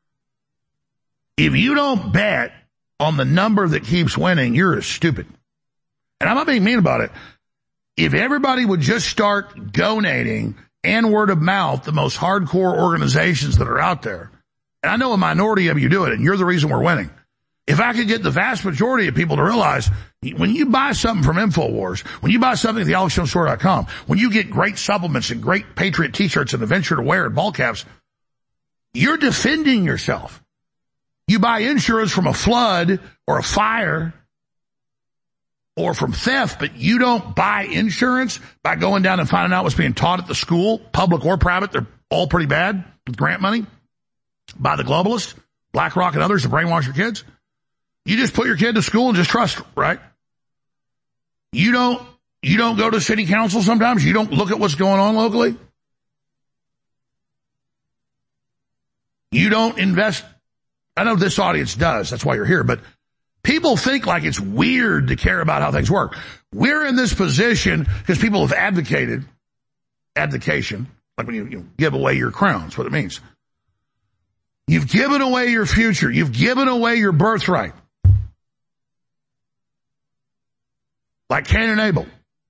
If you don't bet on the number that keeps winning, you're stupid. And I'm not being mean about it. If everybody would just start donating and word of mouth the most hardcore organizations that are out there, and I know a minority of you do it, and you're the reason we're winning. If I could get the vast majority of people to realize when you buy something from InfoWars, when you buy something at the alex jones store dot com, when you get great supplements and great Patriot t-shirts and adventure to wear and ball caps, you're defending yourself. You buy insurance from a flood or a fire or from theft, but you don't buy insurance by going down and finding out what's being taught at the school, public or private. They're all pretty bad with grant money by the globalists, BlackRock and others to brainwash your kids. You just put your kid to school and just trust, right? You don't, you don't go to city council sometimes. You don't look at what's going on locally. You don't invest. I know this audience does. That's why you're here. But people think like it's weird to care about how things work. We're in this position because people have advocated, advocation, like when you, you give away your crown. That's what it means. You've given away your future. You've given away your birthright. Like Cain and Abel.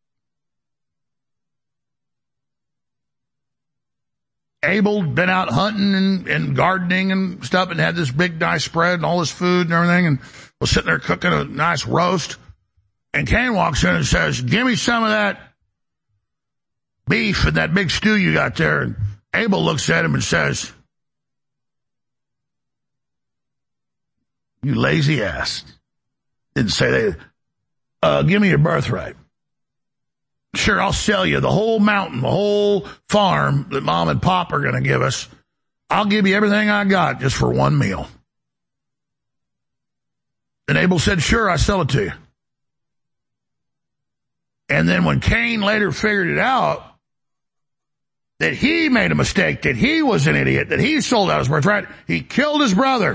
Abel had been out hunting and, and gardening and stuff and had this big nice spread and all his food and everything and was sitting there cooking a nice roast. And Cain walks in and says, give me some of that beef and that big stew you got there. And Abel looks at him and says, you lazy ass. Didn't say that. Uh, give me your birthright. Sure, I'll sell you the whole mountain, the whole farm that mom and pop are going to give us. I'll give you everything I got just for one meal. And Abel said, sure, I sell it to you. And then when Cain later figured it out, that he made a mistake, that he was an idiot, that he sold out his birthright, he killed his brother.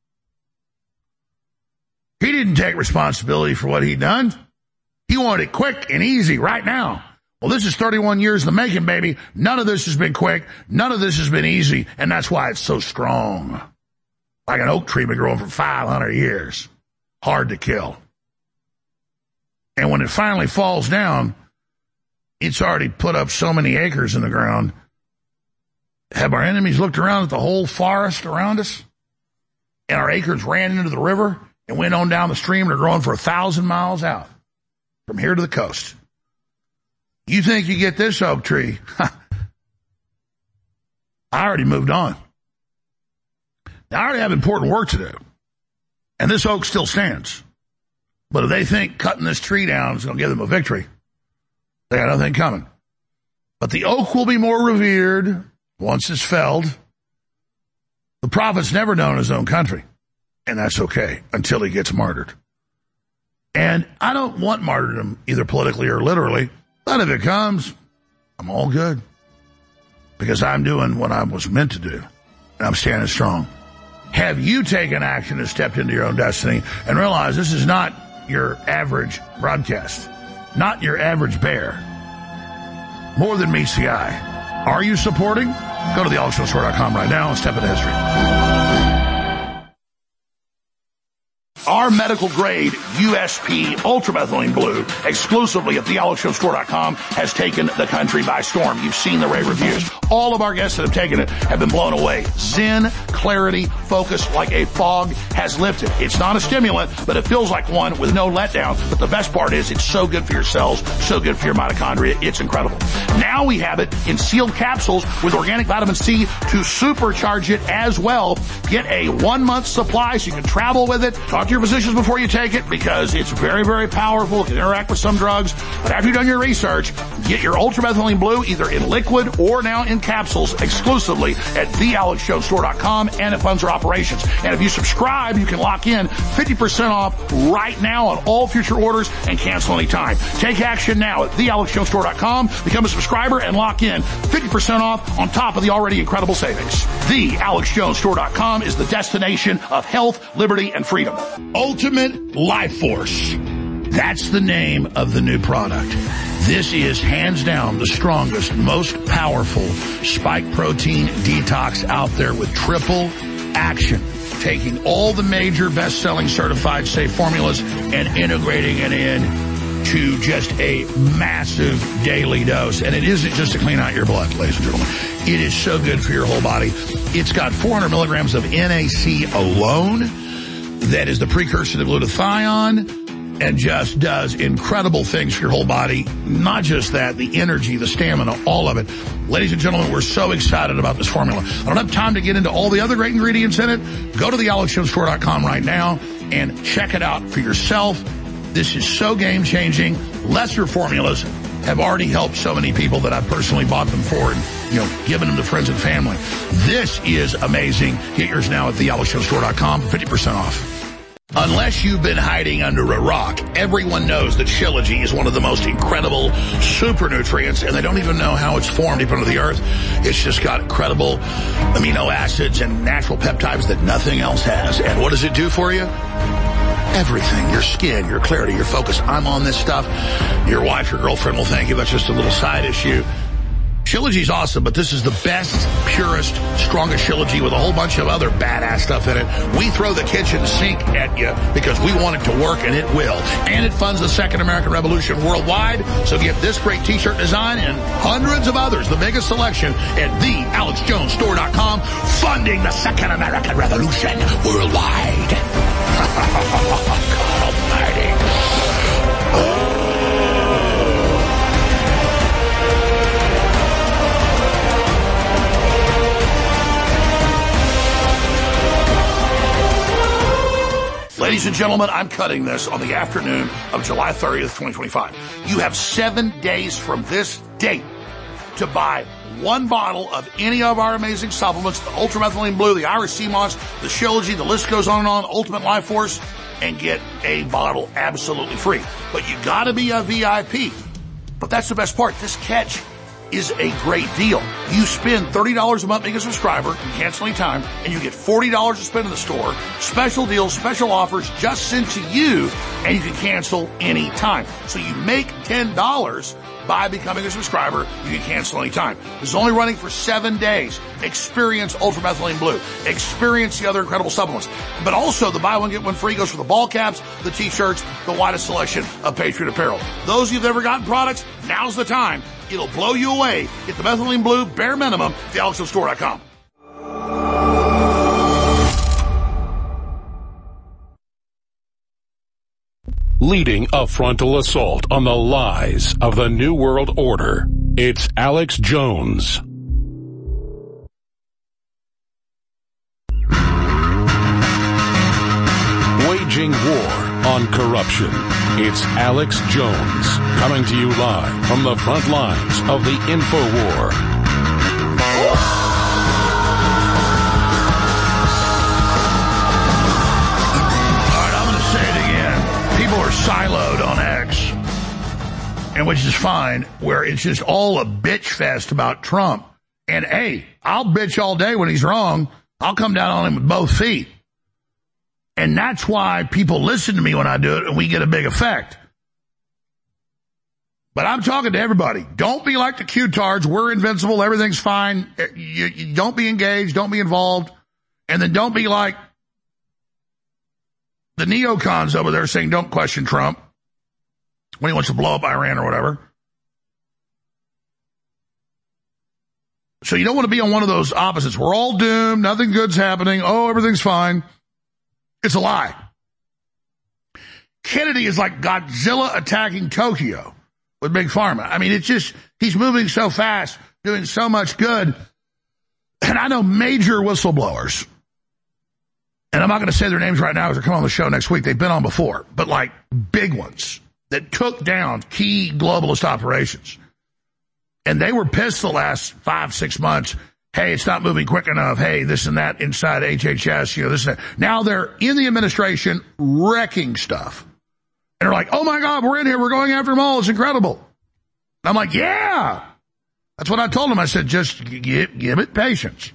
He didn't take responsibility for what he'd done. He wanted it quick and easy right now. Well, this is thirty-one years in the making, baby. None of this has been quick. None of this has been easy. And that's why it's so strong. Like an oak tree been growing for five hundred years. Hard to kill. And when it finally falls down, it's already put up so many acres in the ground. Have our enemies looked around at the whole forest around us? And our acres ran into the river and went on down the stream and are growing for a thousand miles out from here to the coast. You think you get this oak tree? I already moved on. Now, I already have important work to do. And this oak still stands. But if they think cutting this tree down is going to give them a victory, they got nothing coming. But the oak will be more revered once it's felled. The prophet's never known his own country. And that's okay until he gets martyred. And I don't want martyrdom either politically or literally. But if it comes, I'm all good. Because I'm doing what I was meant to do. And I'm standing strong. Have you taken action and stepped into your own destiny and realized this is not your average broadcast? Not your average bear. More than meets the eye. Are you supporting? Go to the alex jones store dot com right now and step into history. Our medical grade U S P ultramethylene blue exclusively at the alex jones store dot com has taken the country by storm. You've seen the rave reviews. All of our guests that have taken it have been blown away. Zen, clarity, focus like a fog has lifted. It's not a stimulant, but it feels like one with no letdown. But the best part is it's so good for your cells, so good for your mitochondria. It's incredible. Now we have it in sealed capsules with organic vitamin C to supercharge it as well. Get a one month supply so you can travel with it. Talk to your physicians before you take it because it's very, very powerful. It can interact with some drugs. But after you've done your research, get your ultramethylene blue either in liquid or now in capsules exclusively at the alex jones store dot com, and it funds our operations. And if you subscribe, you can lock in fifty percent off right now on all future orders and cancel anytime. Take action now at the alex jones store dot com. Become a subscriber and lock in fifty percent off on top of the already incredible savings. the alex jones store dot com is the destination of health, liberty, and freedom. Ultimate Life Force. That's the name of the new product. This is hands down the strongest, most powerful spike protein detox out there with triple action. Taking all the major best-selling certified safe formulas and integrating it in to just a massive daily dose. And it isn't just to clean out your blood, ladies and gentlemen. It is so good for your whole body. It's got four hundred milligrams of N A C alone. That is the precursor to glutathione and just does incredible things for your whole body. Not just that, the energy, the stamina, all of it. Ladies and gentlemen, we're so excited about this formula. I don't have time to get into all the other great ingredients in it. Go to the alex jones store dot com right now and check it out for yourself. This is so game-changing. Lesser formulas have already helped so many people that I've personally bought them for and, you know, given them to friends and family. This is amazing. Get yours now at the alex jones store dot com for fifty percent off. Unless you've been hiding under a rock, everyone knows that Shilajit is one of the most incredible super nutrients, and they don't even know how it's formed deep under the earth. It's just got incredible amino acids and natural peptides that nothing else has. And what does it do for you? Everything. Your skin, your clarity, your focus. I'm on this stuff. Your wife, your girlfriend will thank you. That's just a little side issue. Shilajit's awesome, but this is the best, purest, strongest Shilajit with a whole bunch of other badass stuff in it. We throw the kitchen sink at you because we want it to work, and it will. And it funds the Second American Revolution worldwide. So get this great t-shirt design and hundreds of others, the biggest selection, at the alex jones store dot com, funding the Second American Revolution worldwide. God almighty. Oh. Ladies and gentlemen, I'm cutting this on the afternoon of July thirtieth, twenty twenty-five. You have seven days from this date to buy one bottle of any of our amazing supplements, the Ultramethylene Blue, the Irish Sea Moss, the Shilajit, the list goes on and on, Ultimate Life Force, and get a bottle absolutely free. But you gotta be a V I P. But that's the best part. This catch is a great deal. You spend thirty dollars a month being a subscriber, you cancel any time, and you get forty dollars to spend in the store. Special deals, special offers just sent to you, and you can cancel any time. So you make ten dollars by becoming a subscriber. You can cancel any time. This is only running for seven days. Experience Ultramethylene Blue. Experience the other incredible supplements. But also the buy one, get one free goes for the ball caps, the t-shirts, the widest selection of Patriot apparel. Those of you who've ever gotten products, now's the time. It'll blow you away. Get the Methylene Blue bare minimum at the alex jones store dot com. Leading a frontal assault on the lies of the New World Order, it's Alex Jones. Waging war on corruption, it's Alex Jones, coming to you live from the front lines of the InfoWar. siloed on X, and which is fine, where it's just all a bitch fest about Trump. And hey, I'll bitch all day when he's wrong. I'll come down on him with both feet. And that's why people listen to me when I do it, and we get a big effect. But I'm talking to everybody. Don't be like the Q-tards. We're invincible. Everything's fine. You, you don't be engaged. Don't be involved. And then don't be like the neocons over there saying don't question Trump when he wants to blow up Iran or whatever. So you don't want to be on one of those opposites. We're all doomed. Nothing good's happening. Oh, everything's fine. It's a lie. Kennedy is like Godzilla attacking Tokyo with Big Pharma. I mean, it's just, he's moving so fast, doing so much good. And I know major whistleblowers, and I'm not going to say their names right now because they're coming on the show next week. They've been on before, but like big ones that took down key globalist operations. And they were pissed the last five, six months. Hey, it's not moving quick enough. Hey, this and that inside H H S, you know, this and that. Now they're in the administration wrecking stuff. And they're like, oh my God, we're in here. We're going after them all. It's incredible. And I'm like, yeah. That's what I told them. I said, just give, give it patience.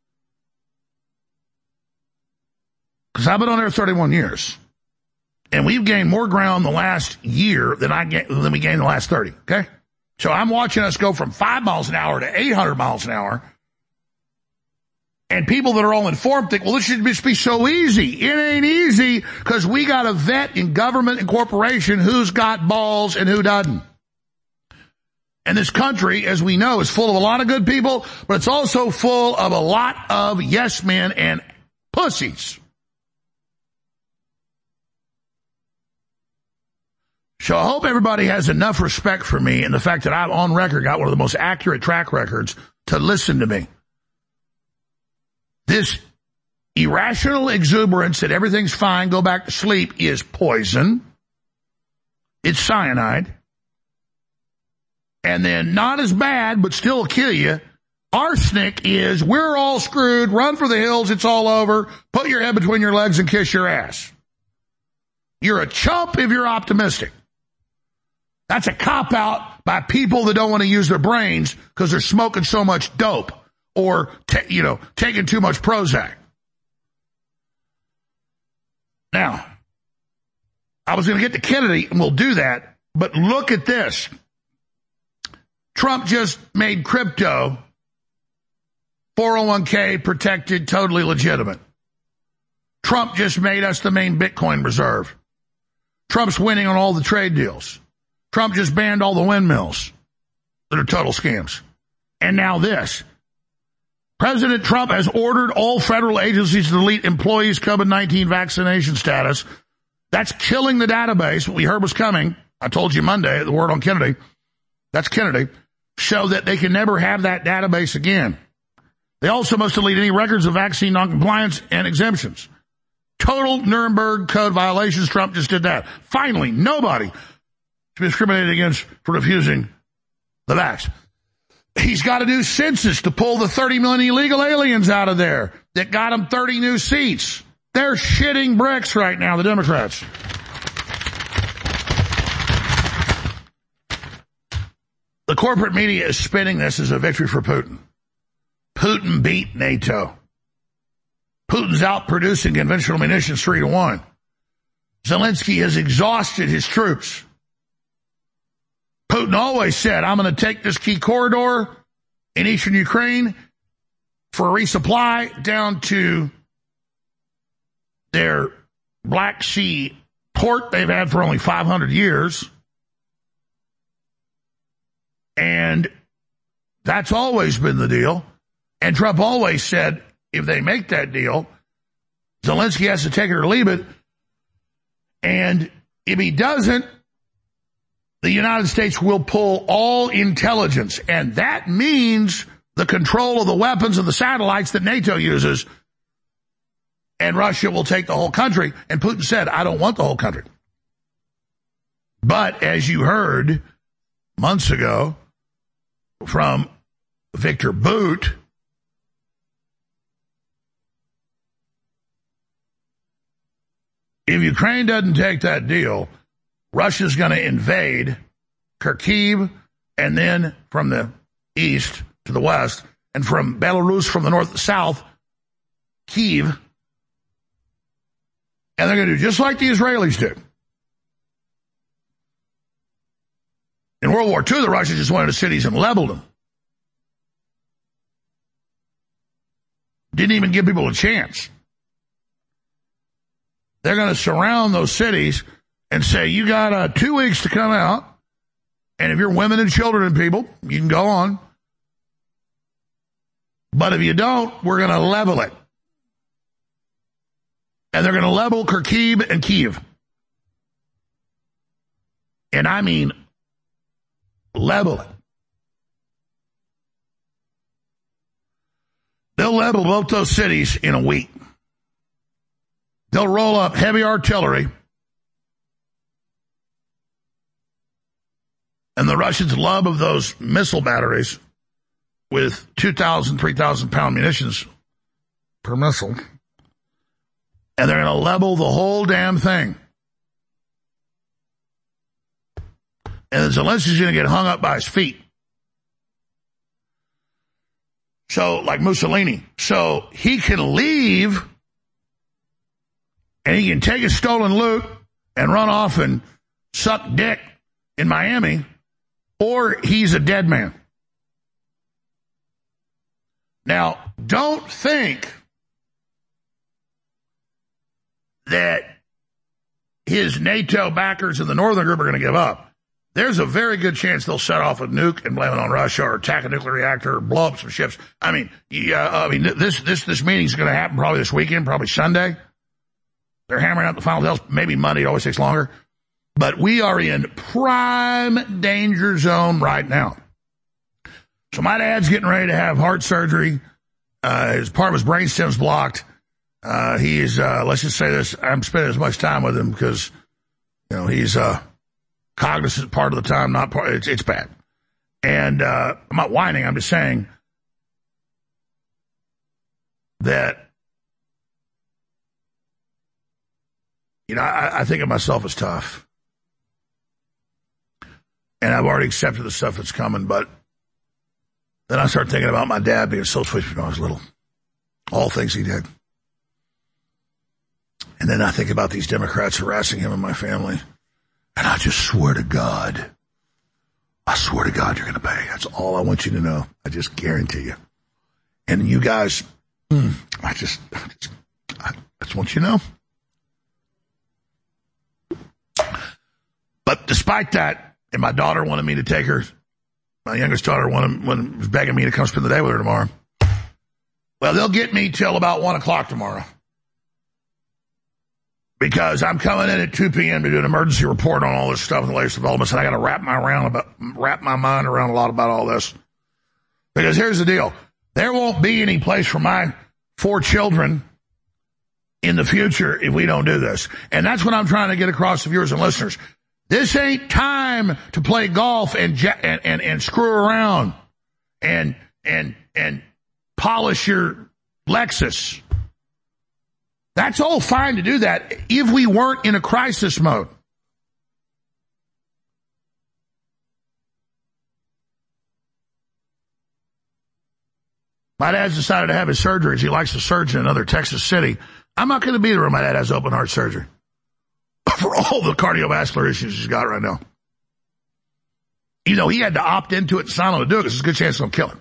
Because I've been on there thirty-one years. And we've gained more ground the last year than I ga- than we gained the last thirty. Okay? So I'm watching us go from five miles an hour to eight hundred miles an hour. And people that are all informed think, well, this should just be so easy. It ain't easy because we got to vet in government and corporation who's got balls and who doesn't. And this country, as we know, is full of a lot of good people, but it's also full of a lot of yes men and pussies. So I hope everybody has enough respect for me and the fact that I've on record got one of the most accurate track records to listen to me. This irrational exuberance that everything's fine, go back to sleep, is poison. It's cyanide. And then not as bad, but still kill you. Arsenic is, we're all screwed, run for the hills, it's all over, put your head between your legs and kiss your ass. You're a chump if you're optimistic. That's a cop-out by people that don't want to use their brains because they're smoking so much dope. Or, ta- you know, taking too much Prozac. Now, I was going to get to Kennedy, and we'll do that, but look at this. Trump just made crypto four oh one k protected, totally legitimate. Trump just made us the main Bitcoin reserve. Trump's winning on all the trade deals. Trump just banned all the windmills that are total scams. And now this. President Trump has ordered all federal agencies to delete employees' COVID nineteen vaccination status. That's killing the database. What we heard was coming. I told you Monday, the word on Kennedy. That's Kennedy. So that they can never have that database again. They also must delete any records of vaccine noncompliance and exemptions. Total Nuremberg Code violations. Trump just did that. Finally, nobody to be discriminated against for refusing the vax. He's got a new census to pull the thirty million illegal aliens out of there that got them thirty new seats. They're shitting bricks right now, the Democrats. The corporate media is spinning this as a victory for Putin. Putin beat NATO. Putin's out producing conventional munitions three to one. Zelensky has exhausted his troops. Putin always said, I'm going to take this key corridor in eastern Ukraine for a resupply down to their Black Sea port they've had for only five hundred years. And that's always been the deal. And Trump always said, if they make that deal, Zelensky has to take it or leave it. And if he doesn't, the United States will pull all intelligence, and that means the control of the weapons and the satellites that NATO uses, and Russia will take the whole country. And Putin said, I don't want the whole country. But as you heard months ago from Victor Bout, if Ukraine doesn't take that deal, Russia's going to invade Kharkiv, and then from the east to the west, and from Belarus from the north to south, Kyiv. And they're going to do just like the Israelis did. In World War Two, the Russians just went into cities and leveled them. Didn't even give people a chance. They're going to surround those cities and say, you got uh, two weeks to come out, and if you're women and children and people, you can go on. But if you don't, we're going to level it. And they're going to level Kharkiv and Kyiv. And I mean, level it. They'll level both those cities in a week. They'll roll up heavy artillery. And the Russians' love of those missile batteries with two thousand, three thousand pound munitions per missile. And they're going to level the whole damn thing. And Zelensky's going to get hung up by his feet. So, like Mussolini. So he can leave and he can take his stolen loot and run off and suck dick in Miami, or he's a dead man. Now, don't think that his NATO backers in the northern group are going to give up. There's a very good chance they'll set off a nuke and blame it on Russia, or attack a nuclear reactor, or blow up some ships. I mean, yeah, I mean, this this this meeting's going to happen probably this weekend, probably Sunday. They're hammering out the final details. Maybe Monday. It always takes longer. But we are in prime danger zone right now. So my dad's getting ready to have heart surgery. Uh, his part of his brainstem's blocked. Uh, he's, uh, let's just say this, I'm spending as much time with him because, you know, he's, uh, cognizant part of the time, not part, it's, it's bad. And, uh, I'm not whining, I'm just saying that, you know, I, I think of myself as tough. And I've already accepted the stuff that's coming, but then I start thinking about my dad being so sweet when I was little. All things he did. And then I think about these Democrats harassing him and my family. And I just swear to God, I swear to God you're going to pay. That's all I want you to know. I just guarantee you. And you guys, mm, I just, I just, I just want you to know. But despite that, and my daughter wanted me to take her, my youngest daughter wanted, wanted, was begging me to come spend the day with her tomorrow. Well, they'll get me till about one o'clock tomorrow. Because I'm coming in at two p.m. to do an emergency report on all this stuff and the latest developments, and I got to wrap my around about wrap my mind around a lot about all this. Because here's the deal: there won't be any place for my four children in the future if we don't do this, and that's what I'm trying to get across to viewers and listeners. This ain't time to play golf and and and, and screw around and and and polish your Lexus. That's all fine to do that if we weren't in a crisis mode. My dad's decided to have his surgeries. He likes to surgeon in another Texas city. I'm not going to be there when my dad has open heart surgery for all the cardiovascular issues he's got right now. You know, he had to opt into it and sign on to do it because there's a good chance it'll kill him.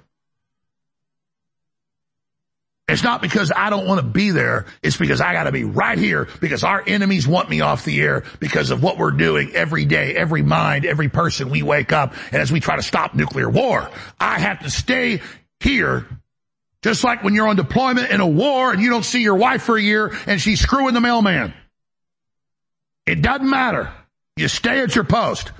It's not because I don't want to be there. It's because I got to be right here because our enemies want me off the air because of what we're doing every day, every mind, every person we wake up. And as we try to stop nuclear war, I have to stay here. Just like when you're on deployment in a war and you don't see your wife for a year and she's screwing the mailman. It doesn't matter. You stay at your post.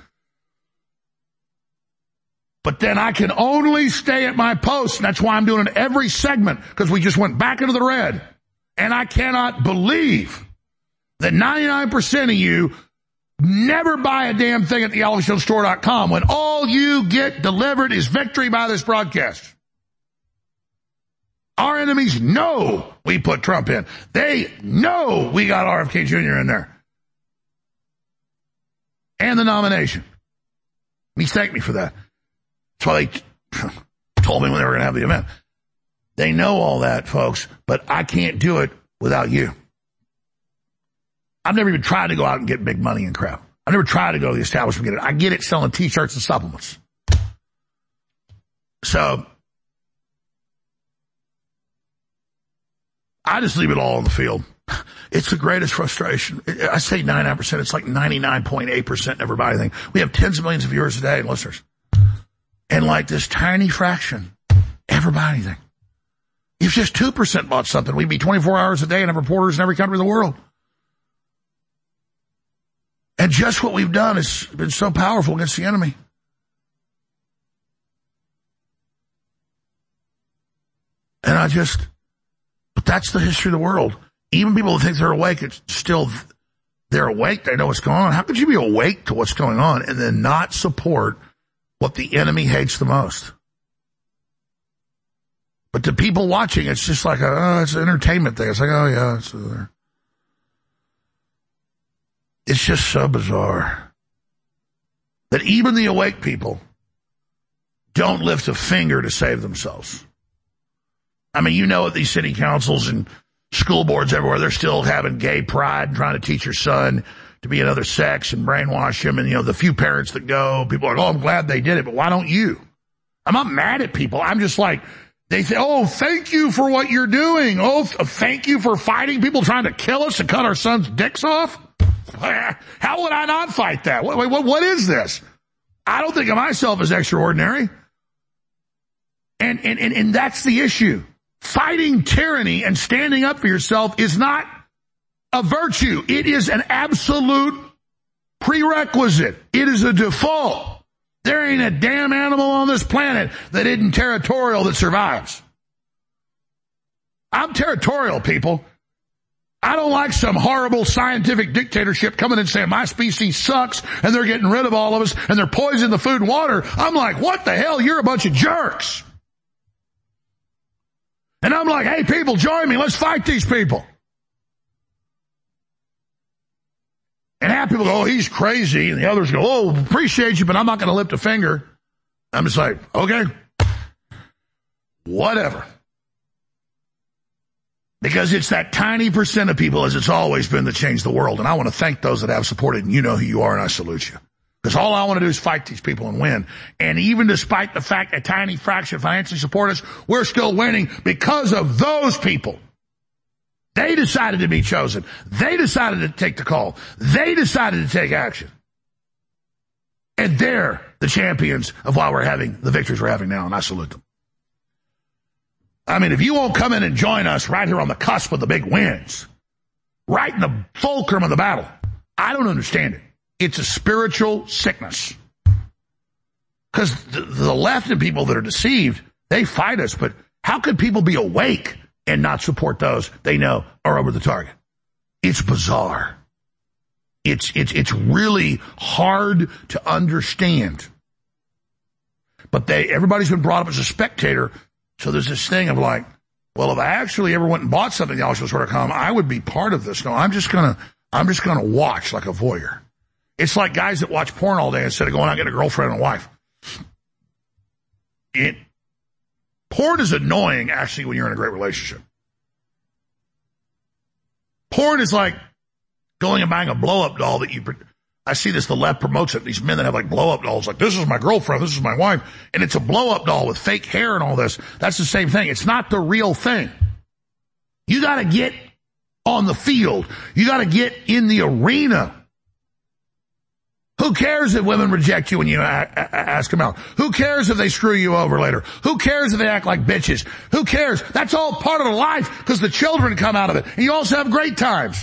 But then I can only stay at my post, and that's why I'm doing it every segment, because we just went back into the red. And I cannot believe that ninety-nine percent of you never buy a damn thing at the alex jones store dot com when all you get delivered is victory by this broadcast. Our enemies know we put Trump in. They know we got R F K Junior in there. and the nomination. He thanked me for that. That's why they told me when they were going to have the event. They know all that, folks, but I can't do it without you. I've never even tried to go out and get big money and crap. I never tried to go to the establishment and get it. I get it selling T-shirts and supplements. So I just leave it all on the field. It's the greatest frustration. I say ninety-nine percent. It's like ninety-nine point eight percent never buy anything. We have tens of millions of viewers a day and listeners. And like this tiny fraction ever buy anything. If just two percent bought something, we'd be twenty-four hours a day and have reporters in every country in the world. And just what we've done has been so powerful against the enemy. And I just, but that's the history of the world. Even people who think they're awake, it's still, they're awake, they know what's going on. How could you be awake to what's going on and then not support what the enemy hates the most? But to people watching, it's just like, a, oh, it's an entertainment thing. It's like, oh yeah, it's there. It's just so bizarre that even the awake people don't lift a finger to save themselves. I mean, you know, at these city councils and school boards everywhere, they're still having gay pride and trying to teach your son to be another sex and brainwash him. And, you know, the few parents that go, people are like, oh, I'm glad they did it, but why don't you? I'm not mad at people. I'm just like, they say, oh, thank you for what you're doing. Oh, thank you for fighting people trying to kill us and cut our sons' dicks off. How would I not fight that? What, what, what is this? I don't think of myself as extraordinary. And, and, and, and that's the issue. Fighting tyranny and standing up for yourself is not a virtue. It is an absolute prerequisite. It is a default. There ain't a damn animal on this planet that isn't territorial that survives. I'm territorial, people. I don't like some horrible scientific dictatorship coming and saying my species sucks and they're getting rid of all of us and they're poisoning the food and water. I'm like, what the hell? You're a bunch of jerks. And I'm like, hey, people, join me. Let's fight these people. And half people go, oh, he's crazy. And the others go, oh, appreciate you, but I'm not going to lift a finger. I'm just like, okay, whatever. Because it's that tiny percent of people, as it's always been, that change the world. And I want to thank those that have supported, and you know who you are, and I salute you. Because all I want to do is fight these people and win. And even despite the fact a tiny fraction financially support us, we're still winning because of those people. They decided to be chosen. They decided to take the call. They decided to take action. And they're the champions of why we're having the victories we're having now, and I salute them. I mean, if you won't come in and join us right here on the cusp of the big wins, right in the fulcrum of the battle, I don't understand it. It's a spiritual sickness. Because the, the left and people that are deceived, they fight us, but how could people be awake and not support those they know are over the target? It's bizarre. It's, it's, it's really hard to understand. But they, everybody's been brought up as a spectator. So there's this thing of like, well, if I actually ever went and bought something, y'all should sort of come, I would be part of this. No, I'm just gonna, I'm just gonna watch like a voyeur. It's like guys that watch porn all day instead of going out and getting a girlfriend and a wife. It, porn is annoying actually when you're in a great relationship. Porn is like going and buying a blow-up doll that you, I see this, the left promotes it. These men that have like blow-up dolls, like this is my girlfriend, this is my wife, and it's a blow-up doll with fake hair and all this. That's the same thing. It's not the real thing. You gotta get on the field. You gotta get in the arena. Who cares if women reject you when you ask them out? Who cares if they screw you over later? Who cares if they act like bitches? Who cares? That's all part of the life because the children come out of it. And you also have great times.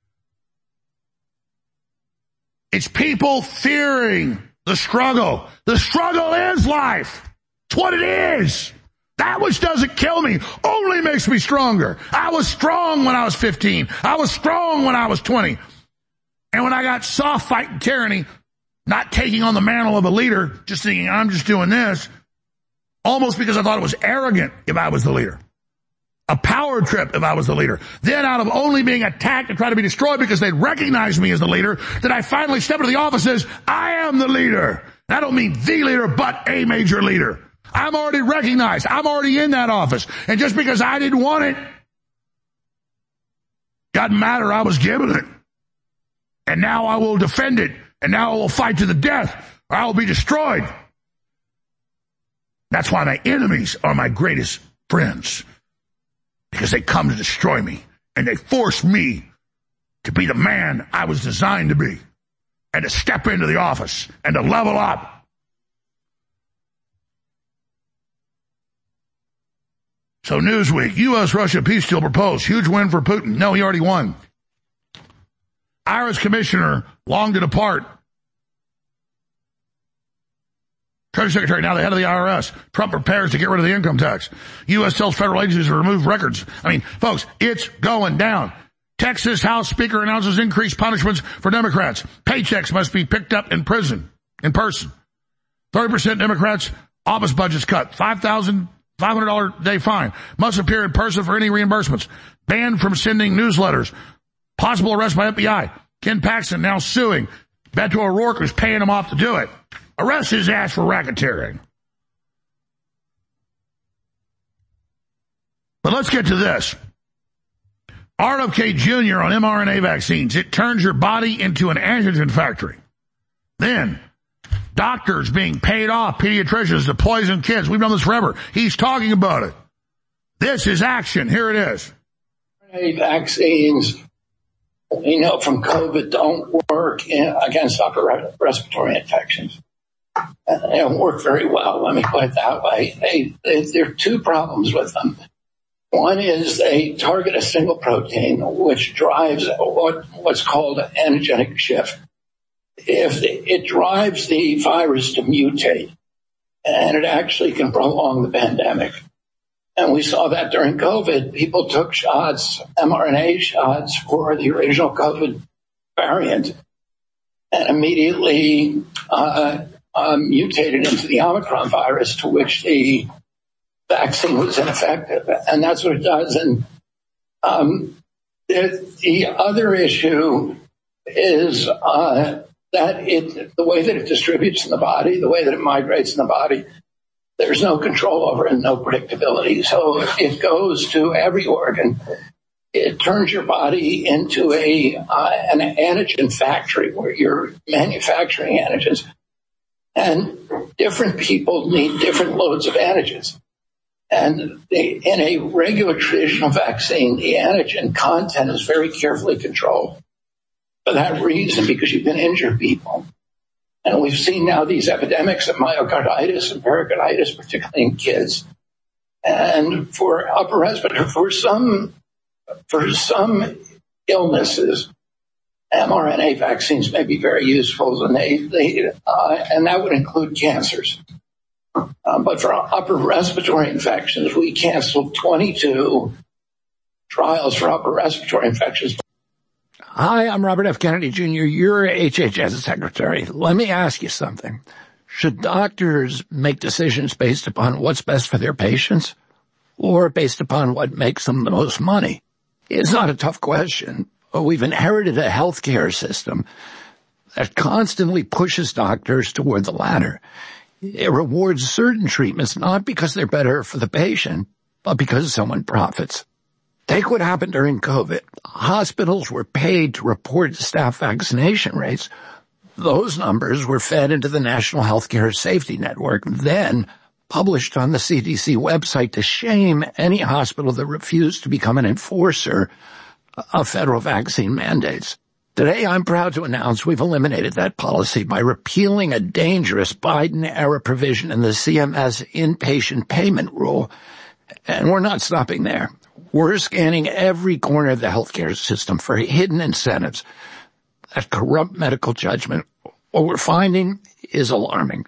It's people fearing the struggle. The struggle is life. It's what it is. That which doesn't kill me only makes me stronger. I was strong when I was fifteen. I was strong when I was twenty. And when I got soft fighting tyranny, not taking on the mantle of a leader, just thinking I'm just doing this, almost because I thought it was arrogant if I was the leader. a power trip if I was the leader. Then out of only being attacked and trying to be destroyed because they'd recognize me as the leader, that I finally step into the office and says, I am the leader. And I don't mean the leader, but a major leader. I'm already recognized. I'm already in that office. And just because I didn't want it, doesn't matter, I was given it. And now I will defend it. And now I will fight to the death, or I will be destroyed. That's why my enemies are my greatest friends. Because they come to destroy me. And they force me to be the man I was designed to be. And to step into the office. And to level up. So Newsweek, U S Russia peace deal proposed. Huge win for Putin. No, he already won. I R S commissioner long to depart. Treasury Secretary, now the head of the I R S. Trump prepares to get rid of the income tax. U S tells federal agencies to remove records. I mean, folks, it's going down. Texas House Speaker announces increased punishments for Democrats. Paychecks must be picked up in prison, in person. thirty percent Democrats, office budgets cut. five thousand five hundred dollars a day fine. Must appear in person for any reimbursements. Banned from sending newsletters. Possible arrest by F B I. Ken Paxton now suing. Beto O'Rourke was paying him off to do it. Arrest his ass for racketeering. But let's get to this. R F K Junior on mRNA vaccines. It turns your body into an antigen factory. Then, doctors being paid off, pediatricians to poison kids. We've done this forever. He's talking about it. This is action. Here it is. Vaccines, we know from COVID, don't work in, against upper respiratory infections. They don't work very well, let me put it that way. They, they, there are two problems with them. One is they target a single protein, which drives what, what's called an antigenic shift. If it drives the virus to mutate, and it actually can prolong the pandemic. And we saw that during COVID. People took shots, mRNA shots for the original COVID variant, and immediately uh, uh, mutated into the Omicron virus, to which the vaccine was ineffective. And that's what it does. And um, the, the other issue is uh, that it, the way that it distributes in the body, the way that it migrates in the body, there's no control over it and no predictability. So it goes to every organ. It turns your body into a uh, an antigen factory where you're manufacturing antigens. And different people need different loads of antigens. And they, in a regular traditional vaccine, the antigen content is very carefully controlled. For that reason, because you can injure people. And we've seen now these epidemics of myocarditis and pericarditis, particularly in kids. And for upper respiratory, for some, for some illnesses, mRNA vaccines may be very useful, and they, they uh, and that would include cancers. Um, but for upper respiratory infections, we canceled twenty-two trials for upper respiratory infections. Hi, I'm Robert F. Kennedy, Junior You're H H S Secretary. Let me ask you something. Should doctors make decisions based upon what's best for their patients, or based upon what makes them the most money? It's not a tough question. We've inherited a healthcare system that constantly pushes doctors toward the latter. It rewards certain treatments not because they're better for the patient, but because someone profits. Take what happened during COVID. Hospitals were paid to report staff vaccination rates. Those numbers were fed into the National Healthcare Safety Network, then published on the C D C website to shame any hospital that refused to become an enforcer of federal vaccine mandates. Today, I'm proud to announce we've eliminated that policy by repealing a dangerous Biden-era provision in the C M S inpatient payment rule. And we're not stopping there. We're scanning every corner of the healthcare system for hidden incentives that corrupt medical judgment. What we're finding is alarming.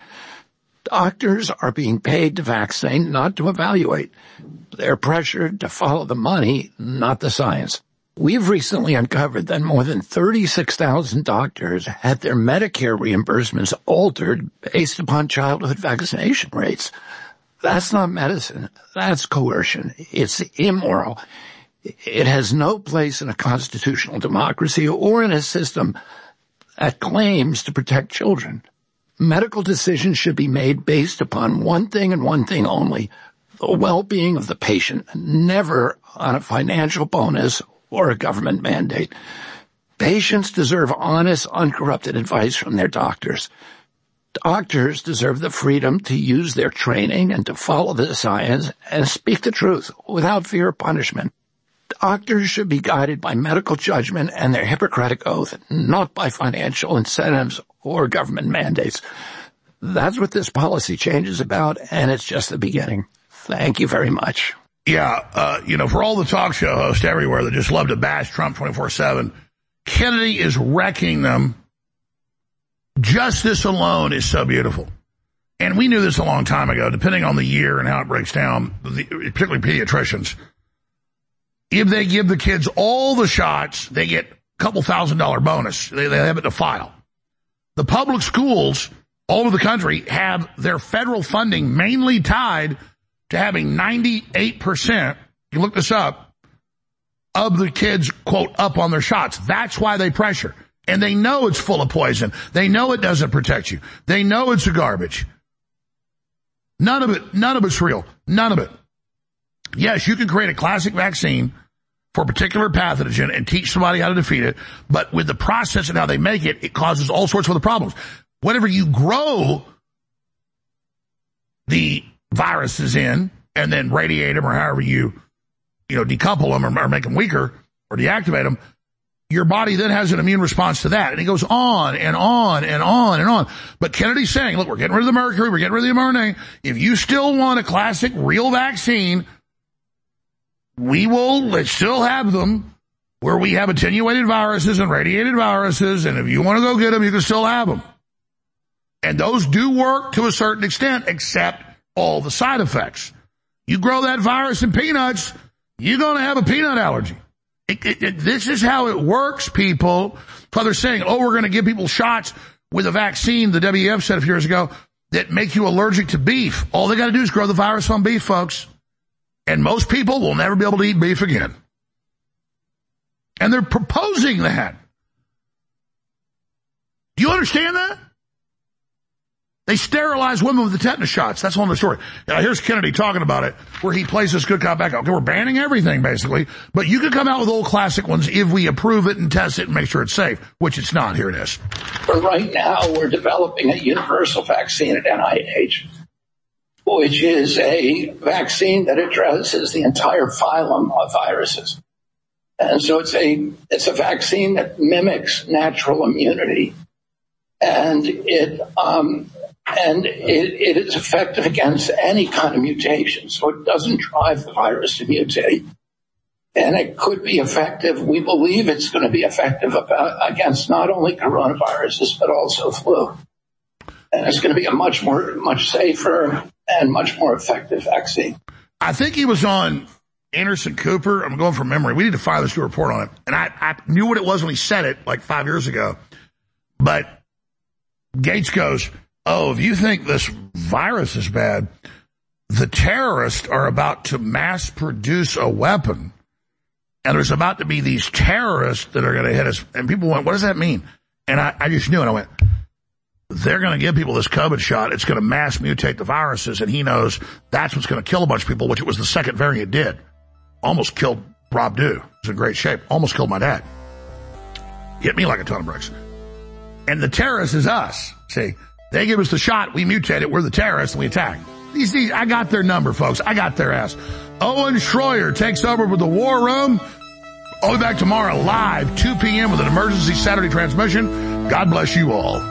Doctors are being paid to vaccinate, not to evaluate. They're pressured to follow the money, not the science. We've recently uncovered that more than thirty-six thousand doctors had their Medicare reimbursements altered based upon childhood vaccination rates. That's not medicine. That's coercion. It's immoral. It has no place in a constitutional democracy or in a system that claims to protect children. Medical decisions should be made based upon one thing and one thing only, the well-being of the patient, never on a financial bonus or a government mandate. Patients deserve honest, uncorrupted advice from their doctors. Doctors deserve the freedom to use their training and to follow the science and speak the truth without fear of punishment. Doctors should be guided by medical judgment and their Hippocratic oath, not by financial incentives or government mandates. That's what this policy change is about, and it's just the beginning. Thank you very much. Yeah, uh, you know, for all the talk show hosts everywhere that just love to bash Trump twenty-four seven, Kennedy is wrecking them. Just this alone is so beautiful. And we knew this a long time ago, depending on the year and how it breaks down, the, particularly pediatricians. If they give the kids all the shots, they get a couple thousand dollar bonus. They, they have it to file. The public schools all over the country have their federal funding mainly tied to having ninety-eight percent, you look this up, of the kids, quote, up on their shots. That's why they pressure. And they know it's full of poison. They know it doesn't protect you. They know it's a garbage. None of it, none of it's real. None of it. Yes, you can create a classic vaccine for a particular pathogen and teach somebody how to defeat it, but with the process and how they make it, it causes all sorts of other problems. Whenever you grow the viruses in and then radiate them or however you, you know, decouple them or, or make them weaker or deactivate them, your body then has an immune response to that. And it goes on and on and on and on. But Kennedy's saying, look, we're getting rid of the mercury, we're getting rid of the M R N A. If you still want a classic real vaccine, we will let's still have them where we have attenuated viruses and radiated viruses. And if you want to go get them, you can still have them. And those do work to a certain extent, except all the side effects. You grow that virus in peanuts, you're going to have a peanut allergy. It, it, it, this is how it works, people. So they're saying, oh, we're going to give people shots with a vaccine, the W E F said a few years ago, that make you allergic to beef. All they got to do is grow the virus on beef, folks. And most people will never be able to eat beef again. And they're proposing that. Do you understand that? They sterilize women with the tetanus shots. That's one of the story. Now, here's Kennedy talking about it, where he plays this good cop, bad cop. Okay, we're banning everything, basically. But you can come out with old classic ones if we approve it and test it and make sure it's safe, which it's not. Here it is. But right now, we're developing a universal vaccine at N I H, which is a vaccine that addresses the entire phylum of viruses. And so it's a, it's a vaccine that mimics natural immunity. And it, um, and it, it is effective against any kind of mutation. So it doesn't drive the virus to mutate. And it could be effective. We believe it's going to be effective about, against not only coronaviruses, but also flu. And it's going to be a much more, much safer and much more effective vaccine. I think he was on Anderson Cooper. I'm going from memory. We need to file this new report on it. And I, I knew what it was when he said it like five years ago. But Gates goes, oh, if you think this virus is bad, the terrorists are about to mass produce a weapon. And there's about to be these terrorists that are going to hit us. And people went, what does that mean? And I, I just knew it. I went, they're going to give people this COVID shot. It's going to mass mutate the viruses. And he knows that's what's going to kill a bunch of people, which it was the second variant did. Almost killed Rob Dew. He's in great shape. Almost killed my dad. Hit me like a ton of bricks. And the terrorist is us. See, they give us the shot. We mutate it. We're the terrorists and we attack. These, these, I got their number, folks. I got their ass. Owen Schroyer takes over with the War Room. I'll be back tomorrow live, two p.m. with an emergency Saturday transmission. God bless you all.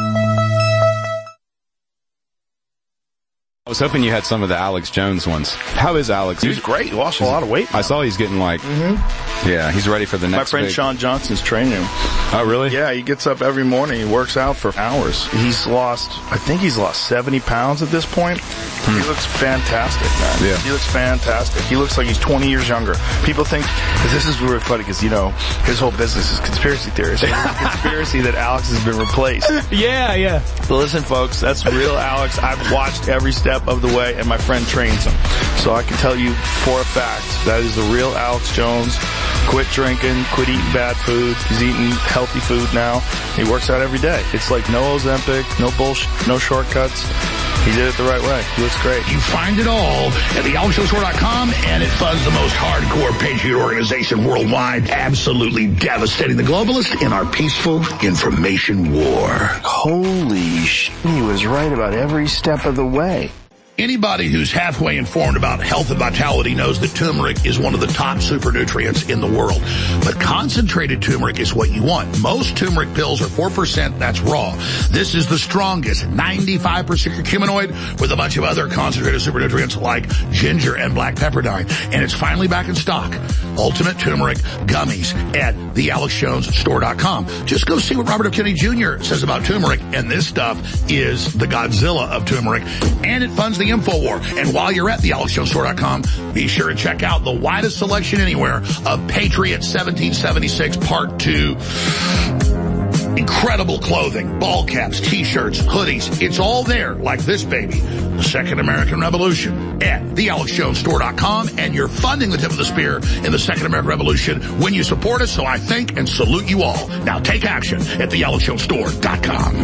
I was hoping you had some of the Alex Jones ones. How is Alex? He's great. He lost a lot of weight. I saw he's getting like, mm-hmm. yeah, he's ready for the next My friend big... Sean Johnson's training him. Oh, really? Yeah, he gets up every morning. He works out for hours. He's lost, I think he's lost seventy pounds at this point. Hmm. He looks fantastic, man. Yeah. He looks fantastic. He looks like he's twenty years younger. People think, because this is really funny, because, you know, his whole business is conspiracy theories. It's a conspiracy that Alex has been replaced. Yeah, yeah. But listen, folks, that's real Alex. I've watched every step step of the way, and my friend trains him. So I can tell you for a fact that is the real Alex Jones. Quit drinking, quit eating bad food. He's eating healthy food now. He works out every day. It's like no Ozempic, no bullshit, no shortcuts. He did it the right way. He looks great. You find it all at the alex jones store dot com, and it funds the most hardcore patriot organization worldwide, absolutely devastating the globalists in our peaceful information war. Holy sh! He was right about every step of the way. Anybody who's halfway informed about health and vitality knows that turmeric is one of the top super nutrients in the world. But concentrated turmeric is what you want. Most turmeric pills are four percent, that's raw. This is the strongest, ninety-five percent curcuminoid with a bunch of other concentrated super nutrients like ginger and black pepperdine. And it's finally back in stock. Ultimate Turmeric Gummies at the alex jones store dot com. Just go see what Robert F. Kennedy Junior says about turmeric, and this stuff is the Godzilla of turmeric, and it funds the InfoWar. And while you're at the alex jones store dot com, be sure to check out the widest selection anywhere of Patriot seventeen seventy-six Part two. Incredible clothing, ball caps, t-shirts, hoodies. It's all there, like this baby. The Second American Revolution at the alex jones store dot com. And you're funding the tip of the spear in the Second American Revolution when you support us, so I thank and salute you all. Now take action at the alex jones store dot com.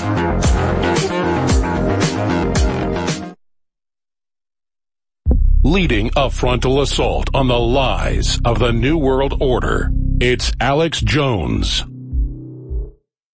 Leading a frontal assault on the lies of the New World Order, it's Alex Jones.